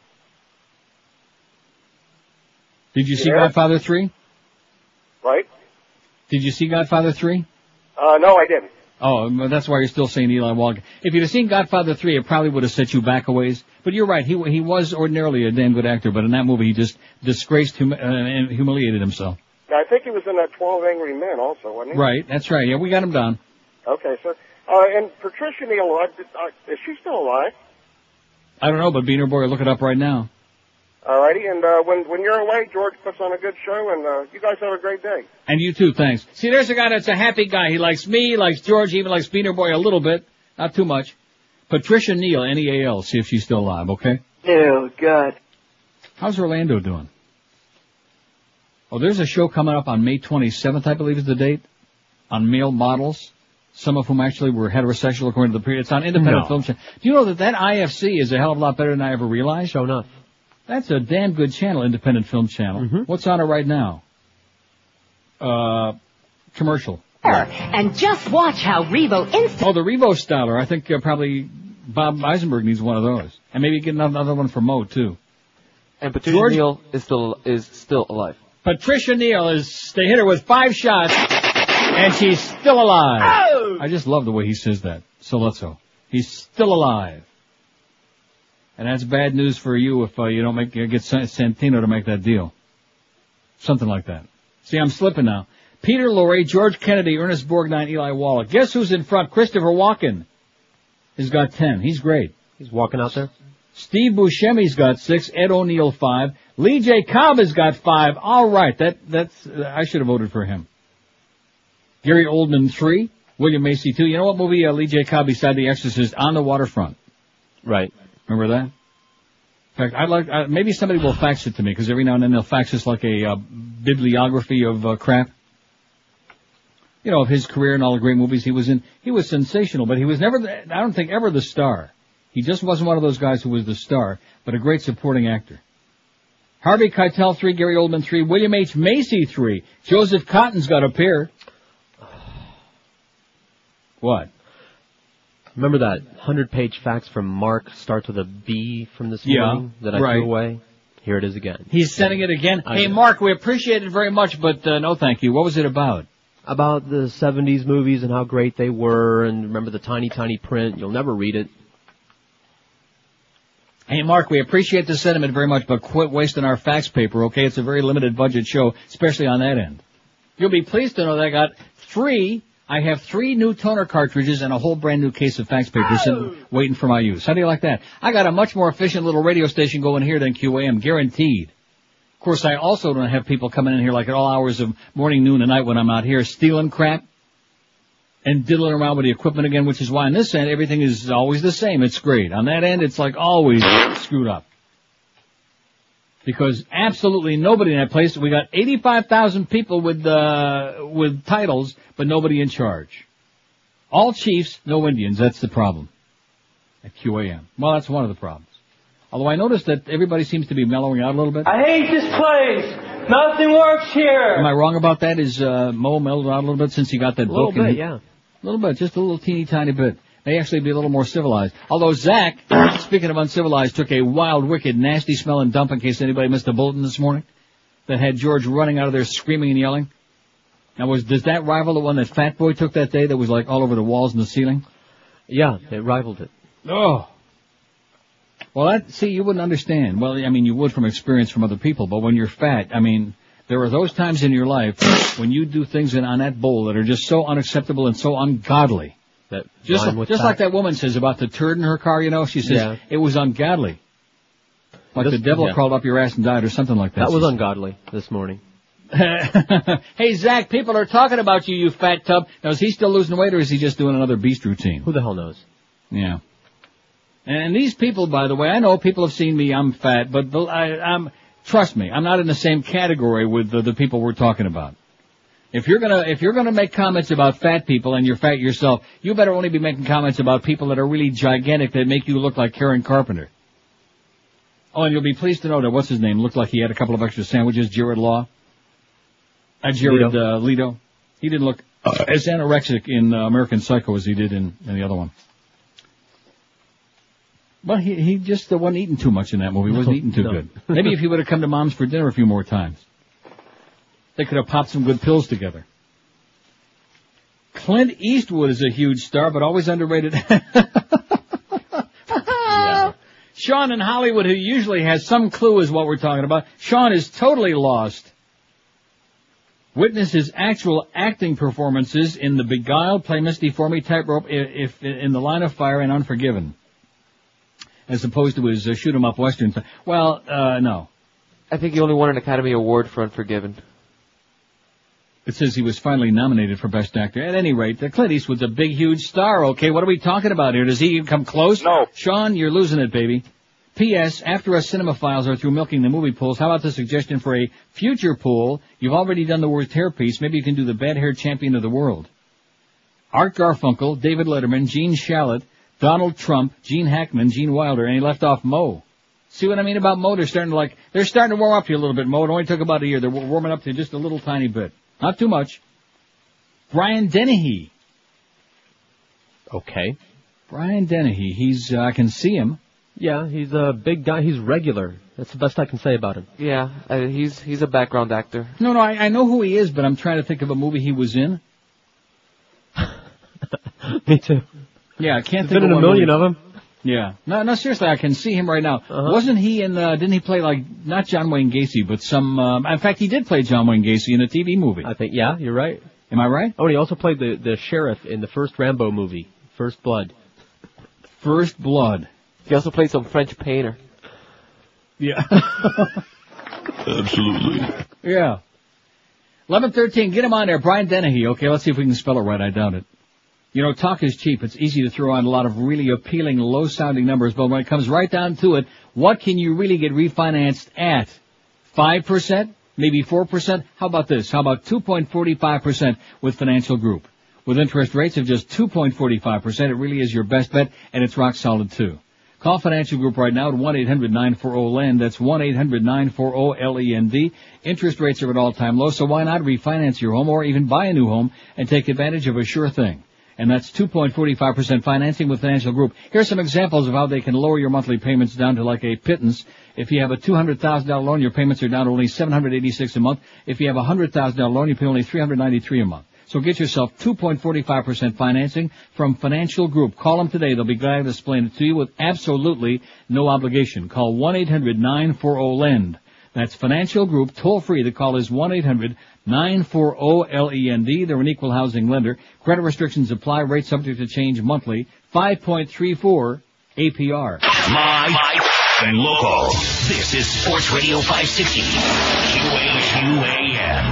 Did you see Yeah. Godfather three? Right? Did you see Godfather three? Uh, no, I didn't. Oh, well, that's why you're still saying Eli Wallach. If you'd have seen Godfather three, it probably would have set you back a ways. But you're right. He he was ordinarily a damn good actor, but in that movie he just disgraced hum- uh, and humiliated himself. I think he was in that twelve Angry Men also, wasn't he? Right. That's right. Yeah, we got him down. Okay, sir. Uh, and Patricia Neal, uh, uh, is she still alive? I don't know, but Beaner Boy, look it up right now. Alrighty, and uh, when when you're away, George puts on a good show, and uh, you guys have a great day. And you too, thanks. See, there's a guy that's a happy guy. He likes me, likes George, even likes Beaner Boy a little bit. Not too much. Patricia Neal, N E A L, see if she's still alive, okay? Oh, God. How's Orlando doing? Oh, there's a show coming up on May twenty-seventh, I believe is the date, on male models, some of whom actually were heterosexual according to the period. It's on Independent No. Film Channel. Do you know that that I F C is a hell of a lot better than I ever realized? Show enough. That's a damn good channel, Independent Film Channel. Mm-hmm. What's on it right now? Uh, commercial. And just watch how Revo Instant... Oh, the Revo Styler. I think uh, probably Bob Eisenberg needs one of those. And maybe get another one for Mo, too. And Patricia George- Neal is still is still alive. Patricia Neal is, they hit her with five shots, and she's still alive. Oh! I just love the way he says that. Sollozzo. He's still alive. And that's bad news for you if uh, you don't make get Santino to make that deal. Something like that. See, I'm slipping now. Peter Lorre, George Kennedy, Ernest Borgnine, Eli Wallach. Guess who's in front? Christopher Walken has got ten. He's great. He's walking out there. Steve Buscemi's got six. Ed O'Neill five. Lee J. Cobb has got five. All right, that that's uh, I should have voted for him. Gary Oldman three. William Macy two. You know what movie uh, Lee J. Cobb beside The Exorcist? On the Waterfront. Right. Remember that? In fact, I'd like uh, maybe somebody will fax it to me because every now and then they'll fax us like a uh, bibliography of uh, crap. You know, of his career and all the great movies he was in. He was sensational, but he was never, the, I don't think, ever the star. He just wasn't one of those guys who was the star, but a great supporting actor. Harvey Keitel three, Gary Oldman three, William H. Macy three. Joseph Cotton's got a pair. What? Remember that hundred-page fax from Mark starts with a B from this Yeah, morning that I right. threw away? Here it is again. He's sending it again. I Hey, know. Mark, we appreciate it very much, but uh, no thank you. What was it about? About the seventies movies and how great they were, and remember the tiny, tiny print. You'll never read it. Hey, Mark, we appreciate the sentiment very much, but quit wasting our fax paper, okay? It's a very limited budget show, especially on that end. You'll be pleased to know that I got three, I have three new toner cartridges and a whole brand new case of fax paper sitting, waiting for my use. How do you like that? I got a much more efficient little radio station going here than Q A M, guaranteed. Of course, I also don't have people coming in here like at all hours of morning, noon, and night when I'm out here stealing crap and diddling around with the equipment again, which is why on this end, everything is always the same. It's great. On that end, it's like always screwed up. Because absolutely nobody in that place, we got eighty-five thousand people with, uh, with titles, but nobody in charge. All chiefs, no Indians. That's the problem at Q A M. Well, that's one of the problems. Although I noticed that everybody seems to be mellowing out a little bit. I hate this place. Nothing works here. Am I wrong about that? Is uh, Mo mellowed out a little bit since he got that A little book? and bit, he- yeah. A little bit, just a little teeny tiny bit. May actually be a little more civilized. Although Zach, speaking of uncivilized, took a wild, wicked, nasty smelling dump in case anybody missed a bulletin this morning that had George running out of there screaming and yelling. Now, was does that rival the one that Fat Boy took that day that was like all over the walls and the ceiling? Yeah, it rivaled it. Oh. Well, that, see, you wouldn't understand. Well, I mean, you would from experience from other people, but when you're fat, I mean, there are those times in your life when you do things in, on that bowl that are just so unacceptable and so ungodly. That Just, rhyme with just fat. like that woman says about the turd in her car, you know, she says Yeah. it was ungodly. Like This- the devil yeah. crawled up your ass and died or something like that. That was She said. ungodly this morning. Hey, Zach, people are talking about you, you fat tub. Now, is he still losing weight or is he just doing another beast routine? Who the hell knows? Yeah. And these people, by the way, I know people have seen me, I'm fat, but the, I, I'm, trust me, I'm not in the same category with the, the people we're talking about. If you're gonna, if you're gonna make comments about fat people and you're fat yourself, you better only be making comments about people that are really gigantic that make you look like Karen Carpenter. Oh, and you'll be pleased to know that what's his name looked like he had a couple of extra sandwiches, Jared Law. Uh, Jared, Leto. uh, Leto. He didn't look uh, as anorexic in uh, American Psycho as he did in, in the other one. Well, he, he just uh, wasn't eating too much in that movie. He wasn't No, eating too no. good. Maybe if he would have come to Mom's for dinner a few more times, they could have popped some good pills together. Clint Eastwood is a huge star, but always underrated. Yeah. Sean in Hollywood, who usually has some clue is what we're talking about. Sean is totally lost. Witness his actual acting performances in The Beguiled, Play Misty for Me, Tightrope, if, if in The Line of Fire, and Unforgiven, as opposed to his uh, shoot 'em up western. Well, uh, no. I think he only won an Academy Award for Unforgiven. It says he was finally nominated for Best Actor. At any rate, uh, Clint Eastwood's a big, huge star. Okay, what are we talking about here? Does he even come close? No. Sean, you're losing it, baby. P S. After us cinemaphiles are through milking the movie pools, how about the suggestion for a future pool? You've already done the worst hairpiece. Maybe you can do the bad hair champion of the world. Art Garfunkel, David Letterman, Gene Shalit, Donald Trump, Gene Hackman, Gene Wilder, and he left off Mo. See what I mean about Mo? They're starting to like, they're starting to warm up to you a little bit, Mo. It only took about a year. They're warming up to just a little tiny bit. Not too much. Brian Dennehy. Okay. Brian Dennehy. He's, uh, I can see him. Yeah, he's a big guy. He's regular. That's the best I can say about him. Yeah, uh, he's he's a background actor. No, no, I, I know who he is, but I'm trying to think of a movie he was in. Me too. Yeah, I can't There's think been of in a one million movie. of them. Yeah. No, no, seriously, I can see him right now. Uh-huh. Wasn't he in, uh, didn't he play like, not John Wayne Gacy, but some, um, in fact, he did play John Wayne Gacy in a T V movie. I think, yeah, you're right. Am I right? Oh, and he also played the, the sheriff in the first Rambo movie, First Blood. First Blood. He also played some French painter. Yeah. Absolutely. Yeah. eleven thirteen, get him on there. Brian Dennehy. Okay, let's see if we can spell it right. I doubt it. You know, talk is cheap. It's easy to throw on a lot of really appealing, low-sounding numbers, but when it comes right down to it, what can you really get refinanced at? five percent? Maybe four percent? How about this? How about two point four five percent with Financial Group? With interest rates of just two point four five percent, it really is your best bet, and it's rock solid too. Call Financial Group right now at one eight hundred nine four zero L E N D. That's one eight hundred nine four zero L E N D. Interest rates are at all-time low, so why not refinance your home or even buy a new home and take advantage of a sure thing? And that's two point four five percent financing with Financial Group. Here's some examples of how they can lower your monthly payments down to like a pittance. If you have a two hundred thousand dollars loan, your payments are down to only seven hundred eighty-six dollars a month. If you have a one hundred thousand dollars loan, you pay only three hundred ninety-three dollars a month. So get yourself two point four five percent financing from Financial Group. Call them today. They'll be glad to explain it to you with absolutely no obligation. Call one eight hundred nine four zero L E N D. That's Financial Group. Toll free. The call is one eight hundred nine four zero L E N D. They're an equal housing lender. Credit restrictions apply. Rates subject to change monthly. five point three four A P R. Live and local. This is Sports Radio five sixty. Q A Q A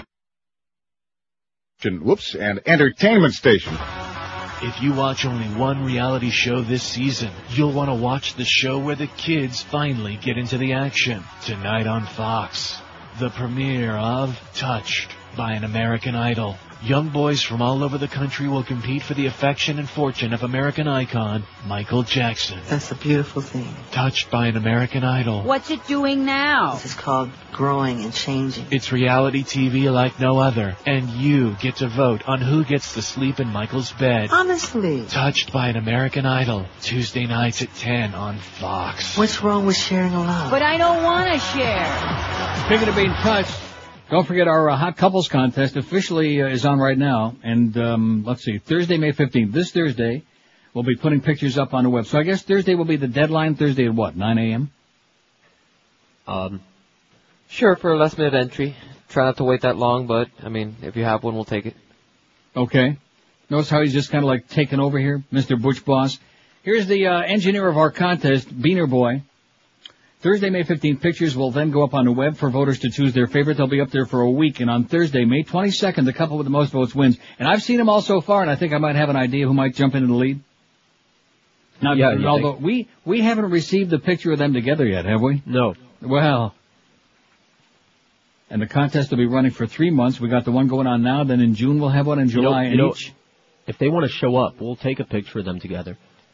M. Whoops, and entertainment station. If you watch only one reality show this season, you'll want to watch the show where the kids finally get into the action. Tonight on Fox, the premiere of Touched by an American Idol. Young boys from all over the country will compete for the affection and fortune of American icon Michael Jackson. That's a beautiful thing. Touched by an American Idol. What's it doing now? This is called growing and changing. It's reality T V like no other, and you get to vote on who gets to sleep in Michael's bed. Honestly. Touched by an American Idol, Tuesday nights at ten on Fox. What's wrong with sharing a lot? But I don't want to share. Speaking of being touched, don't forget our uh, Hot Couples Contest officially uh, is on right now. And um, let's see, Thursday, May fifteenth, this Thursday, we'll be putting pictures up on the web. So I guess Thursday will be the deadline. Thursday at what, nine a.m.? Um, sure, for a last minute entry. Try not to wait that long, but, I mean, if you have one, we'll take it. Okay. Notice how he's just kind of like taking over here, Mister Butch Boss. Here's the uh, engineer of our contest, Beaner Boy. Thursday, May fifteenth, pictures will then go up on the web for voters to choose their favorite. They'll be up there for a week. And on Thursday, May twenty-second, the couple with the most votes wins. And I've seen them all so far, and I think I might have an idea who might jump into the lead. Now, yeah, you although think? we, we haven't received the picture of them together yet, have we? No. Well, and the contest will be running for three months. We got the one going on now. Then in June, we'll have one in July. You know, and you know, each. If they want to show up, we'll take a picture of them together.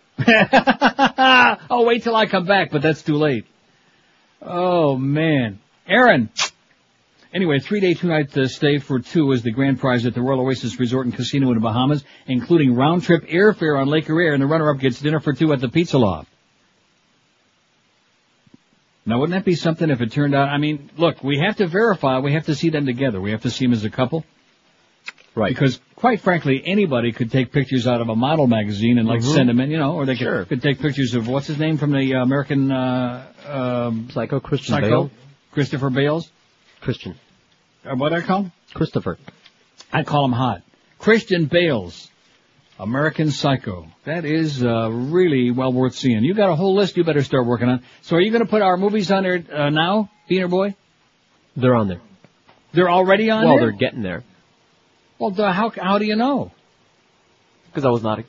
Oh, wait till I come back, but that's too late. Oh, man. Aaron. Anyway, three-day, two-night uh, stay for two is the grand prize at the Royal Oasis Resort and Casino in the Bahamas, including round-trip airfare on Lake Erie, and the runner-up gets dinner for two at the Pizza Loft. Now, wouldn't that be something if it turned out? I mean, look, we have to verify. We have to see them together. We have to see them as a couple. Right. Because, quite frankly, anybody could take pictures out of a model magazine and, like, mm-hmm. send them in, you know, or they could, sure. could take pictures of, what's his name from the uh, American, uh, um, Psycho, Christian Psycho? Bale. Christopher Bales? Christian. Uh, what do I call him? Christopher. I call him hot. Christian Bales. American Psycho. That is, uh, really well worth seeing. You got a whole list you better start working on. So are you gonna put our movies on there, uh, now, Beaner Boy? They're on there. They're already on well, there? Well, they're getting there. Well, duh, how, how do you know? Because I was nodding.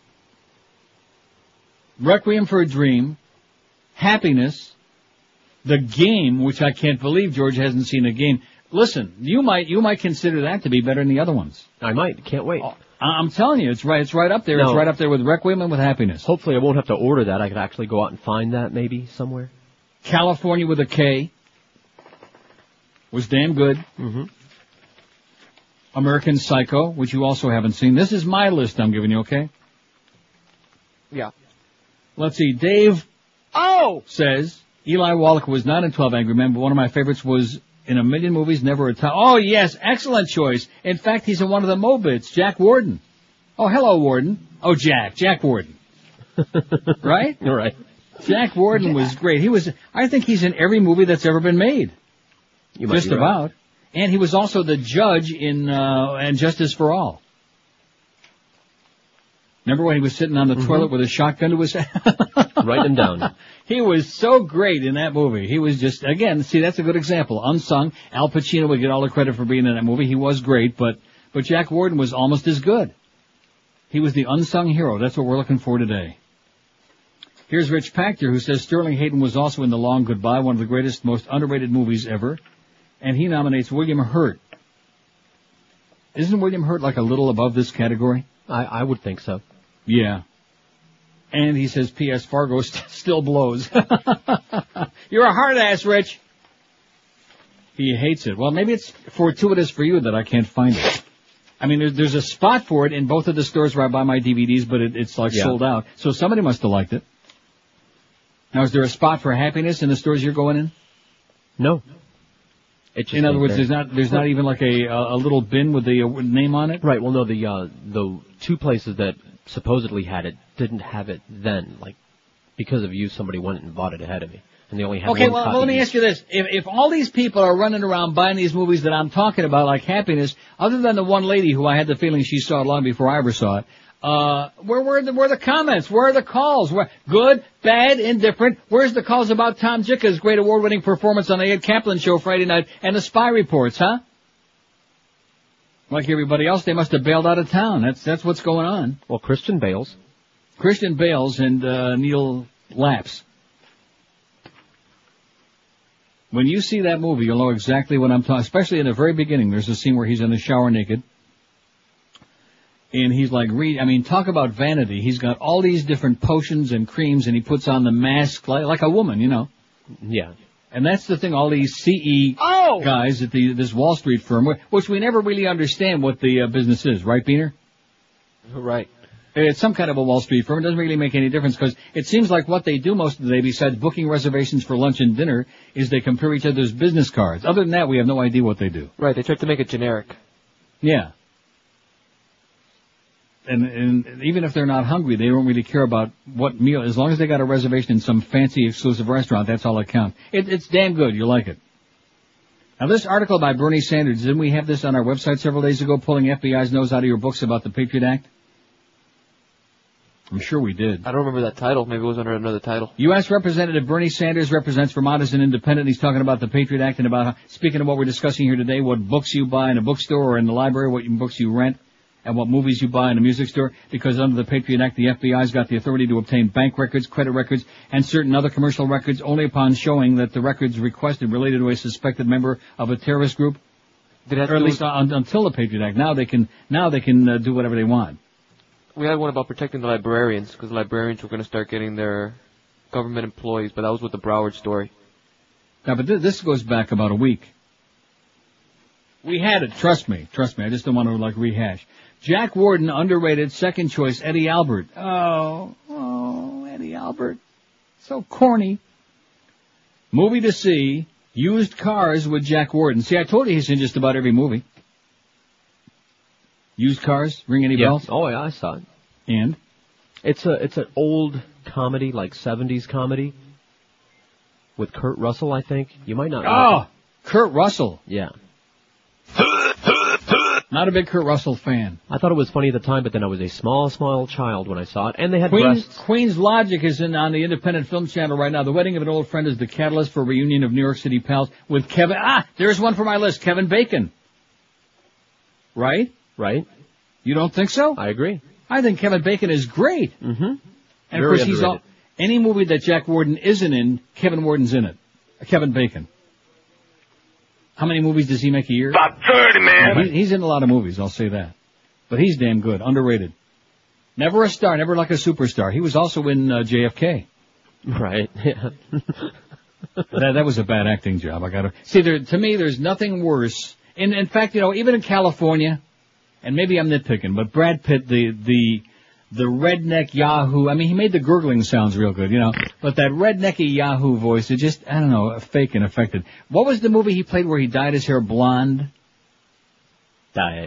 Requiem for a Dream, Happiness, The Game, which I can't believe George hasn't seen a game. Listen, you might you might consider that to be better than the other ones. I might. Can't wait. Oh, I'm telling you, it's right. It's right up there. No. It's right up there with Requiem and with Happiness. Hopefully, I won't have to order that. I could actually go out and find that maybe somewhere. California with a K was damn good. Mm-hmm. American Psycho, which you also haven't seen. This is my list I'm giving you, okay? Yeah. Let's see. Dave Oh says Eli Wallach was not in twelve Angry Men, but one of my favorites was in A Million Movies, Never a Time. Oh, yes, excellent choice. In fact, he's in one of the Mobits, Jack Warden. Oh, hello, Warden. Oh, Jack. Jack Warden. Right? You're right. Jack Warden was great. He was, I think he's in every movie that's ever been made. You might Just be right. about. And he was also the judge in, uh, and Justice for All. Remember when he was sitting on the Mm-hmm. toilet with a shotgun to his head? Write them down. He was so great in that movie. He was just, again, see, that's a good example. Unsung. Al Pacino would get all the credit for being in that movie. He was great, but, but Jack Warden was almost as good. He was the unsung hero. That's what we're looking for today. Here's Rich Pachter, who says Sterling Hayden was also in The Long Goodbye, one of the greatest, most underrated movies ever. And he nominates William Hurt. Isn't William Hurt like a little above this category? I, I would think so. Yeah. And he says P S Fargo st- still blows. You're a hard ass, Rich. He hates it. Well, maybe it's fortuitous for you that I can't find it. I mean, there's, there's a spot for it in both of the stores where I buy my D V Ds, but it, it's like Yeah. sold out. So somebody must have liked it. Now, is there a spot for Happiness in the stores you're going in? No. It just In other ain't words, there. there's not there's not even like a a little bin with the uh, name on it. Right. Well, no. The uh, the two places that supposedly had it didn't have it then. Like because of you, somebody went and bought it ahead of me, and they only had Okay, one well, copy well, let me each. ask you this: if if all these people are running around buying these movies that I'm talking about, like Happiness, other than the one lady who I had the feeling she saw it long before I ever saw it, uh, where were the where are the comments? Where are the calls? Where good, bad, indifferent? Where's the calls about Tom Jicka's great award-winning performance on the Ed Kaplan show Friday night and the spy reports, huh? Like everybody else, they must have bailed out of town. That's that's what's going on. Well, Christian Bales. Christian Bales and uh, Neil Lapps. When you see that movie, you'll know exactly what I'm talking. Especially in the very beginning, there's a scene where he's in the shower naked, and he's like, read. I mean, talk about vanity. He's got all these different potions and creams, and he puts on the mask like, like a woman, you know. Yeah. And that's the thing. All these C E Oh! guys at the this Wall Street firm, which we never really understand what the uh, business is, right, Beaner? Right. It's some kind of a Wall Street firm. It doesn't really make any difference because it seems like what they do most of the day, besides booking reservations for lunch and dinner, is they compare each other's business cards. Other than that, we have no idea what they do. Right. They tried to make it generic. Yeah. And, and even if they're not hungry, they don't really care about what meal. As long as they got a reservation in some fancy exclusive restaurant, that's all that counts. It, it's damn good. You like it. Now, this article by Bernie Sanders, didn't we have this on our website several days ago, pulling F B I's nose out of your books about the Patriot Act? I'm sure we did. I don't remember that title. Maybe it was under another title. U S Representative Bernie Sanders represents Vermont as an independent. He's talking about the Patriot Act and about, how, speaking of what we're discussing here today, what books you buy in a bookstore or in the library, what books you rent, and what movies you buy in a music store. Because under the Patriot Act, the F B I's got the authority to obtain bank records, credit records, and certain other commercial records only upon showing that the records requested related to a suspected member of a terrorist group. Did that or at do least with- un- until the Patriot Act. Now they can, now they can uh, do whatever they want. We had one about protecting the librarians, because the librarians were going to start getting their government employees, but that was with the Broward story. Now, but th- this goes back about a week. We had it, trust me, trust me, I just don't want to, like, rehash. Jack Warden, underrated, second choice, Eddie Albert. Oh, oh, Eddie Albert. So corny. Movie to see, Used Cars with Jack Warden. See, I told you he's in just about every movie. Used Cars, ring any Yeah. bells? Oh yeah, I saw it. And? It's a it's an old comedy, like seventies comedy, with Kurt Russell, I think. You might not know. Oh, Kurt Russell. Yeah. Not a big Kurt Russell fan. I thought it was funny at the time, but then I was a small, small child when I saw it, and they had Queen's, breasts. Queen's Logic is in on the Independent Film Channel right now. The Wedding of an Old Friend is the catalyst for a reunion of New York City pals with Kevin. Ah, there's one for my list. Kevin Bacon. Right? Right. You don't think so? I agree. I think Kevin Bacon is great. Mm-hmm. And Very of course, he's all, underrated. any movie that Jack Warden isn't in, Kevin Warden's in it. Kevin Bacon. How many movies does he make a year? About thirty, man. He, he's in a lot of movies, I'll say that. But he's damn good, underrated. Never a star, never like a superstar. He was also in uh, J F K. Right. Yeah. that, that was a bad acting job. I gotta see. There, to me, there's nothing worse. In, in fact, you know, even in California, and maybe I'm nitpicking, but Brad Pitt, the the the redneck Yahoo. I mean, he made the gurgling sounds real good, you know. But that rednecky Yahoo voice, it just, I don't know, fake and affected. What was the movie he played where he dyed his hair blonde? Dye it.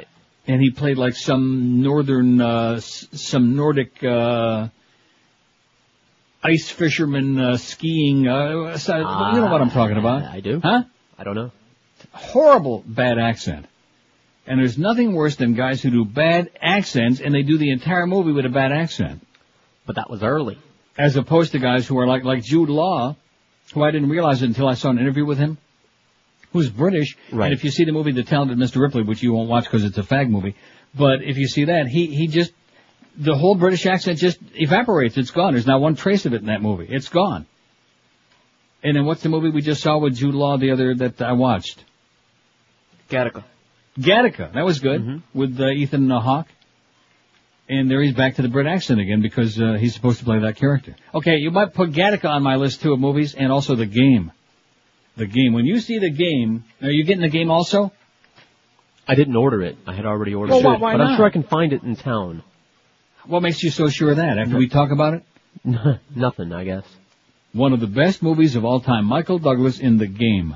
And he played like some northern, uh, s- some Nordic, uh, ice fisherman, uh, skiing, uh, so, uh, you know what I'm talking about. I do. Huh? I don't know. Horrible bad accent. And there's nothing worse than guys who do bad accents and they do the entire movie with a bad accent. But that was early. As opposed to guys who are like, like Jude Law, who I didn't realize it until I saw an interview with him, who's British. Right. And if you see the movie The Talented Mister Ripley, which you won't watch because it's a fag movie, but if you see that, he, he just, the whole British accent just evaporates. It's gone. There's not one trace of it in that movie. It's gone. And then what's the movie we just saw with Jude Law the other, that I watched? Gattaca. Gattaca. That was good. Mm-hmm. With uh, Ethan uh, Hawke. And there he's back to the Brit accent again because uh, he's supposed to play that character. Okay, you might put Gattaca on my list too of movies, and also The Game. The Game. When you see The Game, are you getting The Game also? I didn't order it. I had already ordered Well, it. why- why but not? I'm sure I can find it in town. What makes you so sure of that? After we talk about it? Nothing, I guess. One of the best movies of all time. Michael Douglas in The Game.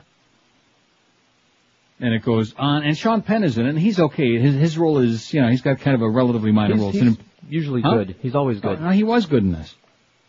And it goes on, and Sean Penn is in it, and he's okay. His his role is, you know, he's got kind of a relatively minor He's, role. he's usually Huh? good. He's always good. No, he was good in this.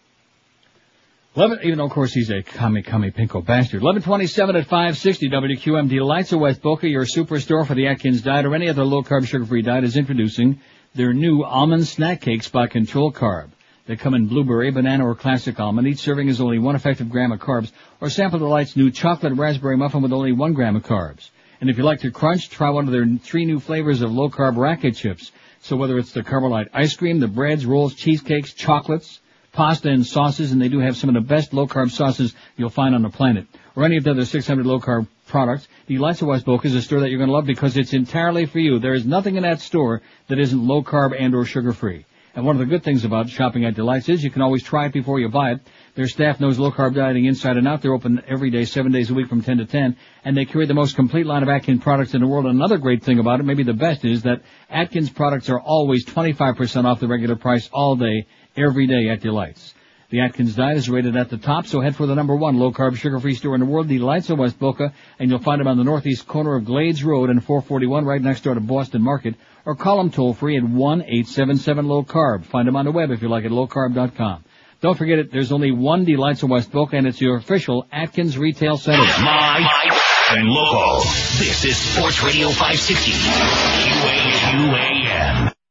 Eleven, even though of course he's a commie commie pinko bastard. Eleven twenty-seven at five sixty W Q M. Delights of West Boca, your superstore for the Atkins diet or any other low carb sugar free diet, is introducing their new almond snack cakes by Control Carb. They come in blueberry, banana, or classic almond. Each serving is only one effective gram of carbs. Or sample Delight's new chocolate raspberry muffin with only one gram of carbs. And if you like to crunch, try one of their three new flavors of low-carb racket chips. So whether it's the Carbolite ice cream, the breads, rolls, cheesecakes, chocolates, pasta, and sauces, and they do have some of the best low-carb sauces you'll find on the planet, or any of the other six hundred low-carb products, Delights of West Boca is a store that you're going to love because it's entirely for you. There is nothing in that store that isn't low-carb and or sugar-free. And one of the good things about shopping at Delights is you can always try it before you buy it. Their staff knows low-carb dieting inside and out. They're open every day, seven days a week from ten to ten. And they carry the most complete line of Atkins products in the world. Another great thing about it, maybe the best, is that Atkins products are always twenty-five percent off the regular price all day, every day at Delights. The Atkins diet is rated at the top, so head for the number one low-carb, sugar-free store in the world, Delights of West Boca, and you'll find them on the northeast corner of Glades Road and four forty-one, right next door to Boston Market, or call them toll-free at one eight seven seven low carb. Find them on the web if you like at low carb dot com. Don't forget it, there's only one Delights of West Boca, and it's your official Atkins retail center. My and local. This is Sports Radio five sixty. Q A Q A M.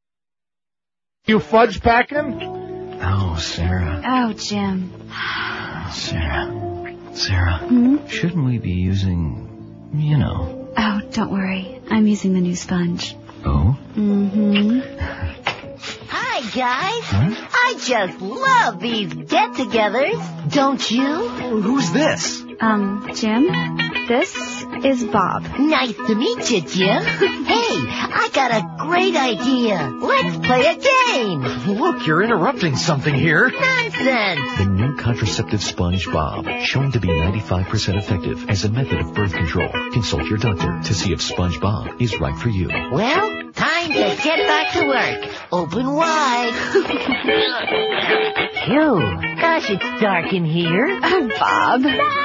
You fudge packing? Oh, Sarah. Oh, Jim. Sarah. Sarah. Hmm? Shouldn't we be using, you know... Oh, don't worry. I'm using the new sponge. Oh? Mm-hmm. Hi, guys. I just love these get-togethers. Don't you? Who's this? Um, Jim, this is Bob. Nice to meet you, Jim. Hey, I got a great idea. Let's play a game. Look, you're interrupting something here. Nonsense. The new contraceptive sponge Bob, shown to be ninety-five percent effective as a method of birth control. Consult your doctor to see if Sponge Bob is right for you. Well, time to get back to work. Open wide. Phew. Gosh, it's dark in here. Bob.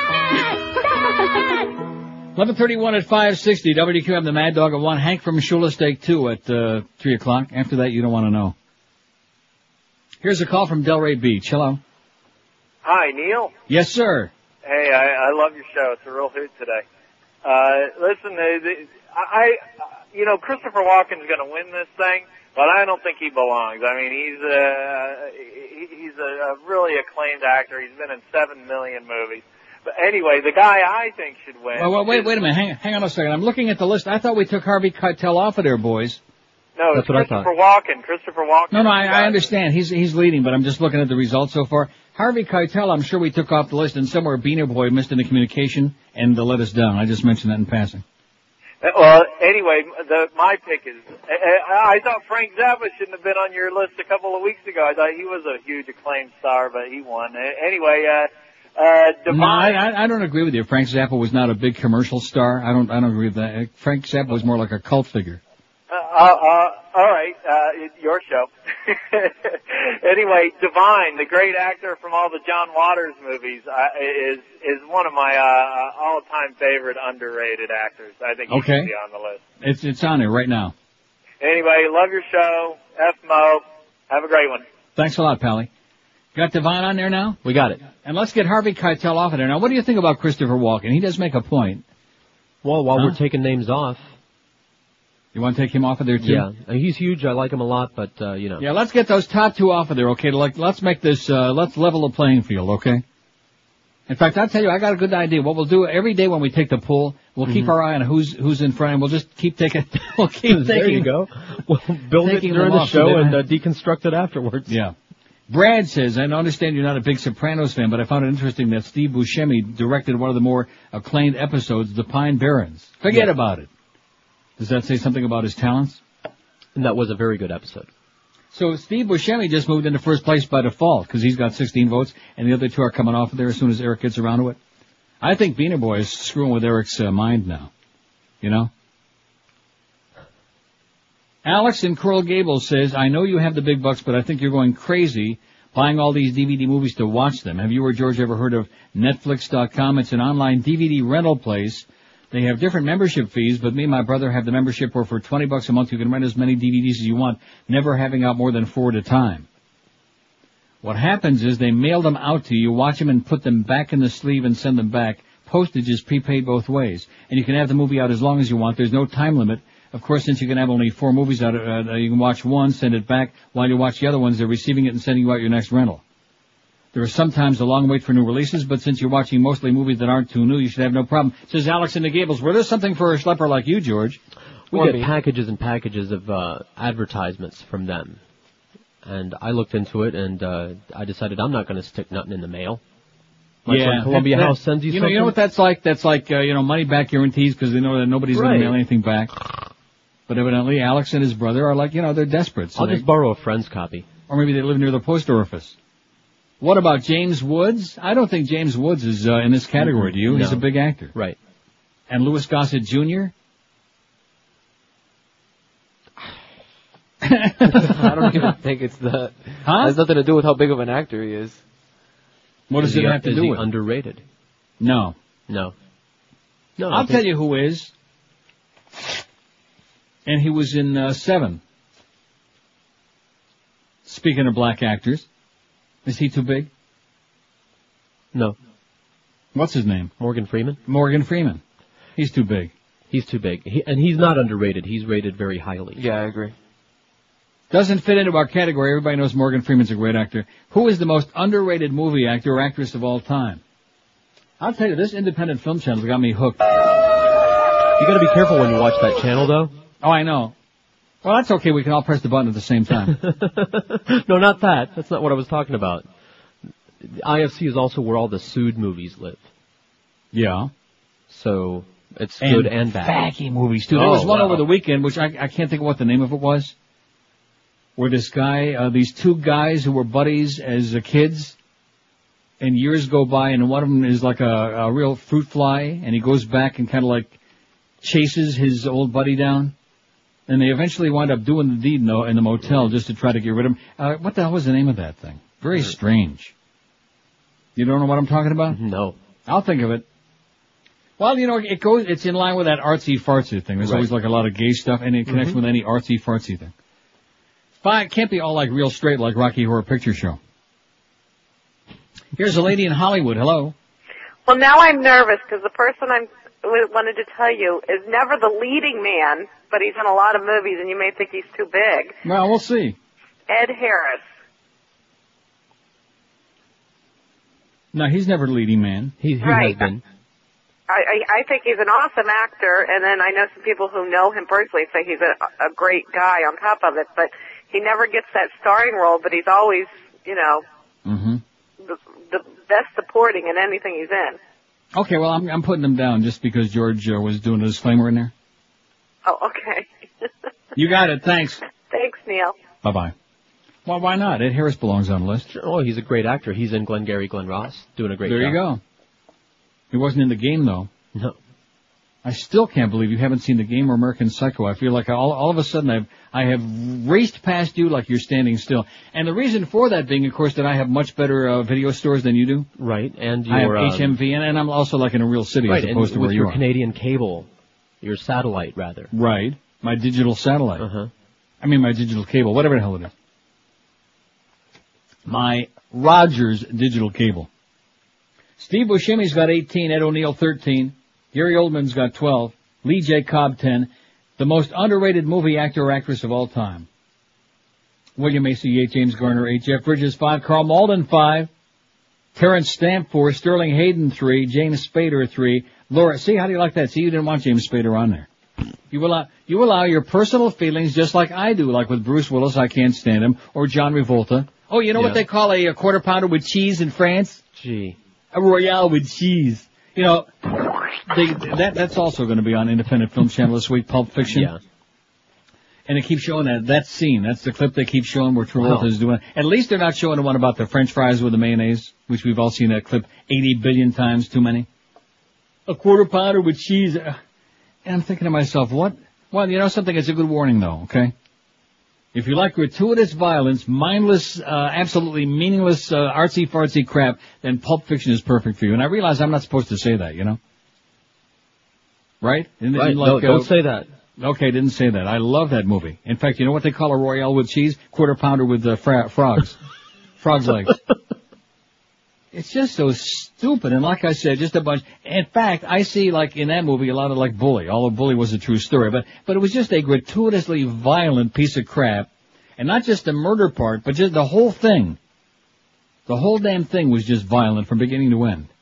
eleven thirty-one at five sixty, W Q M, the Mad Dog at one, Hank from Shula Steak two at uh, three o'clock. After that, you don't want to know. Here's a call from Delray Beach. Hello. Hi, Neil. Yes, sir. Hey, I, I love your show. It's a real hoot today. Uh, listen, uh, the, I, you know, Christopher Walken's going to win this thing, but I don't think he belongs. I mean, he's a, he's a, a really acclaimed actor. He's been in seven million movies. But anyway, the guy I think should win. Well, well, wait, wait a minute. Hang, hang on a second. I'm looking at the list. I thought we took Harvey Keitel off of there, boys. No, That's it's what I Christopher Walken. Christopher Walken. No, no, I, I understand. He's he's leading, but I'm just looking at the results so far. Harvey Keitel, I'm sure we took off the list, and somewhere Beaner Boy missed in the communication and uh, let us down. I just mentioned that in passing. Uh, Well, anyway, the, my pick is, I, I thought Frank Zappa shouldn't have been on your list a couple of weeks ago. I thought he was a huge acclaimed star, but he won. Uh, Anyway, uh, uh, Divine. No, I, I don't agree with you. Frank Zappa was not a big commercial star. I don't I don't agree with that. Frank Zappa was more like a cult figure. Uh, uh, uh, all right, uh, it's your show. Anyway, Divine, the great actor from all the John Waters movies, uh, is is one of my uh, all-time favorite underrated actors. I think he Okay. should be on the list. It's it's on there right now. Anyway, love your show. F Mo. Have a great one. Thanks a lot, Pally. Got Devon on there now? We got it. And let's get Harvey Keitel off of there. Now, what do you think about Christopher Walken? He does make a point. Well, while Huh? we're taking names off. You want to take him off of there, too? Yeah. Uh, He's huge. I like him a lot, but, uh, you know. Yeah, let's get those top two off of there, okay? Like, let's make this, uh, let's level the playing field, okay? In fact, I'll tell you, I got a good idea. What we'll do every day when we take the poll, we'll keep Mhm. our eye on who's who's in front, and we'll just keep taking. We'll keep taking. There you go. We'll build it taking during them the off so show they and don't uh, deconstruct it afterwards. Yeah. Brad says, I understand you're not a big Sopranos fan, but I found it interesting that Steve Buscemi directed one of the more acclaimed episodes, The Pine Barrens. Forget Yeah. about it. Does that say something about his talents? And that was a very good episode. So Steve Buscemi just moved into first place by default because he's got sixteen votes, and the other two are coming off of there as soon as Eric gets around to it. I think Beaner Boy is screwing with Eric's uh, mind now. You know? Alex in Coral Gables says, I know you have the big bucks, but I think you're going crazy buying all these D V D movies to watch them. Have you or George ever heard of Netflix dot com? It's an online D V D rental place. They have different membership fees, but me and my brother have the membership where for twenty bucks a month you can rent as many D V Ds as you want, never having out more than four at a time. What happens is they mail them out to you, watch them and put them back in the sleeve and send them back. Postage is prepaid both ways. And you can have the movie out as long as you want. There's no time limit. Of course, since you can have only four movies out, uh, you can watch one, send it back. While you watch the other ones, they're receiving it and sending you out your next rental. There is sometimes a long wait for new releases, but since you're watching mostly movies that aren't too new, you should have no problem. Says Alex in the Gables. Well, there's something for a schlepper like you, George. We Or get me. packages and packages of uh, advertisements from them. And I looked into it, and uh, I decided I'm not going to stick nothing in the mail. Like Yeah, when Columbia that- House sends you, you know, something. you know what that's like? That's like, uh, you know, money back guarantees because they know that nobody's going Right. to mail anything back. But evidently, Alex and his brother are like, you know, they're desperate. So I'll they, just borrow a friend's copy. or maybe they live near the post office. What about James Woods? I don't think James Woods is uh, in this category, do you? He's No. a big actor. Right. And Louis Gossett Junior? I don't even think it's that. Huh? It has nothing to do with how big of an actor he is. What does Is it he- have to is do he with it? underrated? No. No. No. I I'll think- tell you who is. And he was in uh, Seven. Speaking of black actors, is he too big? No. What's his name? Morgan Freeman? Morgan Freeman. He's too big. He's too big. He, and he's not underrated. He's rated very highly. Yeah, I agree. Doesn't fit into our category. Everybody knows Morgan Freeman's a great actor. Who is the most underrated movie actor or actress of all time? I'll tell you, this independent film channel's got me hooked. You gotta be careful when you watch that channel, though. Oh, I know. Well, that's okay. We can all press the button at the same time. No, not that. That's not what I was talking about. The I F C is also where all the sued movies live. Yeah. So, it's And good and bad. Baggy movies, too. There Oh, was one wow. over the weekend, which I, I can't think of what the name of it was, where this guy, uh, these two guys who were buddies as uh, kids, and years go by, and one of them is like a, a real fruit fly, and he goes back and kind of like chases his old buddy down. And they eventually wind up doing the deed in the, in the motel just to try to get rid of him. Uh, what the hell was the name of that thing? Very strange. You don't know what I'm talking about? No. I'll think of it. Well, you know, it goes, it's in line with that artsy fartsy thing. There's Right. always like a lot of gay stuff and it connects Mhm. with any artsy fartsy thing. Fine, it can't be all like real straight like Rocky Horror Picture Show. Here's a lady in Hollywood. Hello. Well, now I'm nervous because the person I wanted to tell you is never the leading man, but he's in a lot of movies, and you may think he's too big. Well, we'll see. Ed Harris. No, he's never the leading man. He, he Right. has been. I, I, I think he's an awesome actor, and then I know some people who know him personally say he's a, a great guy on top of it, but he never gets that starring role, but he's always, you know, Mm-hmm. the, the best supporting in anything he's in. Okay, well, I'm, I'm putting him down just because George uh, was doing a disclaimer in there. Oh, okay. You got it. Thanks. Thanks, Neil. Bye-bye. Well, why not? Ed Harris belongs on the list. Oh, he's a great actor. He's in Glengarry Glen Ross, doing a great There job. you go. He wasn't in the game, though. No. I still can't believe you haven't seen the game or American Psycho. I feel like all, all of a sudden I've, I have raced past you like you're standing still. And the reason for that being, of course, that I have much better uh, video stores than you do. Right, and I have your um, H M V, and, and I'm also like in a real city right, as opposed and to with where you your are. Canadian cable, your satellite rather. Right. My digital satellite. Uh huh. I mean my digital cable, whatever the hell it is. My Rogers digital cable. Steve Buscemi's got eighteen, Ed O'Neill thirteen, Gary Oldman's got twelve, Lee J. Cobb ten, the most underrated movie actor or actress of all time. William Macy eight, James Garner eight, Jeff Bridges five, Carl Malden five, Terrence Stamp four, Sterling Hayden three, James Spader three, Laura, see, how do you like that? See, you didn't want James Spader on there. You allow, you allow your personal feelings just like I do, like with Bruce Willis, I can't stand him, or John Revolta. Oh, you know yeah. what they call a, a quarter pounder with cheese in France? Gee. A Royale with cheese. You know, they, that that's also going to be on Independent Film Channel this week, Pulp Fiction. Yeah. And they keep showing that, that scene. That's the clip they keep showing where Travolta is doing. At least they're not showing the one about the French fries with the mayonnaise, which we've all seen that clip eighty billion times, too many. A quarter pounder with cheese. And I'm thinking to myself, what? Well, you know something? It's a good warning, though, okay? If you like gratuitous violence, mindless, uh, absolutely meaningless, uh, artsy-fartsy crap, then Pulp Fiction is perfect for you. And I realize I'm not supposed to say that, you know? Right? Isn't, right. Isn't like, no, don't uh, say that. Okay, didn't say that. I love that movie. In fact, you know what they call a Royale with cheese? Quarter pounder with uh, fra- frogs. Frog's legs. It's just so stupid. And like I said, just a bunch. In fact, I see, like, in that movie, a lot of, like, Bully. Although Bully was a true story. But, but it was just a gratuitously violent piece of crap. And not just the murder part, but just the whole thing. The whole damn thing was just violent from beginning to end.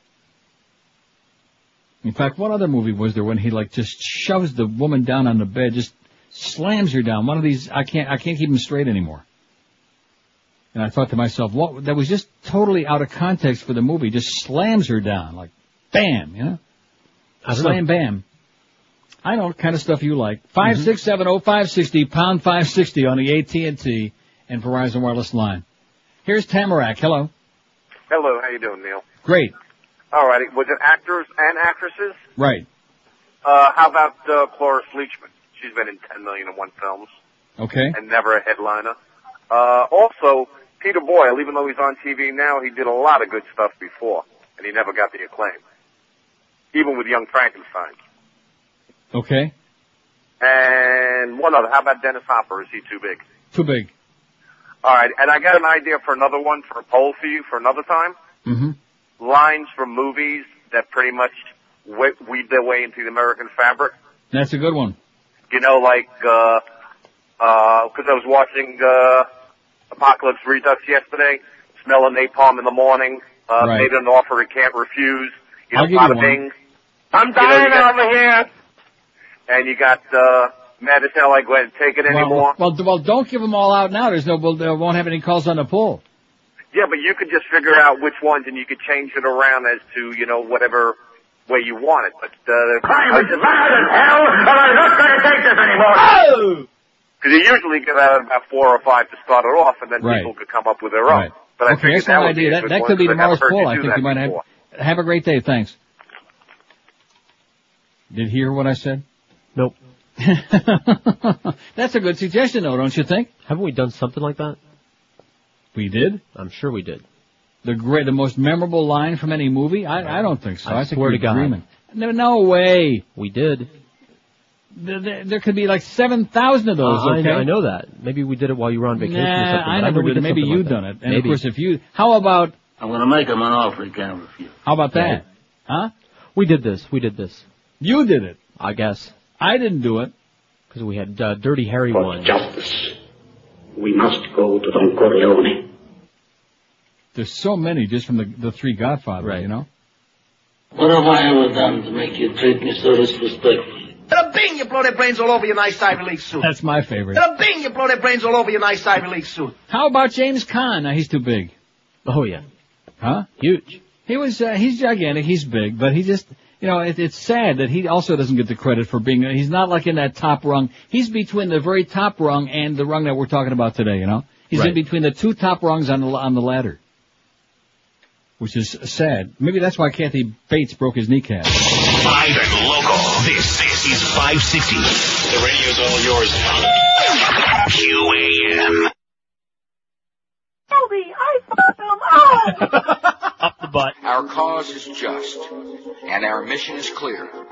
In fact, what other movie was there when he, like, just shoves the woman down on the bed, just slams her down? One of these, I can't, I can't keep them straight anymore. And I thought to myself, what, that was just totally out of context for the movie. Just slams her down, like, bam, you know? Slam, know. Bam. I know, kind of stuff you like. five six seven oh five six oh, pound five sixty on the A T and T and Verizon Wireless line. Here's Tamarack. Hello. Hello, how you doing, Neil? Great. All righty. Was it actors and actresses? Right. Uh, how about uh, Cloris Leachman? She's been in ten million and one films. Okay. And never a headliner. Uh, also, Peter Boyle, even though he's on T V now, he did a lot of good stuff before, and he never got the acclaim. Even with Young Frankenstein. Okay. And one other. How about Dennis Hopper? Is he too big? Too big. All right. And I got an idea for another one, for a poll for you for another time. Mm-hmm. Lines from movies that pretty much weed their way into the American fabric. That's a good one. You know, like, uh, uh, cause I was watching, uh, Apocalypse Redux yesterday, smelling napalm in the morning, uh, right. made an offer he can't refuse. You know, I'll give bada you one. bing. I'm dying you know, over here. And you got, uh, mad as hell, I go ahead and take it well, anymore. Well, well, don't give them all out now. There's no, there won't have any calls on the poll. Yeah, but you could just figure out which ones and you could change it around as to, you know, whatever way you want it. But, uh, I'm just mad as hell, but I'm not going to take this anymore. Oh! Because you usually get out about four or five to start it off, and then right. people could come up with their own. Right. But I okay, figured here's that one would be idea. a That, good that one, could be 'cause I never tomorrow's heard poll. you I do think that you might before. have. Have a great day. Thanks. Did you hear what I said? Nope. That's a good suggestion, though, don't you think? Haven't we done something like that? We did? I'm sure we did. The great, the most memorable line from any movie? I, I don't think so. I, I think swear we're to God. dreaming. No, no way. We did. There, there, there could be like seven thousand of those, uh, okay? I know, I know that. Maybe we did it while you were on vacation nah, or something. I never did it. Maybe you've like done it. And Maybe. of course, if you, how about... I'm going to make him an offer he can't refuse. How about that? Right. Huh? We did this. We did this. You did it. I guess. I didn't do it. Because we had uh, Dirty Harry For one. justice, we must go to Don Corleone. There's so many just from the, the three Godfathers, right. you know? What have I ever done to make you treat me so disrespectfully? Da bing, you blow their brains all over your nice Ivy League suit. That's my favorite. Da bing, you blow their brains all over your nice Ivy League suit. How about James Caan? Now, he's too big. Oh, yeah. Huh? Huge. He was, uh, he's gigantic, he's big, but he just, you know, it, it's sad that he also doesn't get the credit for being, he's not like in that top rung. He's between the very top rung and the rung that we're talking about today, you know? He's right. in between the two top rungs on the, on the ladder. Which is sad. Maybe that's why Kathy Bates broke his kneecap. Live and local. This, this is five sixty. The radio's all yours now. Q A M. Toby, I fucked them up! Up the butt. Our cause is just, and our mission is clear.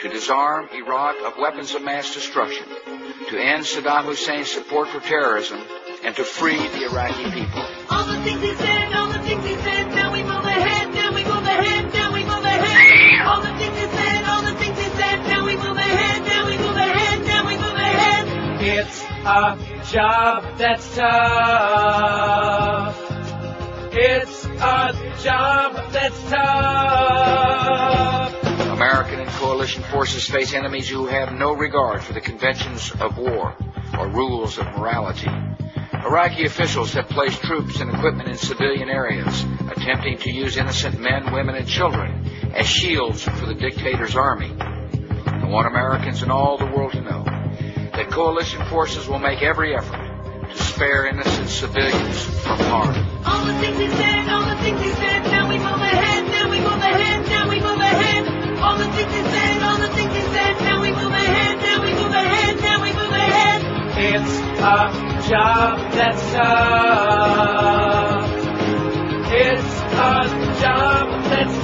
to disarm Iraq of weapons of mass destruction, to end Saddam Hussein's support for terrorism, and to free the Iraqi people. All the things he said, all the things he said, now we move ahead, now we move ahead, now we move ahead. All the things he said, all the things he said, now we move ahead, now we move ahead, now we move ahead. It's a job that's tough. It's a job that's tough. American and coalition forces face enemies who have no regard for the conventions of war or rules of morality. Iraqi officials have placed troops and equipment in civilian areas, attempting to use innocent men, women, and children as shields for the dictator's army. I want Americans and all the world to know that coalition forces will make every effort to spare innocent civilians from harm. All the things he said, all the things he said, now we move ahead, now we move ahead, now we move ahead. All the things he said, all the things he said, now we move ahead, now we move ahead, now we move ahead. It's a job that's tough. It's a job that's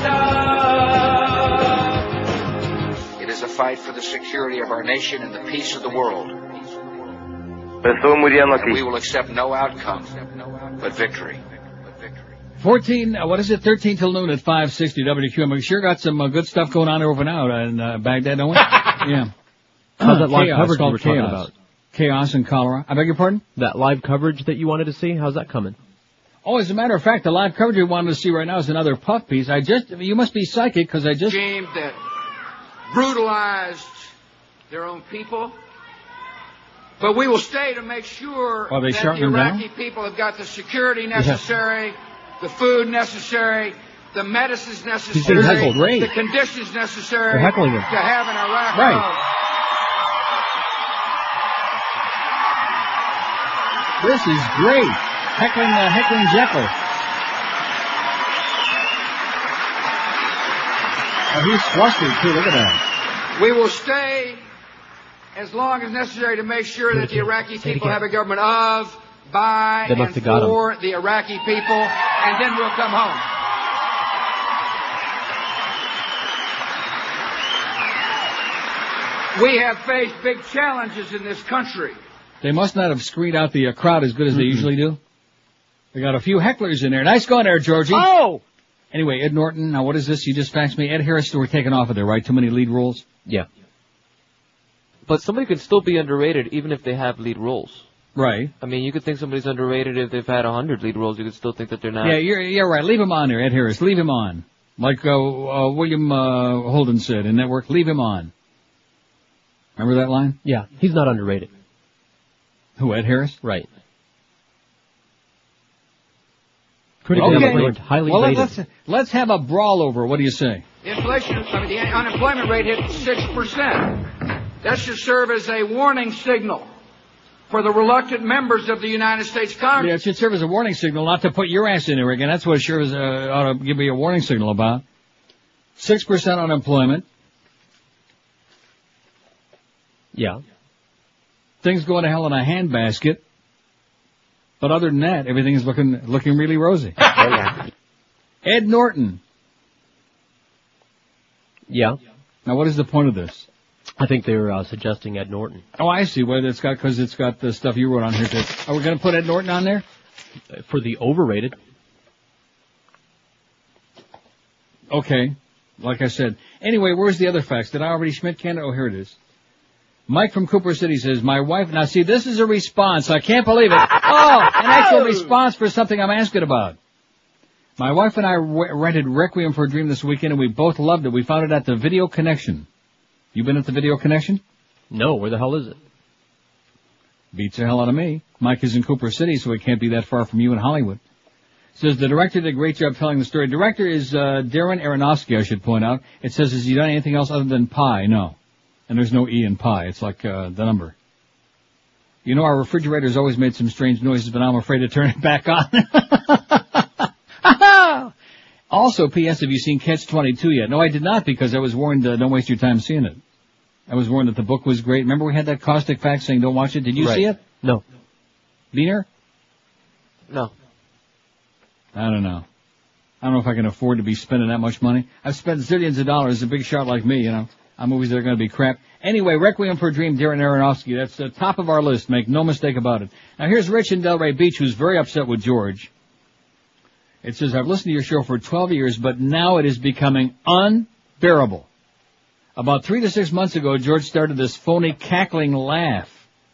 tough. It is a fight for the security of our nation and the peace of the world. We will accept no outcome but victory. fourteen, uh, what is it, thirteen till noon at five sixty W Q M. We sure got some uh, good stuff going on over now in uh, Baghdad, don't we? Yeah. How's that live Chaos, coverage you called were talking Chaos. about? Chaos in Colorado. I beg your pardon? That live coverage that you wanted to see, how's that coming? Oh, as a matter of fact, the live coverage we wanted to see right now is another puff piece. I just, you must be psychic because I just... Regime that brutalized their own people. But we will stay to make sure Are they that the shutting them Iraqi down? people have got the security necessary, the food necessary, the medicines necessary, being heckled, right. the conditions necessary They're heckling him. to have an Iraq. Right. This is great. Heckling, uh, heckling Jekyll. Oh, he's flustered too. Look at that. We will stay as long as necessary to make sure that the Iraqi people have a government of, by, They and must have got for the Iraqi people, and then we'll come home. We have faced big challenges in this country. They must not have screened out the uh, crowd as good as they usually do. They got a few hecklers in there. Nice going there, Georgie. Oh! Anyway, Ed Norton, now what is this? You just faxed me. Ed Harris, we're taking off of there, right? Too many lead roles? Yeah. But somebody could still be underrated even if they have lead roles. Right. I mean, you could think somebody's underrated if they've had a hundred lead roles. You could still think that they're not. Yeah, you're, you're right. Leave him on there, Ed Harris. Leave him on. Like uh, uh, William uh, Holden said in Network, leave him on. Remember that line? Yeah, he's not underrated. Who, Ed Harris? Right. Critically Okay. acclaimed, highly well, rated. let's, let's have a brawl over. What do you say? The inflation, I mean, the unemployment rate hit six percent. That should serve as a warning signal for the reluctant members of the United States Congress. Yeah, it should serve as a warning signal not to put your ass in there again. That's what it sure is, uh, ought to give me a warning signal about. six percent unemployment. Yeah. Things going to hell in a handbasket. But other than that, everything is looking looking really rosy. Ed Norton. Yeah. Now, what is the point of this? I think they're uh, suggesting Ed Norton. Oh, I see. Well, it's got because it's got the stuff you wrote on here. Too. Are we going to put Ed Norton on there? For the overrated. Okay. Like I said. Anyway, where's the other facts? Did I already Schmidt can? Oh, here it is. Mike from Cooper City says, my wife, now see, this is a response. I can't believe it. Oh, an actual response for something I'm asking about. My wife and I w- rented Requiem for a Dream this weekend, and we both loved it. We found it at the Video Connection. You been at the Video Connection? No, where the hell is it? Beats the hell out of me. Mike is in Cooper City, so it can't be that far from you in Hollywood. Says the director did a great job telling the story. Director is uh, Darren Aronofsky, I should point out. It says, has he done anything else other than Pi? No. And there's no E in Pi. It's like uh, the number. You know, our refrigerator's always made some strange noises, but I'm afraid to turn it back on. Also, P S, have you seen Catch twenty-two yet? No, I did not, because I was warned, uh, don't waste your time seeing it. I was warned that the book was great. Remember we had that caustic fact saying don't watch it? Did you right. see it? No. Wiener? No. I don't know. I don't know if I can afford to be spending that much money. I've spent zillions of dollars, a big shot like me, you know. on movies that are going to be crap. Anyway, Requiem for a Dream, Darren Aronofsky, that's the top of our list, make no mistake about it. Now here's Rich in Delray Beach, who's very upset with George. It says, I've listened to your show for twelve years, but now it is becoming unbearable. About three to six months ago, George started this phony cackling laugh.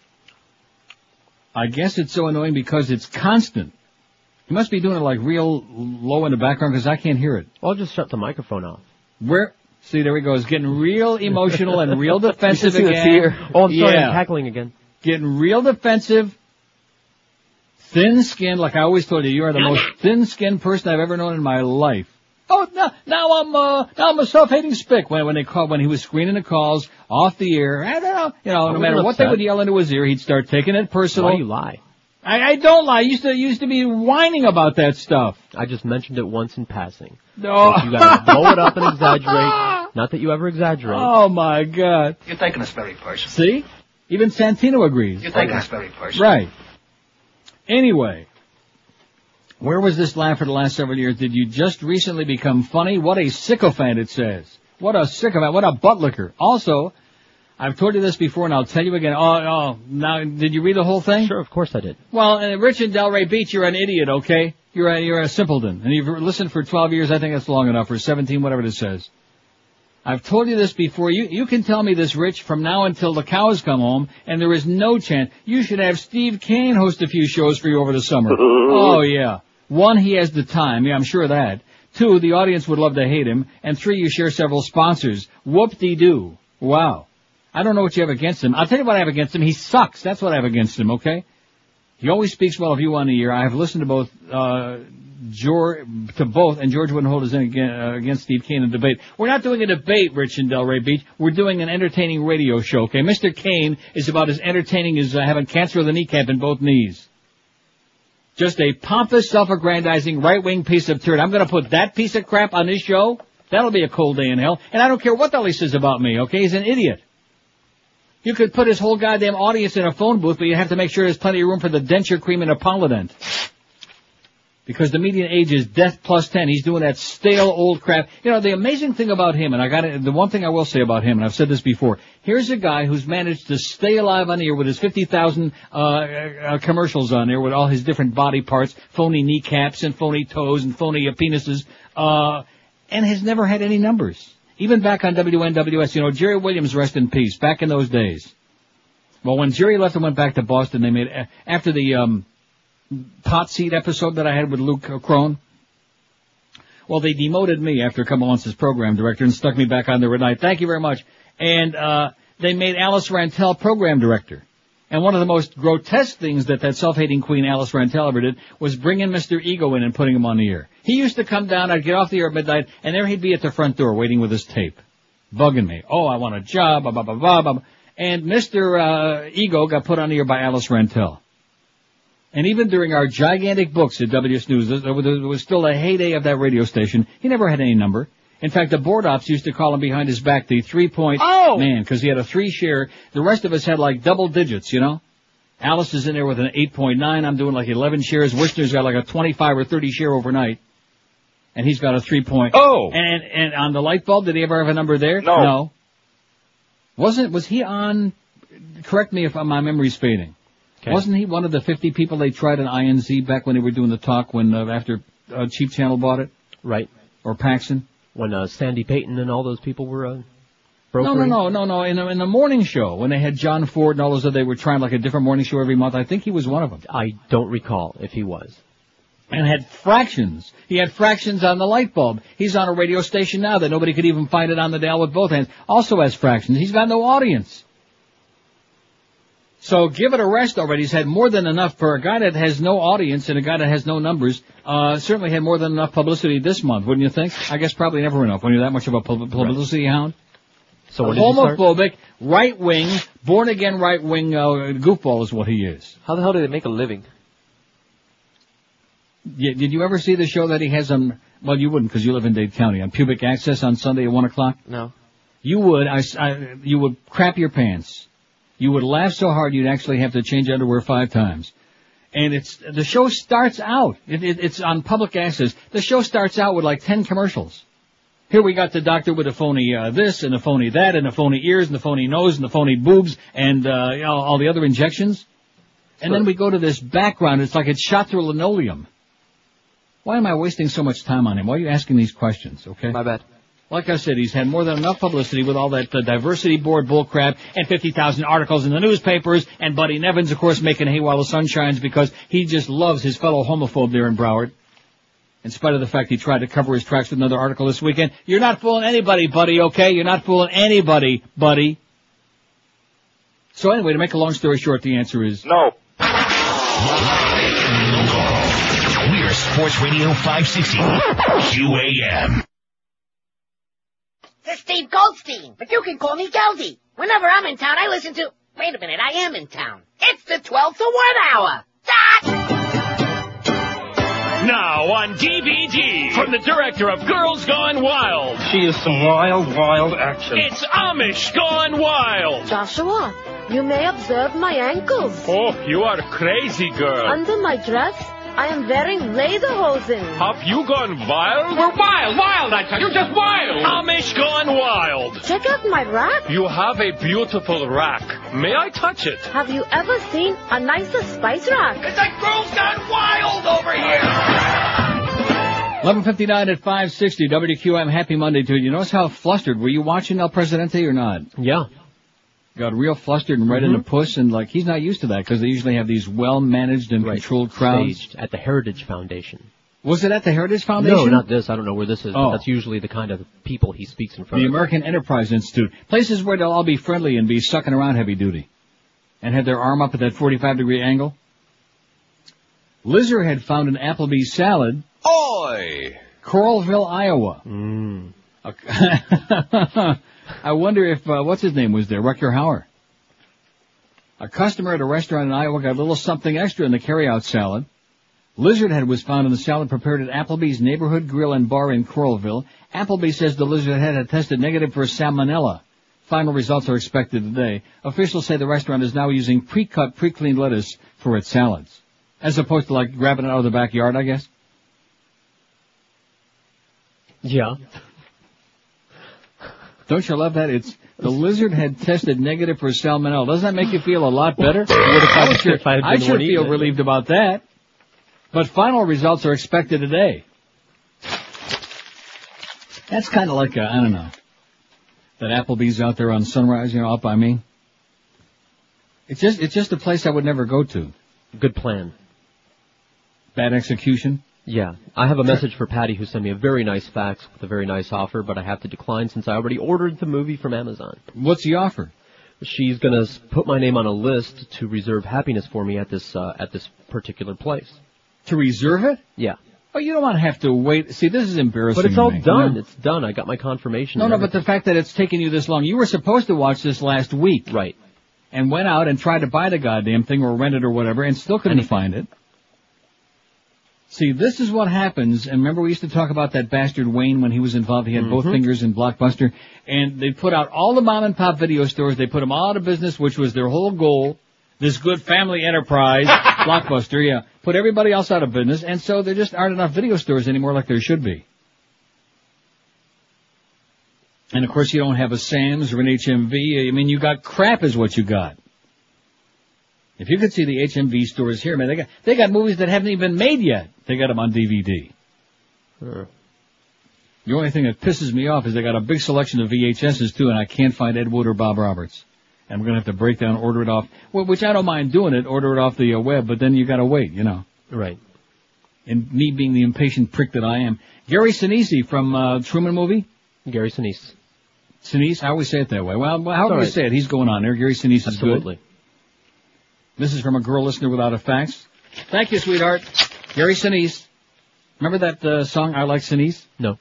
I guess it's so annoying because it's constant. He must be doing it like real low in the background because I can't hear it. Well, I'll just shut the microphone off. Where? See, there he goes, getting real emotional and real defensive you again. Fear. Oh, I'm sorry, yeah. I'm cackling again. Getting real defensive, thin-skinned, like I always told you, you are the most thin-skinned person I've ever known in my life. Oh, now, now I'm, uh, now I'm a self-hating spick. When, when they called, when he was screening the calls off the air, I don't know, you know, no matter what they would yell into his ear, he'd start taking it personal. Why do you lie? I, I don't lie. I used to, used to be whining about that stuff. I just mentioned it once in passing. No. So you gotta blow it up and exaggerate. Not that you ever exaggerate. Oh my God. You're taking us very personal. See? Even Santino agrees. You're taking us very personal. Right. Anyway. Where was this laugh for the last several years? Did you just recently become funny? What a sycophant, it says. What a sycophant. What a butt licker. Also, I've told you this before and I'll tell you again. Oh, oh, now, did you read the whole thing? Sure, of course I did. Well, uh, Rich in Delray Beach, you're an idiot, okay? You're a, you're a simpleton. And you've listened for twelve years, I think that's long enough, or seventeen, whatever it says. I've told you this before. You, you can tell me this, Rich, from now until the cows come home, and there is no chance. You should have Steve Kane host a few shows for you over the summer. Oh, yeah. One, he has the time. Yeah, I'm sure of that. Two, the audience would love to hate him. And three, you share several sponsors. Whoop-de-doo. Wow. I don't know what you have against him. I'll tell you what I have against him. He sucks. That's what I have against him, okay? He always speaks well of you on the air. I have listened to both, uh, George, to both, and George wouldn't hold his in uh, against Steve Kane in debate. We're not doing a debate, Rich in Delray Beach. We're doing an entertaining radio show, okay? Mister Kane is about as entertaining as uh, having cancer of the kneecap in both knees. Just a pompous, self-aggrandizing, right-wing piece of turd. I'm gonna put that piece of crap on this show. That'll be a cold day in hell. And I don't care what the hell he says about me, okay? He's an idiot. You could put his whole goddamn audience in a phone booth, but you have to make sure there's plenty of room for the denture cream and a Polident. Because the median age is death plus ten. He's doing that stale old crap. You know, the amazing thing about him, and I got the one thing I will say about him, and I've said this before, here's a guy who's managed to stay alive on the air with his fifty thousand uh, uh commercials on there with all his different body parts, phony kneecaps and phony toes and phony uh, penises, uh, and has never had any numbers. Even back on W N W S, you know, Jerry Williams, rest in peace, back in those days. Well, when Jerry left and went back to Boston, they made, after the, um, hot seat episode that I had with Luke Crone, well, they demoted me after a couple months as program director and stuck me back on there at night. Thank you very much. And, uh, they made Alice Rantel program director. And one of the most grotesque things that that self-hating queen Alice Rantel ever did was bring in Mister Ego in and putting him on the air. He used to come down, I'd get off the air at midnight, and there he'd be at the front door waiting with his tape, bugging me. Oh, I want a job, blah, blah, blah, blah, blah. And Mister Uh, Ego got put on the air by Alice Rantel. And even during our gigantic books at W S News, there was still a heyday of that radio station. He never had any number. In fact, the board ops used to call him behind his back the three-point oh. man, because he had a three-share. The rest of us had like double digits, you know? Alice is in there with an eight point nine. I'm doing like eleven shares. Wishner's got like a twenty-five or thirty share overnight. And he's got a three-point. Oh! And, and on the light bulb, did he ever have a number there? No. No. Wasn't, was he on, correct me if my memory's fading. Okay. Wasn't he one of the fifty people they tried on I N Z back when they were doing the talk when, uh, after, uh, Cheap Channel bought it? Right. Or Paxson? When, uh, Sandy Payton and all those people were, uh, No, brokering? no, no, no, no. In the, in the morning show, when they had John Ford and all those, they were trying like a different morning show every month. I think he was one of them. I don't recall if he was. And had fractions. He had fractions on the light bulb. He's on a radio station now that nobody could even find it on the dial with both hands. Also has fractions. He's got no audience. So give it a rest already. He's had more than enough for a guy that has no audience and a guy that has no numbers. Uh, certainly had more than enough publicity this month, wouldn't you think? I guess probably never enough when you're that much of a pub- publicity right. hound. So when did you start? Homophobic, right-wing, born-again right-wing uh, goofball is what he is. How the hell did they make a living? Yeah, did you ever see the show that he has on, well, you wouldn't because you live in Dade County, on Pubic Access on Sunday at one o'clock? No. You would, I, I, you would crap your pants. You would laugh so hard you'd actually have to change underwear five times. And it's, the show starts out, it, it, it's on Public Access, the show starts out with like ten commercials. Here we got the doctor with a phony uh, this and a phony that and a phony ears and the phony nose and the phony boobs and uh, you know, all the other injections. And then we go to this background. It's like it's shot through linoleum. Why am I wasting so much time on him? Why are you asking these questions, okay? My bad. Like I said, he's had more than enough publicity with all that uh, diversity board bullcrap and fifty thousand articles in the newspapers and Buddy Nevins, of course, making hay while the sun shines because he just loves his fellow homophobe there in Broward. In spite of the fact he tried to cover his tracks with another article this weekend. You're not fooling anybody, buddy, okay? You're not fooling anybody, buddy. So anyway, to make a long story short, the answer is... No. We're Sports Radio five sixty, Q A M. This is Steve Goldstein, but you can call me Geldy. Whenever I'm in town, I listen to... Wait a minute, I am in town. It's the twelve to one hour. Now on D V D, from the director of Girls Gone Wild. She is some wild, wild action. It's Amish Gone Wild. Joshua, you may observe my ankles. Oh, you are crazy, girl. Under my dress, I am wearing lederhosen. Have you gone wild? We're wild, wild, I tell you, just wild. Amish Gone Wild. Check out my rack. You have a beautiful rack. May I touch it? Have you ever seen a nicer spice rack? It's like Girls Gone Wild over here. eleven fifty-nine at five sixty W Q M. Happy Monday to you. You notice how flustered? Were you watching El Presidente or not? Yeah. Got real flustered and right mm-hmm. into puss, and like he's not used to that because they usually have these well-managed and right. controlled crowds. Staged at the Heritage Foundation. Was it at the Heritage Foundation? No, not this. I don't know where this is. Oh. But that's usually the kind of people he speaks in front the of. The American Enterprise Institute. Places where they'll all be friendly and be sucking around heavy duty. And have their arm up at that forty-five degree angle. Lizard had found an Applebee's salad. Oi! Coralville, Iowa. Mm. I wonder if, uh, what's his name was there? Rutger Hauer. A customer at a restaurant in Iowa got a little something extra in the carryout salad. Lizard head was found in the salad prepared at Applebee's Neighborhood Grill and Bar in Coralville. Applebee's says the lizard head had tested negative for salmonella. Final results are expected today. Officials say the restaurant is now using pre-cut, pre-cleaned lettuce for its salads. As opposed to like grabbing it out of the backyard, I guess. Yeah. Don't you love that? It's the lizard had tested negative for salmonella. Doesn't that make you feel a lot better? I would sure, I sure feel relieved about that. But final results are expected today. That's kind of like a, I don't know, that Applebee's out there on Sunrise, you know, up by me. It's just, it's just a place I would never go to. Good plan. Bad execution? Yeah. I have a message for Patty who sent me a very nice fax with a very nice offer, but I have to decline since I already ordered the movie from Amazon. What's the offer? She's gonna put my name on a list to reserve happiness for me at this, uh, at this particular place. To reserve it? Yeah. Oh, you don't want to have to wait. See, this is embarrassing. But it's all me, done. You know? It's done. I got my confirmation. No, no, but the fact that it's taken you this long. You were supposed to watch this last week. Right. And went out and tried to buy the goddamn thing or rent it or whatever and still couldn't Anything. find it. See, this is what happens, and remember we used to talk about that bastard Wayne when he was involved, he had mm-hmm. both fingers in Blockbuster, and they put out all the mom and pop video stores, they put them all out of business, which was their whole goal, this good family enterprise, Blockbuster, yeah, put everybody else out of business, and so there just aren't enough video stores anymore like there should be. And of course you don't have a Sam's or an H M V, I mean you got crap is what you got. If you could see the H M V stores here, man, they got they got movies that haven't even been made yet. They got them on D V D. Sure. The only thing that pisses me off is they got a big selection of V H S's too, and I can't find Ed Wood or Bob Roberts. And we're gonna have to break down, order it off. Well, which I don't mind doing it, order it off the uh, web, but then you gotta wait, you know. Right. And me being the impatient prick that I am, Gary Sinise from uh, Truman movie. Gary Sinise. Sinise, I always say it that way. Well, however right. you say it, he's going on there. Gary Sinise is Absolutely. good. This is from a girl listener without a fax. Thank you, sweetheart. Gary Sinise. Remember that uh, song, I Like Sinise? No.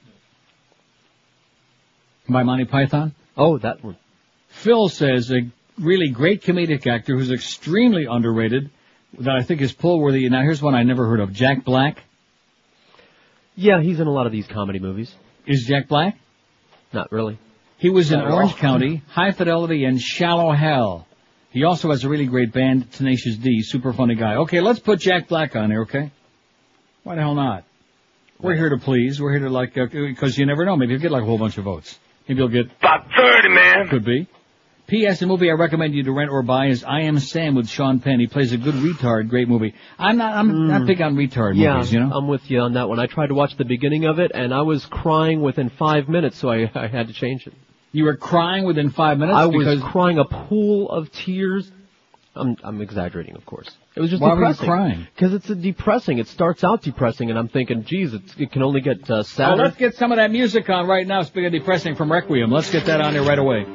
By Monty Python? Oh, that one. Phil says a really great comedic actor who's extremely underrated that I think is pull-worthy. Now, here's one I never heard of. Jack Black. Yeah, he's in a lot of these comedy movies. Is Jack Black? Not really. He was in Not Orange County, High Fidelity, and Shallow Hell. He also has a really great band, Tenacious D, super funny guy. Okay, let's put Jack Black on here, okay? Why the hell not? We're here to please. We're here to like, because uh, you never know. Maybe you'll get like a whole bunch of votes. Maybe you'll get about thirty, man. Could be. P S. The movie I recommend you to rent or buy is I Am Sam with Sean Penn. He plays a good retard. Great movie. I'm not. I'm Mm. not big on retard Yeah, movies. You know. I'm with you on that one. I tried to watch the beginning of it, and I was crying within five minutes, so I, I had to change it. You were crying within five minutes. I because was crying a pool of tears. I'm, I'm exaggerating, of course. It was just Why depressing. were you crying? Because it's a depressing. It starts out depressing, and I'm thinking, geez, it's, it can only get uh, Oh, sadder. let's get some of that music on right now. Speaking of depressing, from Requiem. Let's get that on there right away.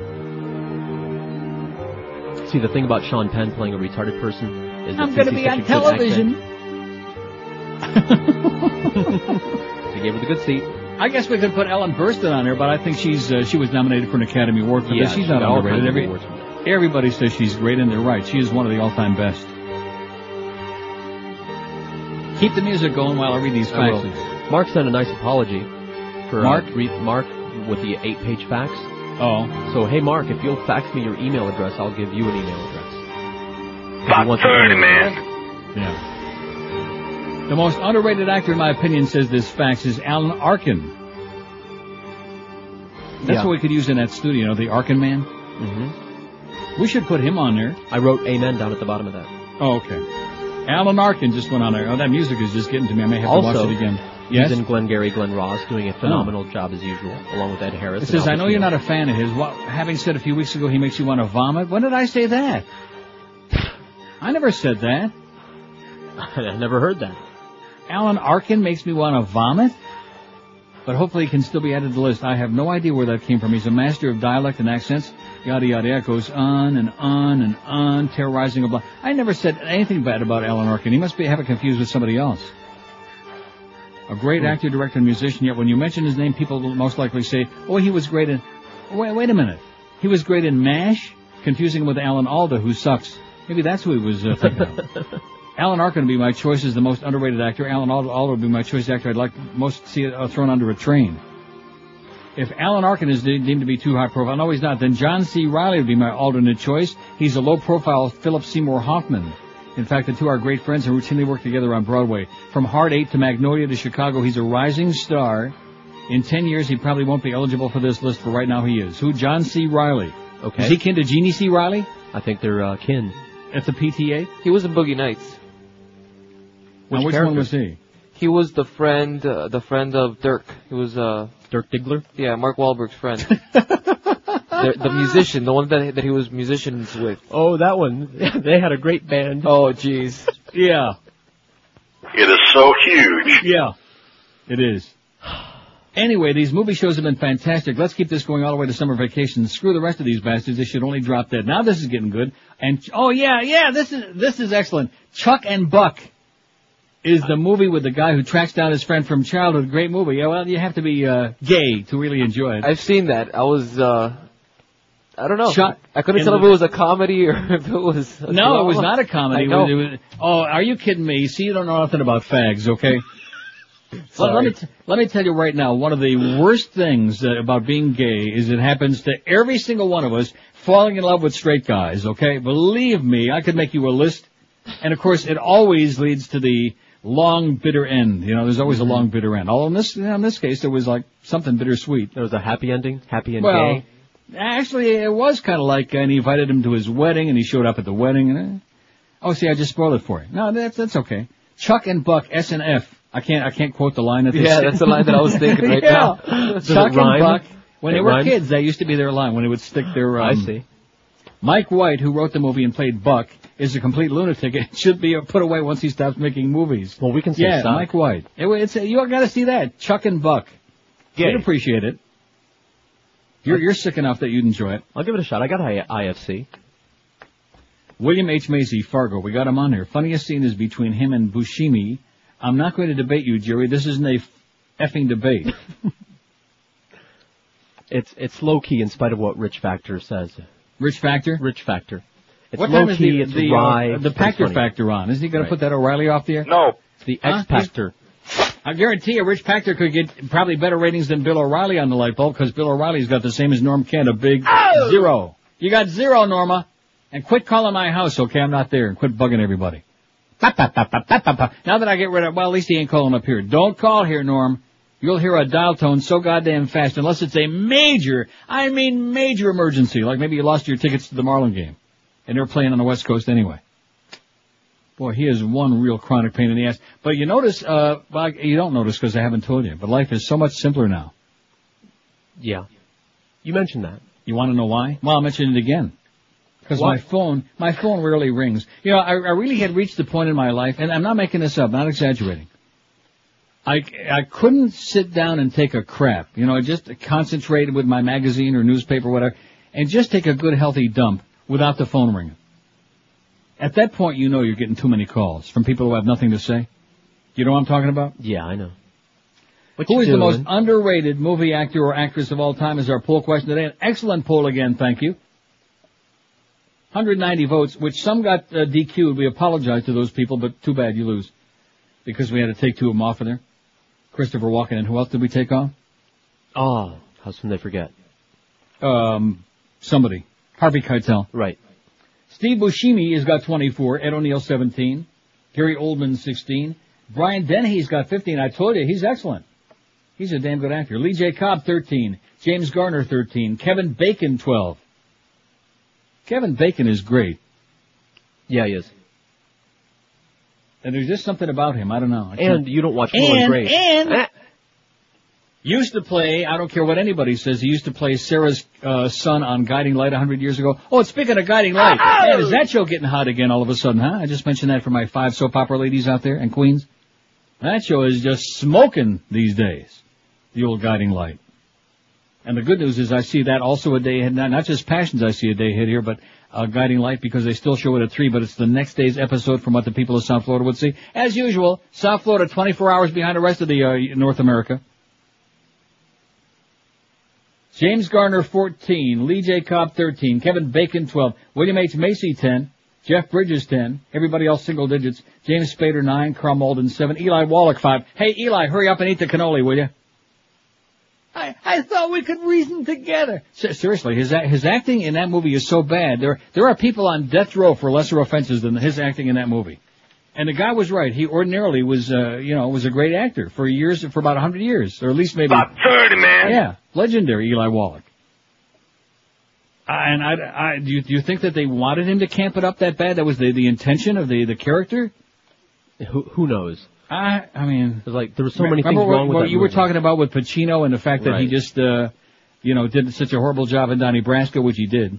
See, the thing about Sean Penn playing a retarded person is that I'm going to be on television. They gave her the good seat. I guess we could put Ellen Burstyn on there, but I think she's uh, she was nominated for an Academy Award for Yeah, this. She's she not got all underrated. kinds of Every, awards from everybody says she's great, and they're right. She is one of the all-time best. Keep the music going while I read these I will. faxes. Mark sent a nice apology for Mark? Uh, re- Mark with the eight-page fax. Oh. So, hey, Mark, if you'll fax me your email address, I'll give you an email address. About thirty, man. Yeah. The most underrated actor, in my opinion, says this fax, is Alan Arkin. That's Yeah. what we could use in that studio, you know, the Arkin Man. Mm-hmm. We should put him on there. I wrote amen down at the bottom of that. Oh, okay. Alan Arkin just went on there. Oh, that music is just getting to me. I may have Also, to watch it again. Yes? he's in Glengarry Glen Ross doing a phenomenal job as usual, along with Ed Harris. It and says, Al I know you're Pacino. not a fan of his. What, having said a few weeks ago he makes you want to vomit. When did I say that? I never said that. I never heard that. Alan Arkin makes me want to vomit? But hopefully he can still be added to the list. I have no idea where that came from. He's a master of dialect and accents. Yada, yada, yada. It goes on and on and on, terrorizing a block. I never said anything bad about Alan Arkin. He must be have it confused with somebody else. A great actor, director, and musician, yet when you mention his name, people will most likely say, oh, he was great in... Wait, wait a minute. He was great in MASH? Confusing him with Alan Alda, who sucks. Maybe that's who he was uh, thinking of. Alan Arkin would be my choice as the most underrated actor. Alan Alda would be my choice actor I'd like most to see uh, thrown under a train. If Alan Arkin is de- deemed to be too high profile, no, he's not, then John C. Reilly would be my alternate choice. He's a low-profile Philip Seymour Hoffman. In fact, the two are great friends and routinely work together on Broadway. From Hard Eight to Magnolia to Chicago, he's a rising star. In ten years, he probably won't be eligible for this list, but right now he is. Who? John C. Reilly. Okay. Is he kin to Jeannie C. Reilly? I think they're uh, kin. At the P T A? He was in Boogie Nights. Which, now, which one was he? He was the friend, uh, the friend of Dirk. He was, uh... Dirk Diggler? Yeah, Mark Wahlberg's friend. the, the musician, the one that that he was musicians with. Oh, that one. They had a great band. Oh, jeez. Yeah. It is so huge. Yeah. It is. Anyway, these movie shows have been fantastic. Let's keep this going all the way to summer vacation. Screw the rest of these bastards. They should only drop dead. Now this is getting good. And, oh yeah, yeah, this is, this is excellent. Chuck and Buck is the movie with the guy who tracks down his friend from childhood. Great movie. Yeah, well, you have to be, uh, gay to really enjoy it. I've seen that. I was, uh, I don't know. Chuck I couldn't tell if it was a comedy or if it was a No, drama. it was not a comedy. I know. It was, it was, oh, are you kidding me? See, you don't know nothing about fags, okay? Let, let me t- let me tell you right now, one of the worst things uh, about being gay is it happens to every single one of us falling in love with straight guys, okay? Believe me, I could make you a list. And of course, it always leads to the long, bitter end. You know, there's always a long, bitter end. Although in this, in this case, there was like something bittersweet. There was a happy ending? Happy and well, gay? Actually, it was kind of like, uh, and he invited him to his wedding, and he showed up at the wedding. And, uh, oh, see, I just spoiled it for you. No, that's, that's okay. Chuck and Buck, S and F. I can't, I can't quote the line that they Yeah, said. that's the line that I was thinking right yeah. now. Does Chuck it rhyme? and Buck, when It they were rhymes? kids, that used to be their line, when they would stick their, um, I see. Mike White, who wrote the movie and played Buck, is a complete lunatic and should be put away once he stops making movies. Well, we can say Yeah, stop. Mike White. It, it's, you gotta see that. Chuck and Buck. Gay. You'd appreciate it. You're, you're sick enough that you'd enjoy it. I'll give it a shot. I got I- IFC. William H. Macy, Fargo. We got him on here. Funniest scene is between him and Buscemi. I'm not going to debate you, Jerry. This isn't a effing debate. It's it's low key in spite of what Rich Factor says. Rich Factor? Rich Factor. It's what low time is key, the, it's the, wry, uh, the it's Factor funny. Factor on? Isn't he going Right. to put that O'Reilly off the air? No. The Huh? X Factor. I guarantee you, Rich Factor could get probably better ratings than Bill O'Reilly on the light bulb because Bill O'Reilly's got the same as Norm Kent, a big Oh! zero. You got zero, Norma. And quit calling my house, okay? I'm not there. And quit bugging everybody. Ba, ba, ba, ba, ba, ba, ba. Now that I get rid of, well, at least he ain't calling up here. Don't call here, Norm. You'll hear a dial tone so goddamn fast, unless it's a major, I mean major emergency, like maybe you lost your tickets to the Marlin game, and they're playing on the West Coast anyway. Boy, he is one real chronic pain in the ass. But you notice, uh, well, you don't notice because I haven't told you, but life is so much simpler now. Yeah. You mentioned that. You want to know why? Well, I'll mention it again. Because my phone, my phone rarely rings. You know, I, I really had reached the point in my life, and I'm not making this up, not exaggerating. I, I couldn't sit down and take a crap. You know, I just concentrated with my magazine or newspaper or whatever, and just take a good healthy dump without the phone ringing. At that point, you know you're getting too many calls from people who have nothing to say. You know what I'm talking about? Yeah, I know. What Who you is doing? the most underrated movie actor or actress of all time is our poll question today. An excellent poll again, thank you. one hundred ninety votes, which some got uh, D Q'd. We apologize to those people, but too bad you lose. Because we had to take two of them off of there. Christopher Walken, and who else did we take off? Oh, how soon they forget. Um, somebody. Harvey Keitel. Right. Steve Buscemi has got twenty-four, Ed O'Neill seventeen, Gary Oldman sixteen, Brian Dennehy's got fifteen. I told you, he's excellent. He's a damn good actor. Lee J. Cobb thirteen, James Garner thirteen, Kevin Bacon twelve. Kevin Bacon is great. Yeah, he is. And there's just something about him, I don't know. I and you don't watch Will and, and Grace. And, ah. Used to play, I don't care what anybody says, he used to play Sarah's uh, son on Guiding Light a hundred years ago. Oh, and speaking of Guiding Light, oh! Man, is that show getting hot again all of a sudden, huh? I just mentioned that for my five soap opera ladies out there and queens. That show is just smoking these days, the old Guiding Light. And the good news is I see that also a day ahead, not, not just Passions I see a day ahead here, but uh, Guiding Light, because they still show it at three, but it's the next day's episode from what the people of South Florida would see. As usual, South Florida twenty-four hours behind the rest of the uh, North America. James Garner fourteen, Lee J. Cobb thirteen, Kevin Bacon twelve, William H. Macy ten, Jeff Bridges ten, everybody else single digits, James Spader nine, Carl Malden seven, Eli Wallach five. Hey Eli, hurry up and eat the cannoli, will you? I, I thought we could reason together. Seriously, his his acting in that movie is so bad. There there are people on death row for lesser offenses than his acting in that movie. And the guy was right. He ordinarily was, uh, you know, was a great actor for years, for about a hundred years, or at least maybe about thirty, man. Yeah, legendary Eli Wallach. Uh, and I, I, do you, do you think that they wanted him to camp it up that bad? That was the the intention of the the character? Who who knows? I I mean, like there were so many things what, wrong with what that you movie. were talking about with Pacino and the fact that right. he just, uh, you know, did such a horrible job in Donnie Brasco, which he did.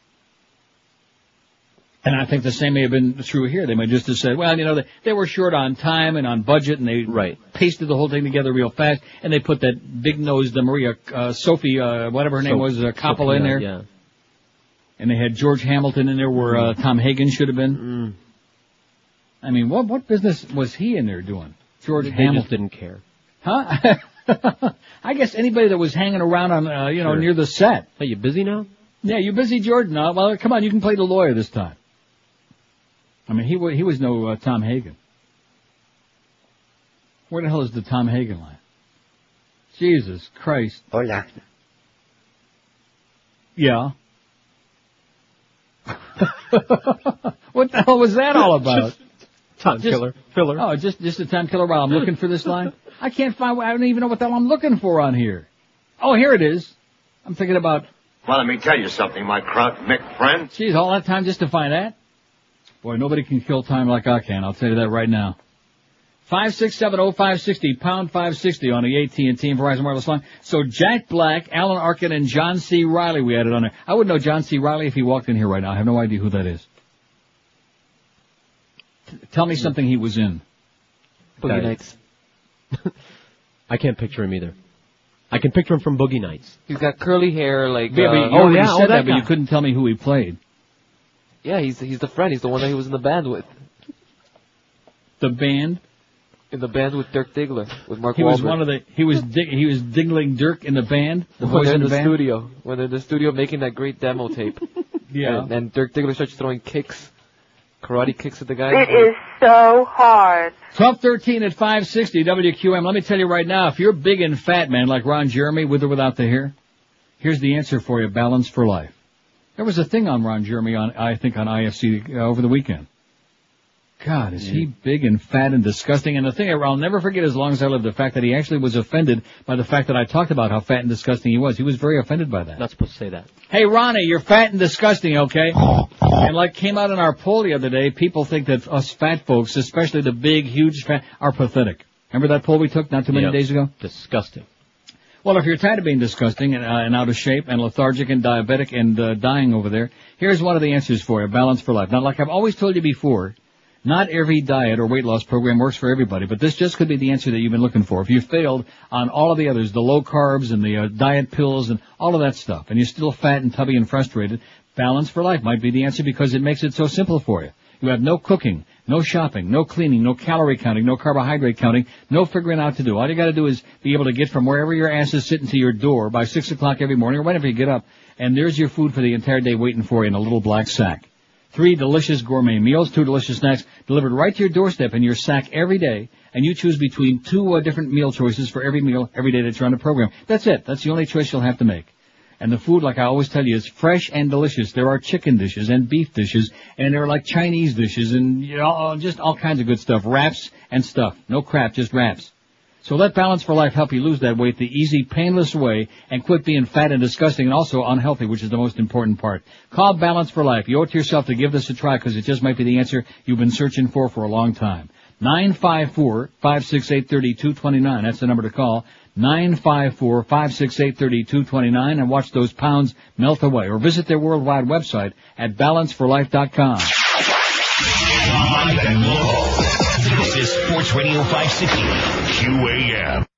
And I think the same may have been true here. They might just have said, well, you know, they, they were short on time and on budget, and they right. pasted the whole thing together real fast, and they put that big-nosed uh, Maria, uh, Sophie, uh, whatever her name so, was, uh, Coppola Sophia, in there. Yeah. And they had George Hamilton in there where uh, Tom Hagen should have been. Mm. I mean, what what business was he in there doing? George they Hamilton. just didn't care. Huh? I guess anybody that was hanging around on, uh, you know, sure. near the set. Are you busy now? Yeah, you busy, Jordan? No, well, come on, you can play the lawyer this time. I mean, he was, he was no uh, Tom Hagen. Where the hell is the Tom Hagen line? Jesus Christ. Hola. Yeah. What the hell was that all about? Time just, killer. Filler. Oh, just just a time killer while I'm looking for this line? I can't find, I don't even know what the hell I'm looking for on here. Oh, here it is. I'm thinking about... Well, let me tell you something, my crunk Mick friend. Geez, all that time just to find that? Boy, nobody can kill time like I can, I'll tell you that right now. five six seven oh five six oh, pound five sixty on the A T and T and Verizon Wireless line. So Jack Black, Alan Arkin, and John C. Reilly we added on there. I wouldn't know John C. Reilly if he walked in here right now. I have no idea who that is. T- tell me something he was in. Boogie Nights. I can't picture him either. I can picture him from Boogie Nights. He's got curly hair, like... Yeah, uh, but you oh, already yeah, said oh, that, that but you guy. couldn't tell me who he played. Yeah, he's he's the friend. He's the one that he was in the band with. The band? In the band with Dirk Diggler, with Mark He Wahlberg. was one of the, he was dig, he was diggling Dirk in the band? The when voice they're in in the the band? studio. When they're in the studio making that great demo tape. Yeah. And, and Dirk Diggler starts throwing kicks. Karate kicks at the guy. It is so hard. twelve thirteen at five sixty W Q M. Let me tell you right now, if you're big and fat, man, like Ron Jeremy, with or without the hair, here's the answer for you, Balance for Life. There was a thing on Ron Jeremy on, I think, on I F C uh, over the weekend. God, is he big and fat and disgusting? And the thing I'll never forget as long as I live, the fact that he actually was offended by the fact that I talked about how fat and disgusting he was. He was very offended by that. Not supposed to say that. Hey, Ronnie, you're fat and disgusting, okay? And like came out in our poll the other day, people think that us fat folks, especially the big, huge fat, are pathetic. Remember that poll we took not too many Yep. days ago? Disgusting. Well, if you're tired of being disgusting and, uh, and out of shape and lethargic and diabetic and uh, dying over there, here's one of the answers for you, Balance for Life. Now, like I've always told you before, not every diet or weight loss program works for everybody, but this just could be the answer that you've been looking for. If you failed on all of the others, the low carbs and the uh, diet pills and all of that stuff, and you're still fat and tubby and frustrated, Balance for Life might be the answer because it makes it so simple for you. You have no cooking, no shopping, no cleaning, no calorie counting, no carbohydrate counting, no figuring out to do. All you got to do is be able to get from wherever your ass is sitting to your door by six o'clock every morning or whenever you get up, and there's your food for the entire day waiting for you in a little black sack. Three delicious gourmet meals, two delicious snacks delivered right to your doorstep in your sack every day, and you choose between two uh, different meal choices for every meal every day that you're on the program. That's it. That's the only choice you'll have to make. And the food, like I always tell you, is fresh and delicious. There are chicken dishes and beef dishes, and there are like Chinese dishes and you know, just all kinds of good stuff. Wraps and stuff. No crap, just wraps. So let Balance for Life help you lose that weight the easy, painless way and quit being fat and disgusting and also unhealthy, which is the most important part. Call Balance for Life. You owe it to yourself to give this a try because it just might be the answer you've been searching for for a long time. nine five four, five six eight, three two two nine. That's the number to call. nine five four, five six eight, three two two nine and watch those pounds melt away. Or visit their worldwide website at balance for life dot com. Live and local. This is Sports Radio five sixty Q A M.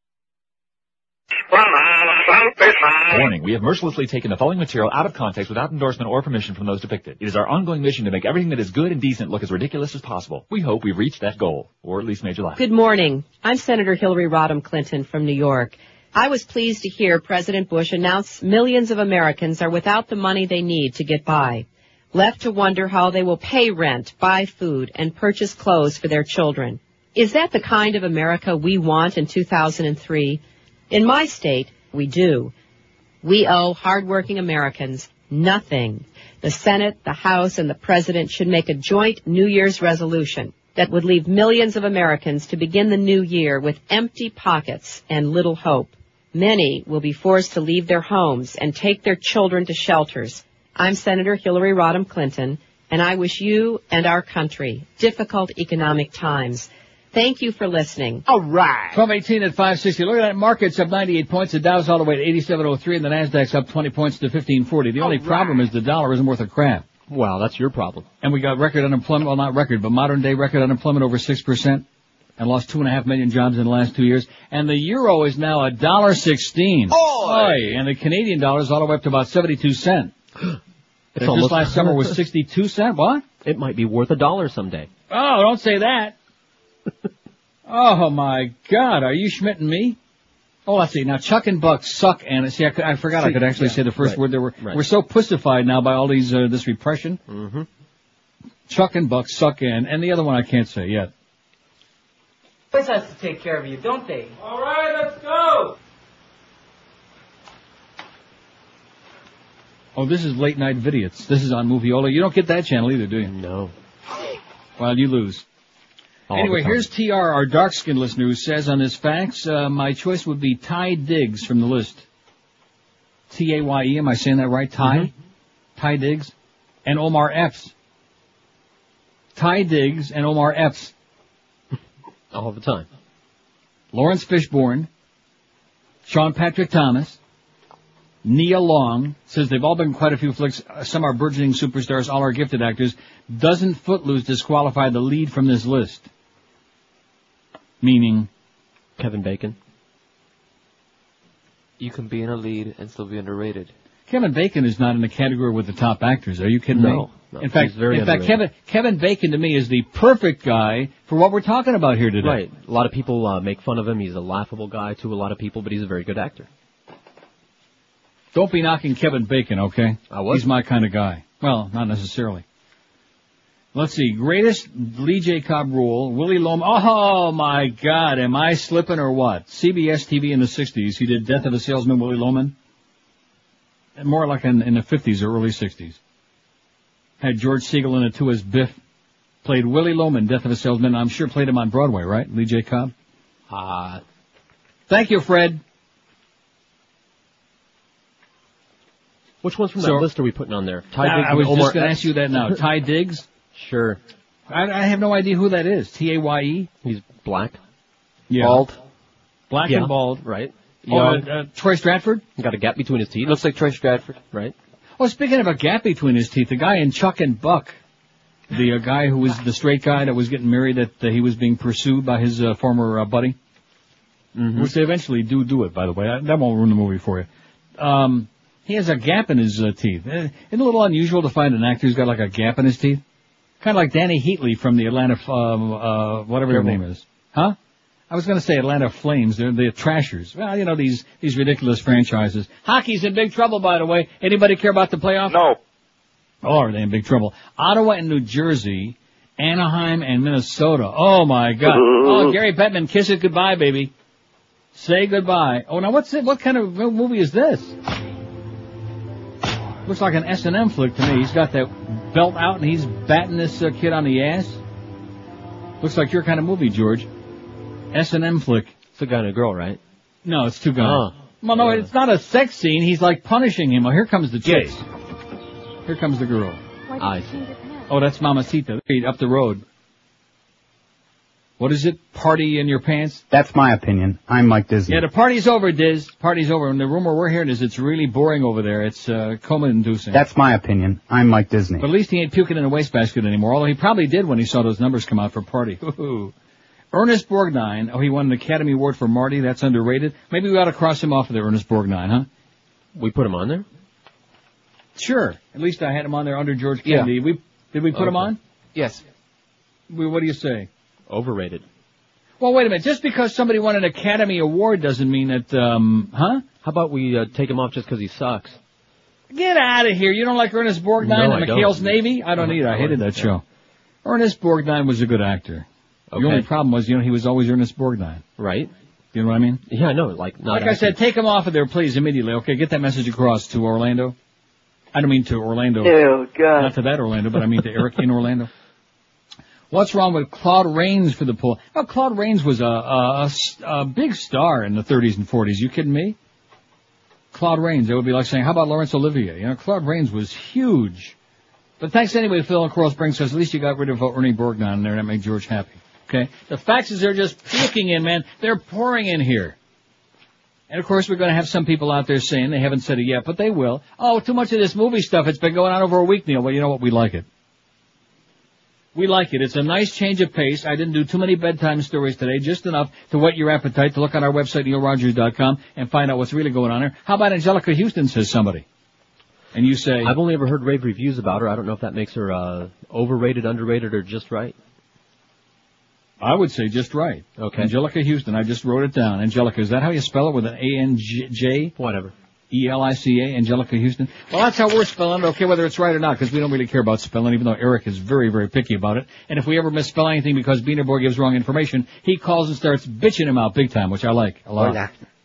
Warning, we have mercilessly taken the following material out of context without endorsement or permission from those depicted. It is our ongoing mission to make everything that is good and decent look as ridiculous as possible. We hope we've reached that goal, or at least made you laugh. Good morning. I'm Senator Hillary Rodham Clinton from New York. I was pleased to hear President Bush announce millions of Americans are without the money they need to get by, left to wonder how they will pay rent, buy food, and purchase clothes for their children. Is that the kind of America we want in two thousand three? In my state, we do. We owe hardworking Americans nothing. The Senate, the House, and the President should make a joint New Year's resolution that would leave millions of Americans to begin the new year with empty pockets and little hope. Many will be forced to leave their homes and take their children to shelters. I'm Senator Hillary Rodham Clinton, and I wish you and our country difficult economic times. Thank you for listening. All right. twelve eighteen at five sixty. Look at that. Market's up ninety-eight points. The Dow's all the way to eighty-seven oh three, and the Nasdaq's up twenty points to fifteen forty. The only problem is the dollar isn't worth a crap. Wow, that's your problem. And we got record unemployment. Well, not record, but modern day record unemployment over six percent. And lost two and a half million jobs in the last two years. And the euro is now a dollar sixteen. Oy! And the Canadian dollar is all the way up to about seventy-two cents. It's Just almost last summer was sixty-two cents. What? It might be worth a dollar someday. Oh, don't say that. Oh my God, are you schmitting me? Oh, let's see. Now, Chuck and Buck suck, and see, I, could, I forgot see, I could actually yeah, say the first right, word. There were right. we're so pussified now by all these uh, this repression. Mm-hmm. Chuck and Buck suck in, and the other one I can't say yet. Always has to take care of you, don't they? All right, let's go. Oh, this is Late Night Vidiots. This is on Moviola. You don't get that channel either, do you? No. Well, you lose. All anyway, here's T R, our dark-skinned listener, who says on his fax, uh, my choice would be Ty Diggs from the list. T A Y E, am I saying that right? Ty? Mm-hmm. Ty Diggs. And Omar Epps. Ty Diggs and Omar Epps. All the time. Lawrence Fishburne. Sean Patrick Thomas. Nia Long. Says they've all been quite a few flicks. Some are burgeoning superstars, all are gifted actors. Doesn't Footloose disqualify the lead from this list? Meaning? Kevin Bacon. You can be in a lead and still be underrated. Kevin Bacon is not in the category with the top actors. Are you kidding no, me? No, in fact, very in fact, Kevin Kevin Bacon to me is the perfect guy for what we're talking about here today. Right. A lot of people uh, make fun of him. He's a laughable guy to a lot of people, but he's a very good actor. Don't be knocking Kevin Bacon, okay? I was. He's my kind of guy. Well, not necessarily. Let's see. Greatest Lee J. Cobb role, Willie Loman. Oh, my God. Am I slipping or what? C B S T V in the sixties. He did Death of a Salesman, Willie Loman. More like in, in the fifties or early sixties. Had George Segal in it, too, as Biff. Played Willie Loman, Death of a Salesman. I'm sure played him on Broadway, right? Lee J. Cobb? Uh, Thank you, Fred. which ones from So- that list are we putting on there? Ty I, Diggs I and was Omar just going to Epps? ask you that now. Ty Diggs? Sure. I, I have no idea who that is. T A Y E? He's black. Yeah. Bald. Black Yeah. and bald. Right. Oh, Young. uh, uh, Troy Stratford? Got a gap between his teeth. Looks like Troy Stratford. Right. Oh, speaking of a gap between his teeth, the guy in Chuck and Buck, the uh, guy who was the straight guy that was getting married, that uh, he was being pursued by his uh, former uh, buddy, Mm-hmm. which they eventually do do it, by the way. I, that won't ruin the movie for you. Um, he has a gap in his uh, teeth. Uh, isn't it a little unusual to find an actor who's got like a gap in his teeth? Kind of like Danny Heatley from the Atlanta, um, uh, whatever their name is. Huh? I was going to say Atlanta Flames. They're the Trashers. Well, you know, these, these ridiculous franchises. Hockey's in big trouble, by the way. Anybody care about the playoffs? No. Oh, are they in big trouble? Ottawa and New Jersey, Anaheim and Minnesota. Oh my God. Oh, Gary Bettman, kiss it goodbye, baby. Say goodbye. Oh, now what's it? What kind of movie is this? Looks like an S and M flick to me. He's got that belt out and he's batting this uh, kid on the ass. Looks like your kind of movie, George. S and M flick. It's a guy and a girl, right? No, it's two guys. Oh. Well, no, it's not a sex scene. He's like punishing him. Oh, here comes the chick. Here comes the girl. I see. Oh, that's Mamacita. Up the road. What is it? Party in your pants? That's my opinion. I'm Mike Disney. Yeah, the party's over, Diz. Party's over. And the rumor we're hearing is it's really boring over there. It's uh, coma-inducing. That's my opinion. I'm Mike Disney. But at least he ain't puking in a wastebasket anymore, although he probably did when he saw those numbers come out for Party. Ernest Borgnine. Oh, he won an Academy Award for Marty. That's underrated. Maybe we ought to cross him off of there, Ernest Borgnine, huh? We put him on there? Sure. At least I had him on there under George Kennedy. Yeah. We Did we put Okay. him on? Yes. We, what do you say? Overrated. Well, wait a minute. Just because somebody won an Academy Award doesn't mean that, um, huh? How about we uh, take him off just because he sucks? Get out of here. You don't like Ernest Borgnine No, and I don't. McHale's Navy? I don't No, either. I I hated that wouldn't. show. Ernest Borgnine was a good actor. Okay. The only problem was, you know, he was always Ernest Borgnine. Right? You know what I mean? Yeah, I know. Like, not Like I said, take him off of there, please, immediately. Okay, get that message across to Orlando. I don't mean to Orlando. Ew, God. Not to that Orlando, but I mean to Eric in Orlando. What's wrong with Claude Rains for the pool? Well, Claude Rains was a, a, a s- a big star in the thirties and forties. You kidding me? Claude Rains. It would be like saying, how about Laurence Olivier? You know, Claude Rains was huge. But thanks anyway, Phil and Coral Springs says, at least you got rid of uh, Ernie Borgnine there. That made George happy. Okay? The faxes are just puking in, man. They're pouring in here. And of course, we're going to have some people out there saying, they haven't said it yet, but they will. Oh, too much of this movie stuff. It's been going on over a week, Neil. Well, you know what? We like it. We like it. It's a nice change of pace. I didn't do too many bedtime stories today, just enough to whet your appetite to look on our website, neil rogers dot com, and find out what's really going on there. How about Angelica Houston, says somebody? And you say... I've only ever heard rave reviews about her. I don't know if that makes her uh, overrated, underrated, or just right. I would say just right. Okay. Angelica Houston. I just wrote it down. Angelica, is that how you spell it, with an A N J? Whatever. E L I C A, Angelica Houston. Well, that's how we're spelling it, okay, whether it's right or not, because we don't really care about spelling, even though Eric is very, very picky about it. And if we ever misspell anything because Beanerboy gives wrong information, he calls and starts bitching him out big time, which I like a lot.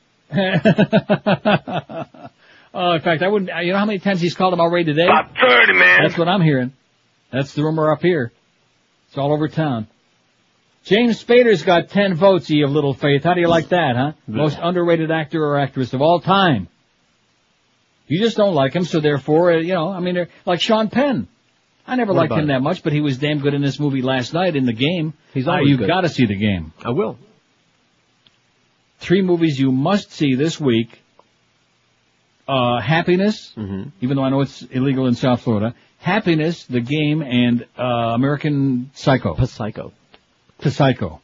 Oh, in fact, I wouldn't, you know how many times he's called him already today? About thirty, man. That's what I'm hearing. That's the rumor up here. It's all over town. James Spader's got ten votes, ye of little faith. How do you like that, huh? Most underrated actor or actress of all time. You just don't like him, so therefore, uh, you know, I mean, they're like Sean Penn. I never What liked about him it? that much, but he was damn good in this movie last night in the game. He's Uh, always You've good. got to see the game. I will. Three movies you must see this week. Uh, Happiness, Mm-hmm. even though I know it's illegal in South Florida. Happiness, The Game, and uh, American Psycho. Psycho. Psycho.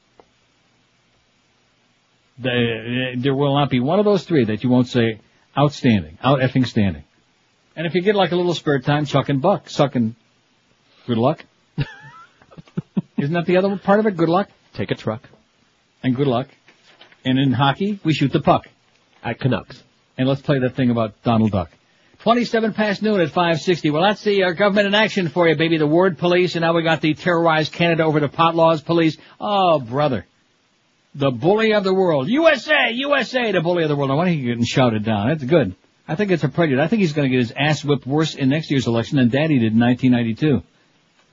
The, there will not be one of those three that you won't say outstanding, out effing standing. And if you get like a little spare time, Chuck and Buck, sucking. Good luck. Isn't that the other part of it? Good luck. Take a truck. And good luck. And in hockey, we shoot the puck. At Canucks. And let's play that thing about Donald Duck. twenty-seven past noon at five sixty. Well, that's the uh, government in action for you, baby. The word police, and now we got the terrorized Canada over the pot laws police. Oh, brother. The bully of the world. U S A, U S A, the bully of the world. I want to get getting shouted down. That's good. I think it's a prejudice. I think he's going to get his ass whipped worse in next year's election than Daddy did in nineteen ninety-two.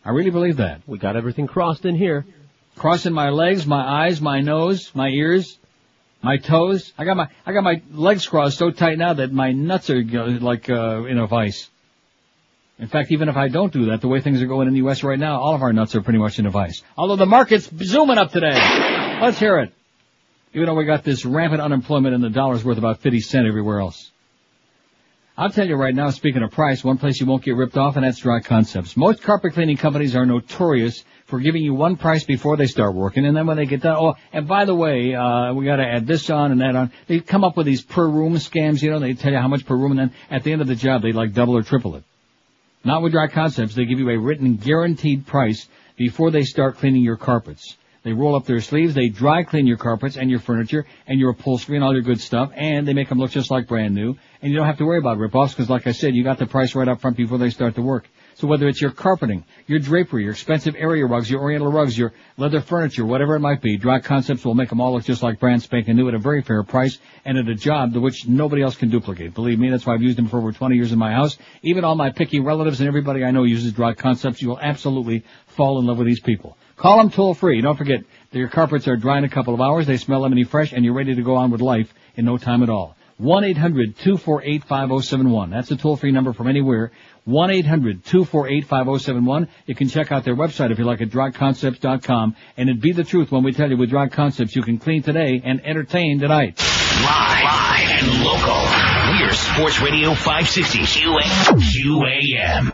I really believe that. We got everything crossed in here. Crossing my legs, my eyes, my nose, my ears, my toes. I got my I got my legs crossed so tight now that my nuts are uh, like uh, in a vice. In fact, even if I don't do that, the way things are going in the U S right now, all of our nuts are pretty much in a vice. Although the market's zooming up today. Let's hear it. Even though we got this rampant unemployment and the dollar's worth about fifty cents everywhere else. I'll tell you right now, speaking of price, one place you won't get ripped off, and that's Dry Concepts. Most carpet cleaning companies are notorious for giving you one price before they start working, and then when they get done, oh, and by the way, uh, we gotta add this on and that on. They come up with these per room scams, you know, they tell you how much per room, and then at the end of the job, they like double or triple it. Not with Dry Concepts. They give you a written guaranteed price before they start cleaning your carpets. They roll up their sleeves, they dry clean your carpets and your furniture and your upholstery and all your good stuff, and they make them look just like brand new, and you don't have to worry about rip-offs because, like I said, you got the price right up front before they start to work. So whether it's your carpeting, your drapery, your expensive area rugs, your oriental rugs, your leather furniture, whatever it might be, Dry Concepts will make them all look just like brand spanking new at a very fair price and at a job to which nobody else can duplicate. Believe me, that's why I've used them for over twenty years in my house. Even all my picky relatives and everybody I know uses Dry Concepts. You will absolutely fall in love with these people. Call them toll free. Don't forget that your carpets are dry in a couple of hours. They smell lemony fresh, and you're ready to go on with life in no time at all. one eight hundred two four eight five oh seven one. That's a toll-free number from anywhere. one eight hundred two four eight five oh seven one. You can check out their website if you like at dry concepts dot com. And it'd be the truth when we tell you with Dry Concepts you can clean today and entertain tonight. Live, live and local. We're Sports Radio five sixty Q A M.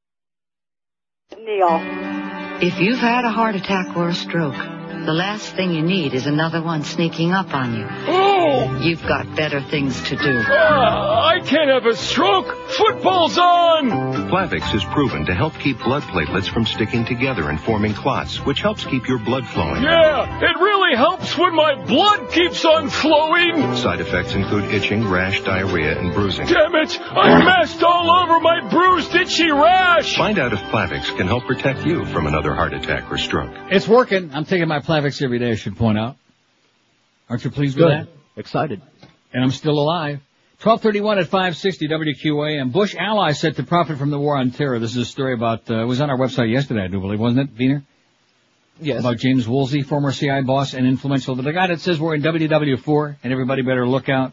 Neil. If you've had a heart attack or a stroke, the last thing you need is another one sneaking up on you. Oh! You've got better things to do. Ah, I can't have a stroke. Football's on! Plavix is proven to help keep blood platelets from sticking together and forming clots, which helps keep your blood flowing. Yeah, it really helps when my blood keeps on flowing. Side effects include itching, rash, diarrhea, and bruising. Damn it! I'm messed all over my bruised, itchy rash! Find out if Plavix can help protect you from another heart attack or stroke. It's working. I'm taking my Plavix every day, I should point out. Aren't you pleased Good. with that? Excited. And I'm still alive. twelve thirty-one at five sixty W Q A M. Bush allies set to profit from the war on terror. This is a story about, uh, it was on our website yesterday, I do believe, wasn't it, Wiener? Yes. About James Woolsey, former C I A boss and influential. The guy that says we're in W W four and everybody better look out.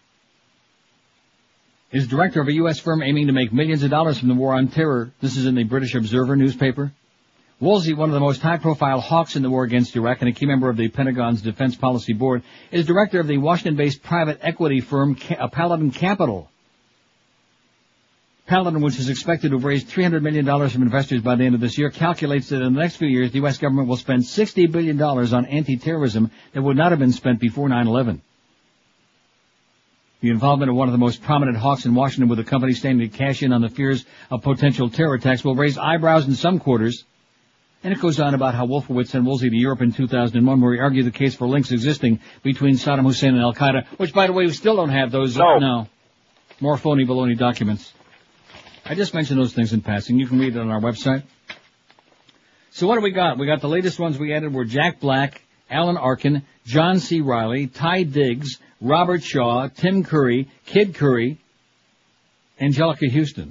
Is director of a U S firm aiming to make millions of dollars from the war on terror. This is in the British Observer newspaper. Woolsey, one of the most high-profile hawks in the war against Iraq and a key member of the Pentagon's Defense Policy Board, is director of the Washington-based private equity firm Paladin Capital. Paladin, which is expected to have raised three hundred million dollars from investors by the end of this year, calculates that in the next few years the U S government will spend sixty billion dollars on anti-terrorism that would not have been spent before nine eleven. The involvement of one of the most prominent hawks in Washington with the company standing to cash in on the fears of potential terror attacks will raise eyebrows in some quarters. And it goes on about how Wolfowitz sent Woolsey to Europe in two thousand one, where he argued the case for links existing between Saddam Hussein and Al-Qaeda, which, by the way, we still don't have those. No. no. More phony baloney documents. I just mentioned those things in passing. You can read it on our website. So what do we got? We got the latest ones we added were Jack Black, Alan Arkin, John C. Riley, Ty Diggs, Robert Shaw, Tim Curry, Kid Curry, Angelica Houston.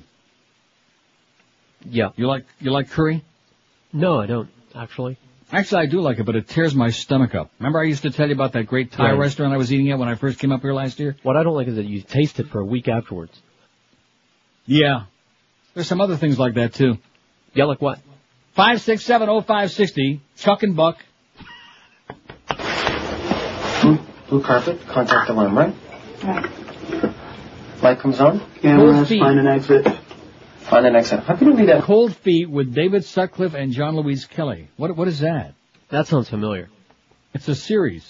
Yeah. You like, you like Curry? No, I don't, actually. Actually, I do like it, but it tears my stomach up. Remember I used to tell you about that great Thai Yeah. restaurant I was eating at when I first came up here last year? What I don't like is that you taste it for a week afterwards. Yeah. There's some other things like that, too. Yeah, like what? five six seven oh five six oh, Chuck and Buck. Blue, blue carpet, contact alarm, right? Right. Light comes on. Cold feet. Find an exit. Find an exit. How can you read that? Cold Feet with David Sutcliffe and John Louise Kelly. What, what is that? That sounds familiar. It's a series.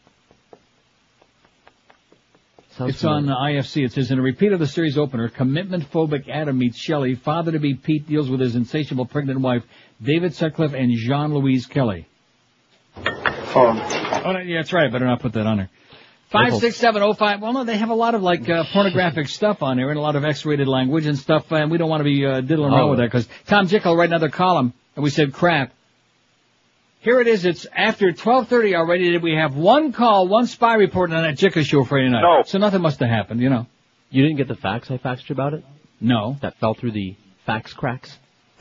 Sounds It's on uh, I F C. It says, in a repeat of the series opener, commitment-phobic Adam meets Shelley. Father-to-be Pete deals with his insatiable pregnant wife, David Sutcliffe and Jean Louise Kelly. Phone. Oh, no, yeah, that's right. I better not put that on there. Five six seven oh five. Well, no, they have a lot of like uh, pornographic stuff on there and a lot of X-rated language and stuff, and we don't want to be uh, diddling around Oh. with that because Tom Jekyll wrote another column and we said crap. Here it is. It's after twelve thirty already. Did we have one call, one spy report on that Jekyll show Friday night? No. So nothing must have happened, you know. You didn't get the fax I faxed you about it? No. That fell through the fax cracks?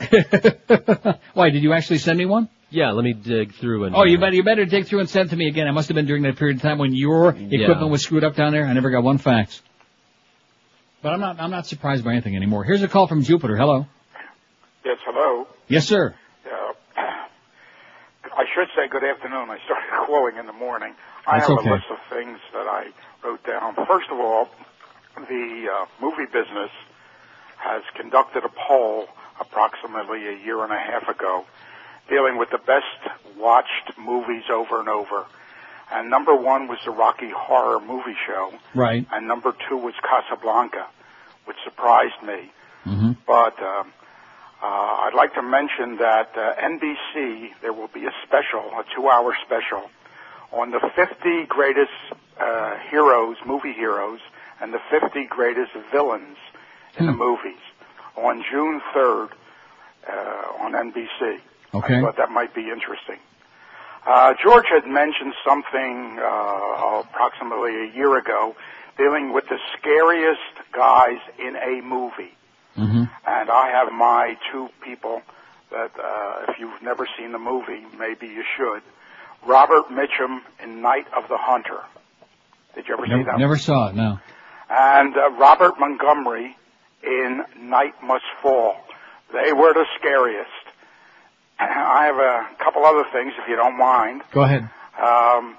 Why, did you actually send me one? Yeah, let me dig through and... Oh, you better, you better dig through and send it to me again. It must have been during that period of time when your Yeah. equipment was screwed up down there. I never got one fax. But I'm not, I'm not surprised by anything anymore. Here's a call from Jupiter. Hello. Yes, hello. Yes, sir. Uh, I should say good afternoon. I started calling in the morning. I That's have okay. a list of things that I wrote down. First of all, the uh, movie business has conducted a poll approximately a year and a half ago dealing with the best watched movies over and over. And number one was the Rocky Horror Movie Show. Right. And number two was Casablanca, which surprised me. Mm-hmm. But um, uh, I'd like to mention that uh, N B C, there will be a special, a two-hour special, on the fifty greatest uh, heroes, movie heroes, and the fifty greatest villains in the movies on June third uh, on N B C. Okay. I thought that might be interesting. Uh, George had mentioned something uh, approximately a year ago dealing with the scariest guys in a movie. Mm-hmm. And I have my two people that, uh, if you've never seen the movie, maybe you should. Robert Mitchum in Night of the Hunter. Did you ever see Never, that? never saw it, no. And uh, Robert Montgomery in Night Must Fall. They were the scariest. I have a couple other things, if you don't mind. Go ahead. Um,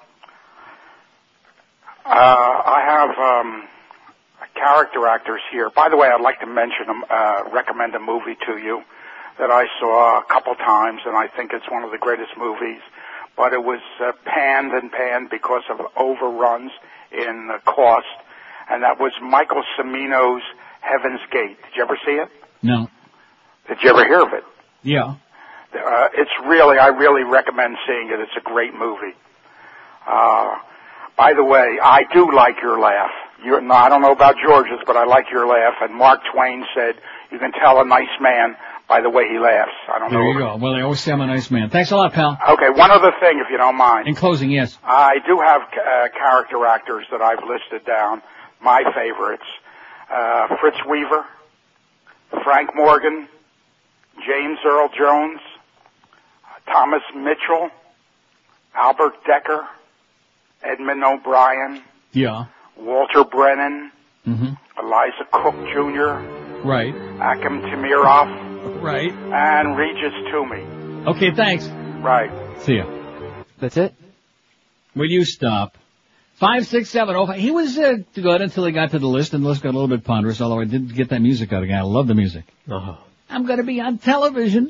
uh, I have um, character actors here. By the way, I'd like to mention, uh, recommend a movie to you that I saw a couple times, and I think it's one of the greatest movies. But it was uh, panned and panned because of overruns in uh, cost, and that was Michael Cimino's Heaven's Gate. Did you ever see it? No. Did you ever hear of it? Yeah. Uh, it's really, I really recommend seeing it. It's a great movie. Uh, by the way, I do like your laugh. You're, no, I don't know about George's, but I like your laugh. And Mark Twain said, you can tell a nice man by the way he laughs. I don't There know. you go. Well, they always say I'm a nice man. Thanks a lot, pal. Okay, one other thing, if you don't mind. In closing, yes. I do have uh, character actors that I've listed down, my favorites. Uh, Fritz Weaver, Frank Morgan, James Earl Jones, Thomas Mitchell, Albert Decker, Edmund O'Brien, Yeah. Walter Brennan, Mm-hmm. Eliza Cook Junior, Right. Akim Timirov, Right. and Regis Toomey. Okay, thanks. Right. See ya. That's it? Will you stop? Five, six, seven, oh, five. He was uh, good until he got to the list, and the list got a little bit ponderous, although I did get that music out again. I love the music. Uh-huh. I'm going to be on television.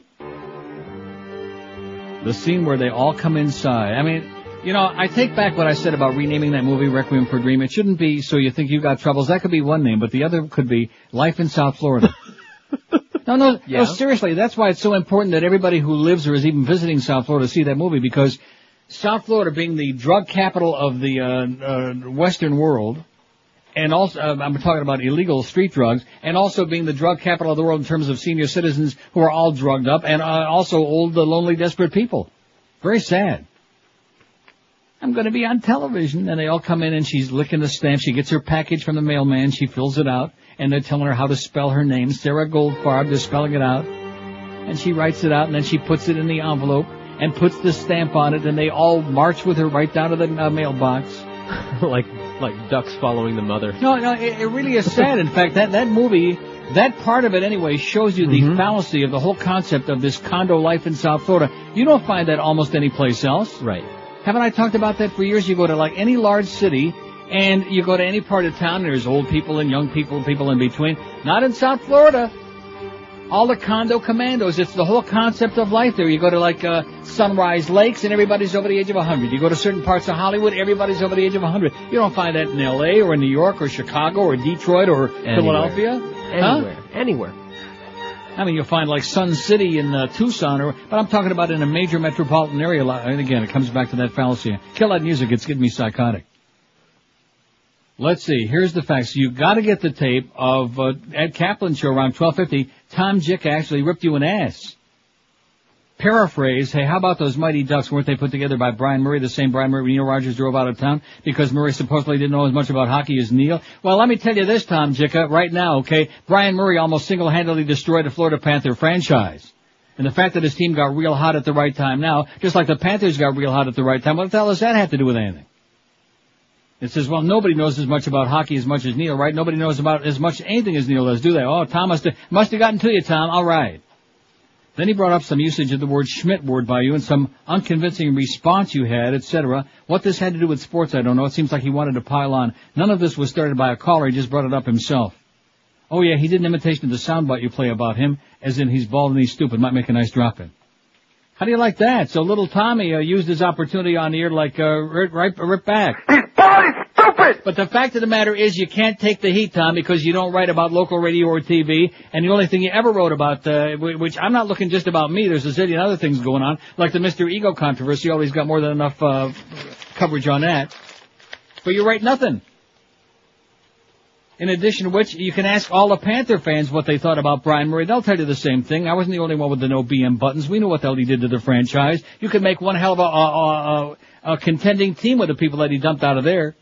The scene where they all come inside. I mean, you know, I take back what I said about renaming that movie Requiem for a Dream. It shouldn't be So You Think You Got Troubles. That could be one name, but the other could be Life in South Florida. no, no, Yeah. no, seriously. That's why it's so important that everybody who lives or is even visiting South Florida see that movie, because South Florida being the drug capital of the uh, uh, Western world, and also, uh, I'm talking about illegal street drugs, and also being the drug capital of the world in terms of senior citizens who are all drugged up, and uh, also old, uh, lonely, desperate people. Very sad. I'm going to be on television, and they all come in, and she's licking the stamp. She gets her package from the mailman. She fills it out, and they're telling her how to spell her name. Sarah Goldfarb, they're spelling it out. And she writes it out, and then she puts it in the envelope and puts the stamp on it, and they all march with her right down to the uh, mailbox. like like ducks following the mother. No, no, it, it really is sad. In fact, that, that movie, that part of it anyway, shows you the Mm-hmm. fallacy of the whole concept of this condo life in South Florida. You don't find that almost any place else. Right. Haven't I talked about that for years? You go to like any large city, and you go to any part of town, there's old people and young people, people in between. Not in South Florida. All the condo commandos. It's the whole concept of life there. You go to like uh, Sunrise Lakes, and everybody's over the age of one hundred. You go to certain parts of Hollywood, everybody's over the age of one hundred. You don't find that in L A or in New York or Chicago or Detroit or Anywhere. Philadelphia. Anywhere. Huh? Anywhere. I mean, you'll find like Sun City in uh, Tucson, or but I'm talking about in a major metropolitan area. And again, it comes back to that fallacy. Kill that music. It's getting me psychotic. Let's see. Here's the facts. You've got to get the tape of uh, Ed Kaplan show around twelve fifty. Tom Jick actually ripped you an ass. Paraphrase, hey, how about those Mighty Ducks? Weren't they put together by Brian Murray, the same Brian Murray Neil Rogers drove out of town because Murray supposedly didn't know as much about hockey as Neil? Well, let me tell you this, Tom Jicka, right now, okay? Brian Murray almost single-handedly destroyed the Florida Panther franchise. And the fact that his team got real hot at the right time now, just like the Panthers got real hot at the right time, what the hell does that have to do with anything? It says, well, nobody knows as much about hockey as much as Neil, right? Nobody knows about as much anything as Neil does, do they? Oh, Tom must have, must have gotten to you, Tom. All right. Then he brought up some usage of the word Schmidt word by you and some unconvincing response you had, et cetera. What this had to do with sports, I don't know. It seems like he wanted to pile on. None of this was started by a caller. He just brought it up himself. Oh, yeah, he did an imitation of the soundbite you play about him, as in he's bald and he's stupid. Might make a nice drop-in. How do you like that? So little Tommy uh, used his opportunity on the air like uh, right, right, rip back. He's bald, he's stupid! But the fact of the matter is you can't take the heat, Tom, because you don't write about local radio or T V, and the only thing you ever wrote about, uh, which I'm not looking just about me, there's a zillion other things going on, like the Mister Ego controversy, always got more than enough uh, coverage on that. But you write nothing. In addition to which, you can ask all the Panther fans what they thought about Brian Murray. They'll tell you the same thing. I wasn't the only one with the no B M buttons. We know what the hell he did to the franchise. You could make one hell of a, a, a, a contending team with the people that he dumped out of there.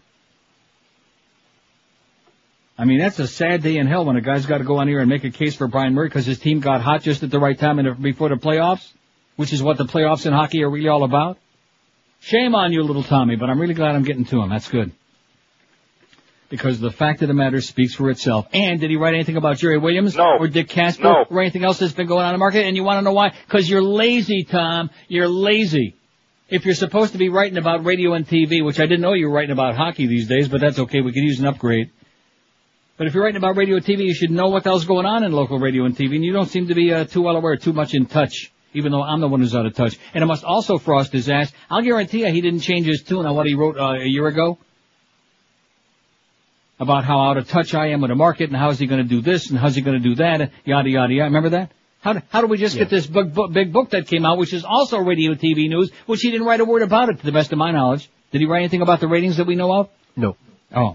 I mean, that's a sad day in hell when a guy's got to go on here and make a case for Brian Murray because his team got hot just at the right time and before the playoffs, which is what the playoffs in hockey are really all about. Shame on you, little Tommy, but I'm really glad I'm getting to him. That's good. Because the fact of the matter speaks for itself. And did he write anything about Jerry Williams? No. Or Dick Casper? No. Or anything else that's been going on in the market? And you want to know why? Because you're lazy, Tom. You're lazy. If you're supposed to be writing about radio and T V, which I didn't know you were writing about hockey these days, but that's okay. We could use an upgrade. But if you're writing about radio and T V, you should know what the hell's going on in local radio and T V. And you don't seem to be uh, too well aware, too much in touch, even though I'm the one who's out of touch. And it must also frost his ass. I'll guarantee you he didn't change his tune on what he wrote uh, a year ago. About how out of touch I am with the market and how is he going to do this and how's he going to do that, and yada, yada, yada. Remember that? How do, how do we just yeah. get this big book, big book that came out, which is also radio T V news, which he didn't write a word about it, to the best of my knowledge. Did he write anything about the ratings that we know of? No. Oh.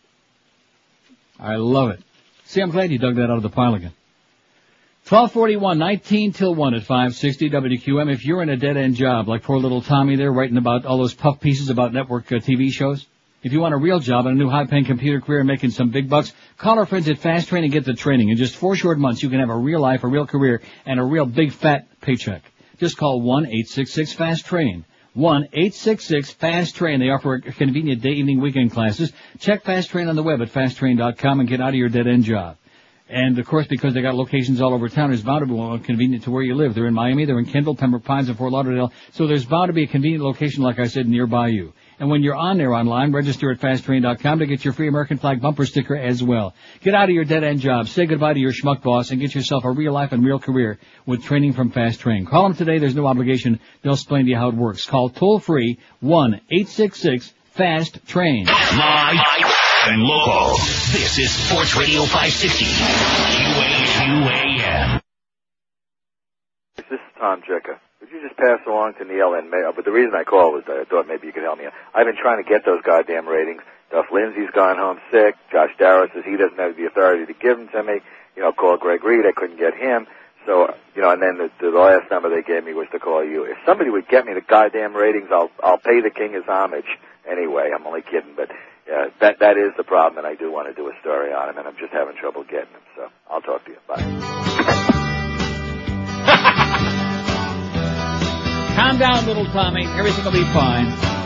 I love it. See, I'm glad you dug that out of the pile again. twelve forty-one, nineteen till one at five sixty W Q M. If you're in a dead-end job, like poor little Tommy there, writing about all those puff pieces about network uh, T V shows, if you want a real job and a new high-paying computer career and making some big bucks, call our friends at Fast Train and get the training. In just four short months, you can have a real life, a real career, and a real big fat paycheck. Just call one eight six six fast train. one eight six six fast train. They offer convenient day, evening, weekend classes. Check Fast Train on the web at fast train dot com and get out of your dead-end job. And, of course, because they got locations all over town, there's bound to be one convenient to where you live. They're in Miami, they're in Kendall, Pembroke Pines, and Fort Lauderdale. So there's bound to be a convenient location, like I said, nearby you. And when you're on there online, register at fast train dot com to get your free American flag bumper sticker as well. Get out of your dead-end job, say goodbye to your schmuck boss, and get yourself a real life and real career with training from Fast Train. Call them today. There's no obligation. They'll explain to you how it works. Call toll-free one eight six six fast train. Live and local. This is Sports Radio five sixty. Q A Q A M. This is Tom Jicha. Would you just pass along to Neil and May? But the reason I called was that I thought maybe you could help me out. I've been trying to get those goddamn ratings. Duff Lindsay's gone home sick. Josh Darrow says he doesn't have the authority to give them to me. You know, call Greg Reed. I couldn't get him. So, you know, and then the, the last number they gave me was to call you. If somebody would get me the goddamn ratings, I'll I'll pay the king his homage. Anyway, I'm only kidding, but uh, that that is the problem, and I do want to do a story on him, and I'm just having trouble getting him. So I'll talk to you. Bye. Calm down, little Tommy. Everything will be fine.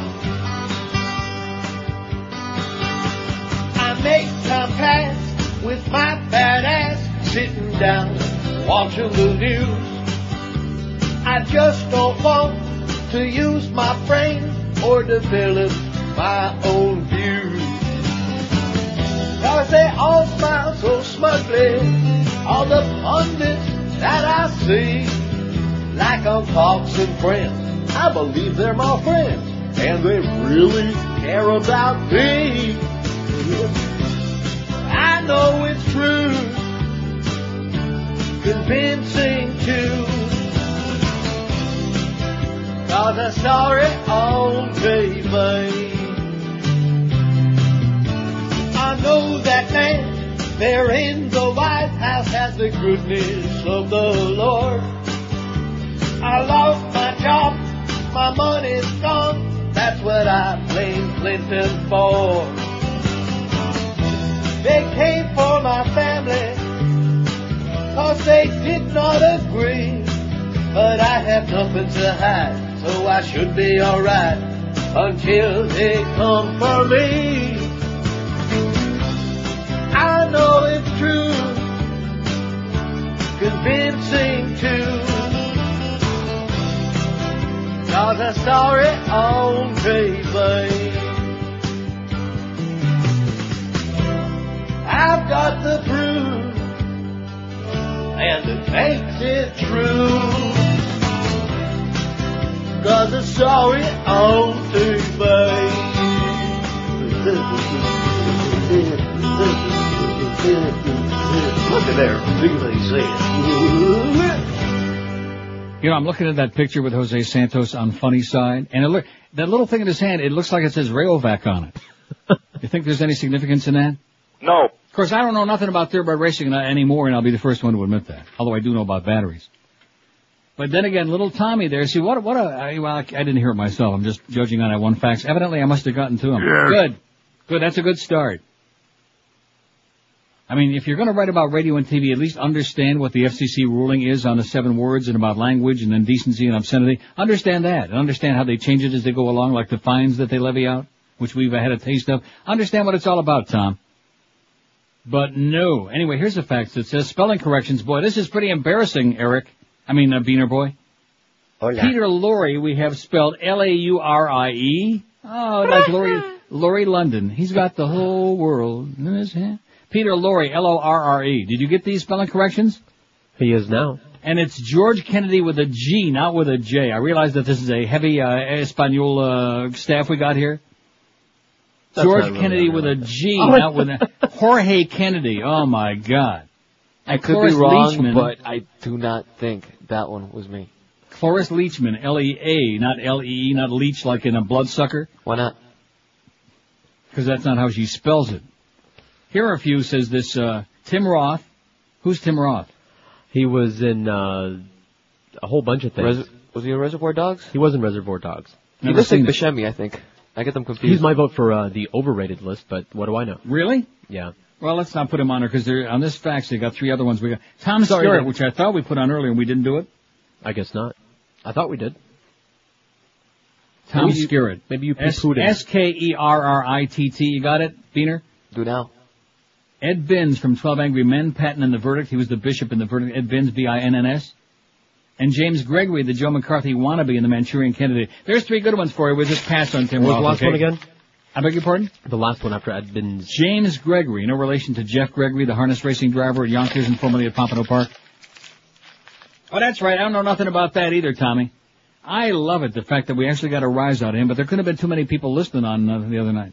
I make time pass with my fat ass sitting down watching the news. I just don't want to use my brain or develop my own views. Cause they all smile so smugly, all the pundits that I see. Like I'm talking friends, I believe they're my friends, and they really care about me. I know it's true, convincing too, cause I saw it on T V. I know that man there in the White House has the goodness of the Lord. I lost my job, my money's gone, that's what I blame Clinton for. They came for my family, cause they did not agree but I have nothing to hide, so I should be alright until they come for me. I know it's true, convincing too, 'cause I saw it on T V. I've got the proof, and it makes it true, 'cause I saw it on T V. Look at there, really see it. You know, I'm looking at that picture with Jose Santos on Funny Side, and it look, that little thing in his hand, it looks like it says Rayovac on it. You think there's any significance in that? No. Of course, I don't know nothing about thoroughbred racing anymore, and I'll be the first one to admit that. Although I do know about batteries. But then again, little Tommy there, see, what, what a, I, well, I didn't hear it myself. I'm just judging on that one fact. Evidently, I must have gotten to him. Yeah. Good. Good. That's a good start. I mean, if you're going to write about radio and T V, at least understand what the F C C ruling is on the seven words and about language and indecency and obscenity. Understand that. And understand how they change it as they go along, like the fines that they levy out, which we've had a taste of. Understand what it's all about, Tom. But no. Anyway, here's the facts. It says spelling corrections. Boy, this is pretty embarrassing, Eric. I mean, uh, Beaner Boy. Hola. Peter Lorre, we have spelled L A U R I E. Oh, like Laurie, Laurie London. He's got the whole world in his hand. Peter Lorre, L O R R E. Did you get these spelling corrections? He is now. And it's George Kennedy with a G, not with a J. I realize that this is a heavy uh, Espanol uh, staff we got here. That's George really Kennedy really with a G, oh, not with a... Jorge Kennedy. Oh, my God. I could Cloris be wrong, Leachman, but I do not think that one was me. Cloris Leachman, L E A, not L E E, not leech like in a bloodsucker. Why not? Because that's not how she spells it. Here are a few, says this, uh, Tim Roth. Who's Tim Roth? He was in, uh, a whole bunch of things. Res- was he in Reservoir Dogs? He was in Reservoir Dogs. He looks like Buscemi, I think. I get them confused. He's my vote for, uh, the overrated list, but what do I know? Really? Yeah. Well, let's not put him on there, because on this fax, they got three other ones. We got Tom Sorry, Skerritt, then. which I thought we put on earlier, and we didn't do it. I guess not. I thought we did. Tom Maybe you- Skerritt. maybe you S- poo-pooed it. S K E R R I T T. You got it, Beaner? Do now. Ed Binns from twelve Angry Men, Patton in the Verdict. He was the bishop in the Verdict. Ed Binns, B I N N S. And James Gregory, the Joe McCarthy wannabe in the Manchurian Candidate. There's three good ones for you. We'll just pass on Tim What was Roth. the last okay? one again? I beg your pardon? The last one after Ed Binns. James Gregory, no relation to Jeff Gregory, the harness racing driver at Yonkers and formerly at Pompano Park. Oh, that's right. I don't know nothing about that either, Tommy. I love it, the fact that we actually got a rise out of him, but there couldn't have been too many people listening on uh, the other night.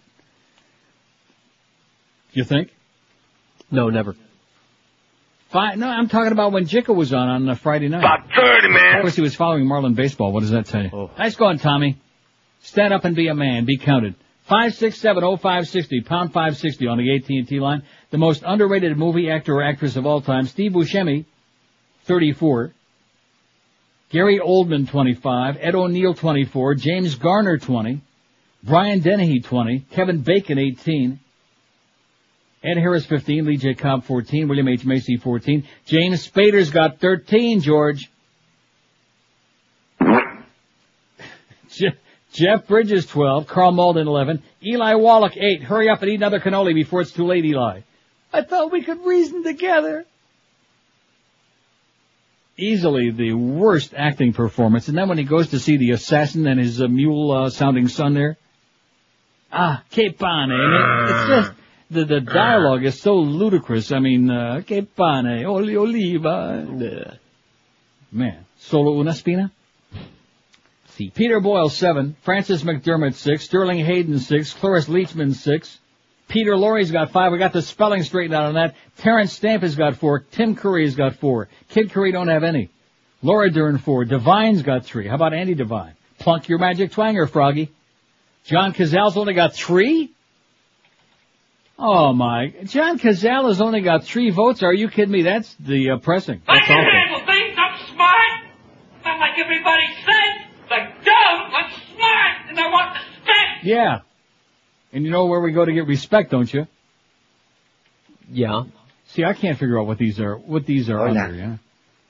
You think? No, never. Five, no, I'm talking about when Jicka was on on uh, Friday night. About thirty, man. Of course, he was following Marlin baseball. What does that tell you? Oh. Nice going, Tommy. Stand up and be a man. Be counted. five six seven oh five sixty, pound five sixty on the A T and T line. The most underrated movie actor or actress of all time, Steve Buscemi, thirty-four. Gary Oldman, twenty-five. Ed O'Neill, twenty-four. James Garner, twenty. Brian Dennehy, twenty. Kevin Bacon, eighteen. Ed Harris, fifteen. Lee J. Cobb, fourteen. William H. Macy, fourteen. James Spader's got thirteen, George. Je- Jeff Bridges, twelve. Carl Malden, eleven. Eli Wallach, eight. Hurry up and eat another cannoli before it's too late, Eli. I thought we could reason together. Easily the worst acting performance. And then when he goes to see the assassin and his uh, mule-sounding son there. Ah, che pane. And it, it's just, the, the dialogue is so ludicrous. I mean, uh, che pane, oli oliva. Man, solo una spina? See. Peter Boyle, seven. Francis McDermott, six. Sterling Hayden, six. Cloris Leachman, six. Peter Lorre's got five. We got the spelling straightened out on that. Terrence Stamp has got four. Tim Curry's got four. Kid Curry don't have any. Laura Dern, four. Divine's got three. How about Andy Devine? Plunk your magic twanger, Froggy. John Cazale's only got three? Oh, my. John Cazale has only got three votes. Are you kidding me? That's the uh, pressing. I That's can awful. handle things. I'm smart. Not like everybody said. Like dumb. I'm smart. And I want respect. Yeah. And you know where we go to get respect, don't you? Yeah. See, I can't figure out what these are, what these are Hola. under, yeah?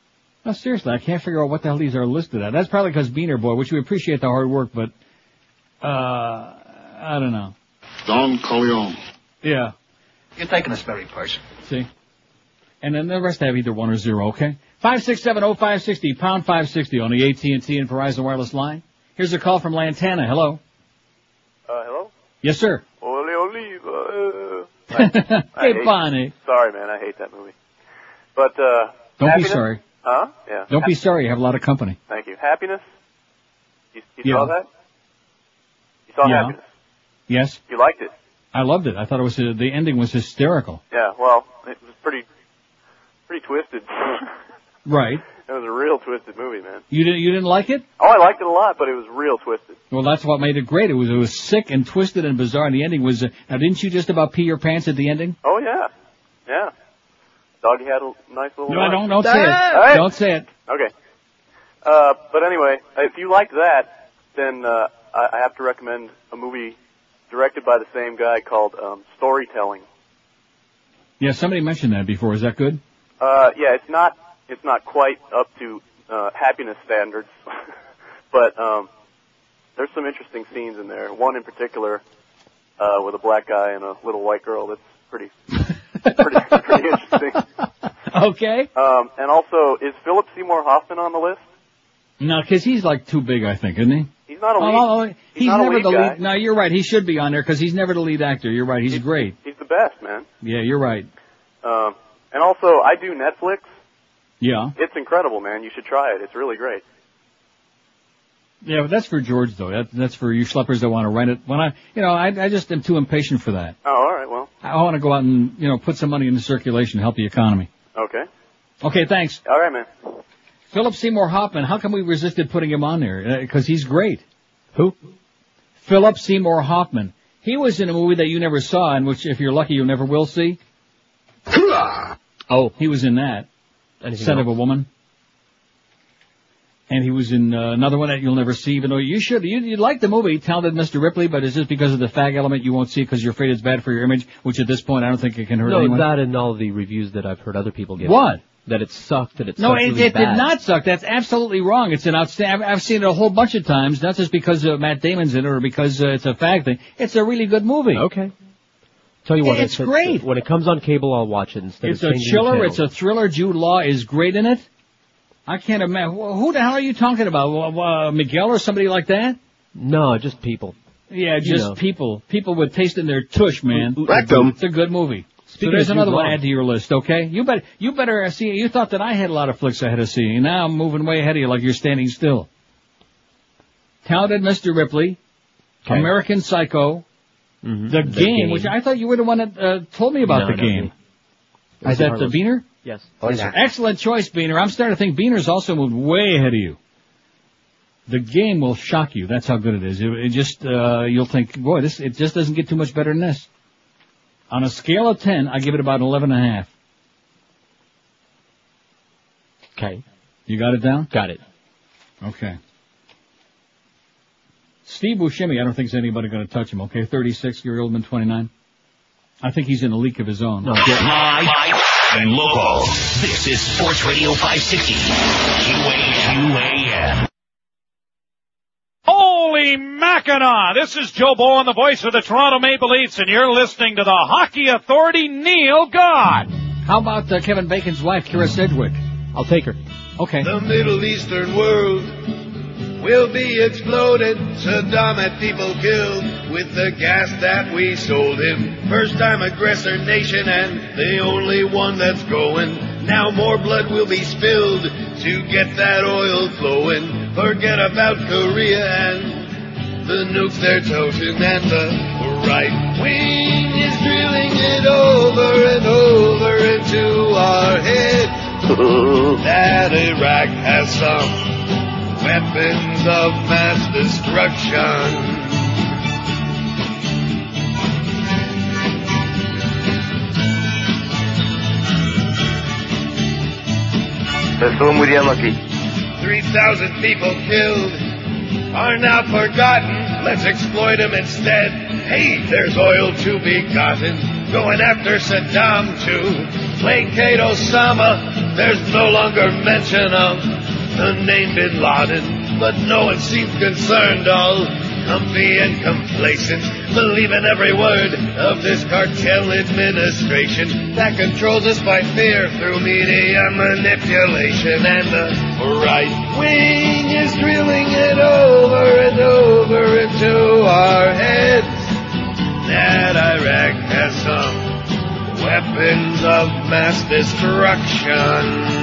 No, seriously, I can't figure out what the hell these are listed at. That's probably because Beaner Boy, which we appreciate the hard work, but, uh, I don't know. Don Corleone. Yeah. You're taking us very personal. See? And then the rest have either one or zero, okay? five six seven oh five six oh, pound five sixty on the A T and T and Verizon wireless line. Here's a call from Lantana. Hello. Uh, hello? Yes, sir. Ole Oliva. I, I Hey, hate- Bonnie. Sorry, man, I hate that movie. But, uh... Don't happiness? be sorry. Huh? Yeah. Don't be Ha- sorry. You have a lot of company. Thank you. Happiness? You, you Yeah. saw that? You saw Yeah. Happiness? Yes? You liked it? I loved it. I thought it was, uh, the ending was hysterical. Yeah, well, it was pretty, pretty twisted. Right. It was a real twisted movie, man. You didn't, you didn't like it? Oh, I liked it a lot, but it was real twisted. Well, that's what made it great. It was, it was sick and twisted and bizarre, and the ending was, uh, now didn't you just about pee your pants at the ending? Oh, yeah. Yeah. Doggy had a nice little... No, line. don't, don't say it. All right. Don't say it. Okay. Uh, but anyway, if you like that, then, uh, I, I have to recommend a movie directed by the same guy called, um, Storytelling. Yeah, somebody mentioned that before. Is that good? Uh, yeah, it's not, it's not quite up to, uh, Happiness standards, but, um, there's some interesting scenes in there. One in particular, uh, with a black guy and a little white girl that's pretty, pretty, pretty interesting. Okay. Um, and also, is Philip Seymour Hoffman on the list? No, because he's like too big, I think, isn't he? He's not a lead. Oh, oh, oh, he's, he's not a never lead the guy. lead. No, you're right. He should be on there because he's never the lead actor. You're right. He's, great. He's the best, man. Yeah, you're right. Um, and also, I do Netflix. Yeah. It's incredible, man. You should try it. It's really great. Yeah, but that's for George, though. That, that's for you schleppers that want to rent it. When I, you know, I, I just am too impatient for that. Oh, all right. Well, I want to go out and, you know, put some money into circulation, help the economy. okay. Okay, thanks. All right, man. Philip Seymour Hoffman, how come we resisted putting him on there? Because he's great. Who? Philip Seymour Hoffman. He was in a movie that you never saw, and which, if you're lucky, you never will see. Oh, he was in that. Anything Son of else? a Woman. And he was in uh, another one that you'll never see, even though you should. You, you'd like the movie, Talented Mister Ripley, but it's just because of the fag element you won't see because you're afraid it's bad for your image, which at this point I don't think it can hurt No, anyone. that and all the reviews that I've heard other people give. What? That it sucked, that it No, sucked it, really it did bad. not suck. That's absolutely wrong. It's an outstanding. I've, I've seen it a whole bunch of times, not just because uh, Matt Damon's in it or because uh, it's a fag thing. It's a really good movie. Okay. Tell you what, It's if great. When it comes on cable, I'll watch it instead It's of a changing chiller. the It's a thriller. Jude Law is great in it. I can't imagine. Who the hell are you talking about? Uh, Miguel or somebody like that? No, just people. Yeah, You just know. people. People with taste in their tush, man. Rectum. It's a good movie. Speaking so there's of another Jude one Law. to add to your list, okay? You better, you better see. You thought that I had a lot of flicks I had to see. Now I'm moving way ahead of you, like you're standing still. Talented Mister Ripley, Okay. American Psycho, Mhm. The, The game, Game. which I thought you were the one that uh, told me about No, the not game. me. Is was that Carlos. the Beaner? Yes. Excellent choice, Beaner. I'm starting to think Beaner's also moved way ahead of you. The game will shock you. That's how good it is. It, it just, uh, you'll think, boy, this, it just doesn't get too much better than this. On a scale of ten, I give it about eleven and a half. Okay. You got it down? Got it. Okay. Steve Buscemi, I don't think there's anybody going to touch him, okay? thirty-six, year old man, twenty-nine. I think he's in a league of his own. No. Live and local. This is Sports Radio five sixty. Q A Q A M. Holy Mackinac! This is Joe Bowen, the voice of the Toronto Maple Leafs, and you're listening to the Hockey Authority, Neil God. How about uh, Kevin Bacon's wife, Kira Sedgwick? I'll take her. Okay. The Middle Eastern world will be exploded. Saddam had people killed with the gas that we sold him. First time aggressor nation and the only one that's going. Now more blood will be spilled to get that oil flowing. Forget about Korea and the nukes they're toting. And the right wing is drilling it over and over into our heads. That Iraq has some weapons of mass destruction. Three thousand people killed are now forgotten. Let's exploit them instead. Hey, there's oil to be gotten. Going after Saddam too. placate Osama. There's no longer mention of the name Bin Laden, but no one seems concerned, all comfy and complacent, believing every word of this cartel administration that controls us by fear through media manipulation. And the right wing is drilling it over and over into our heads that Iraq has some weapons of mass destruction.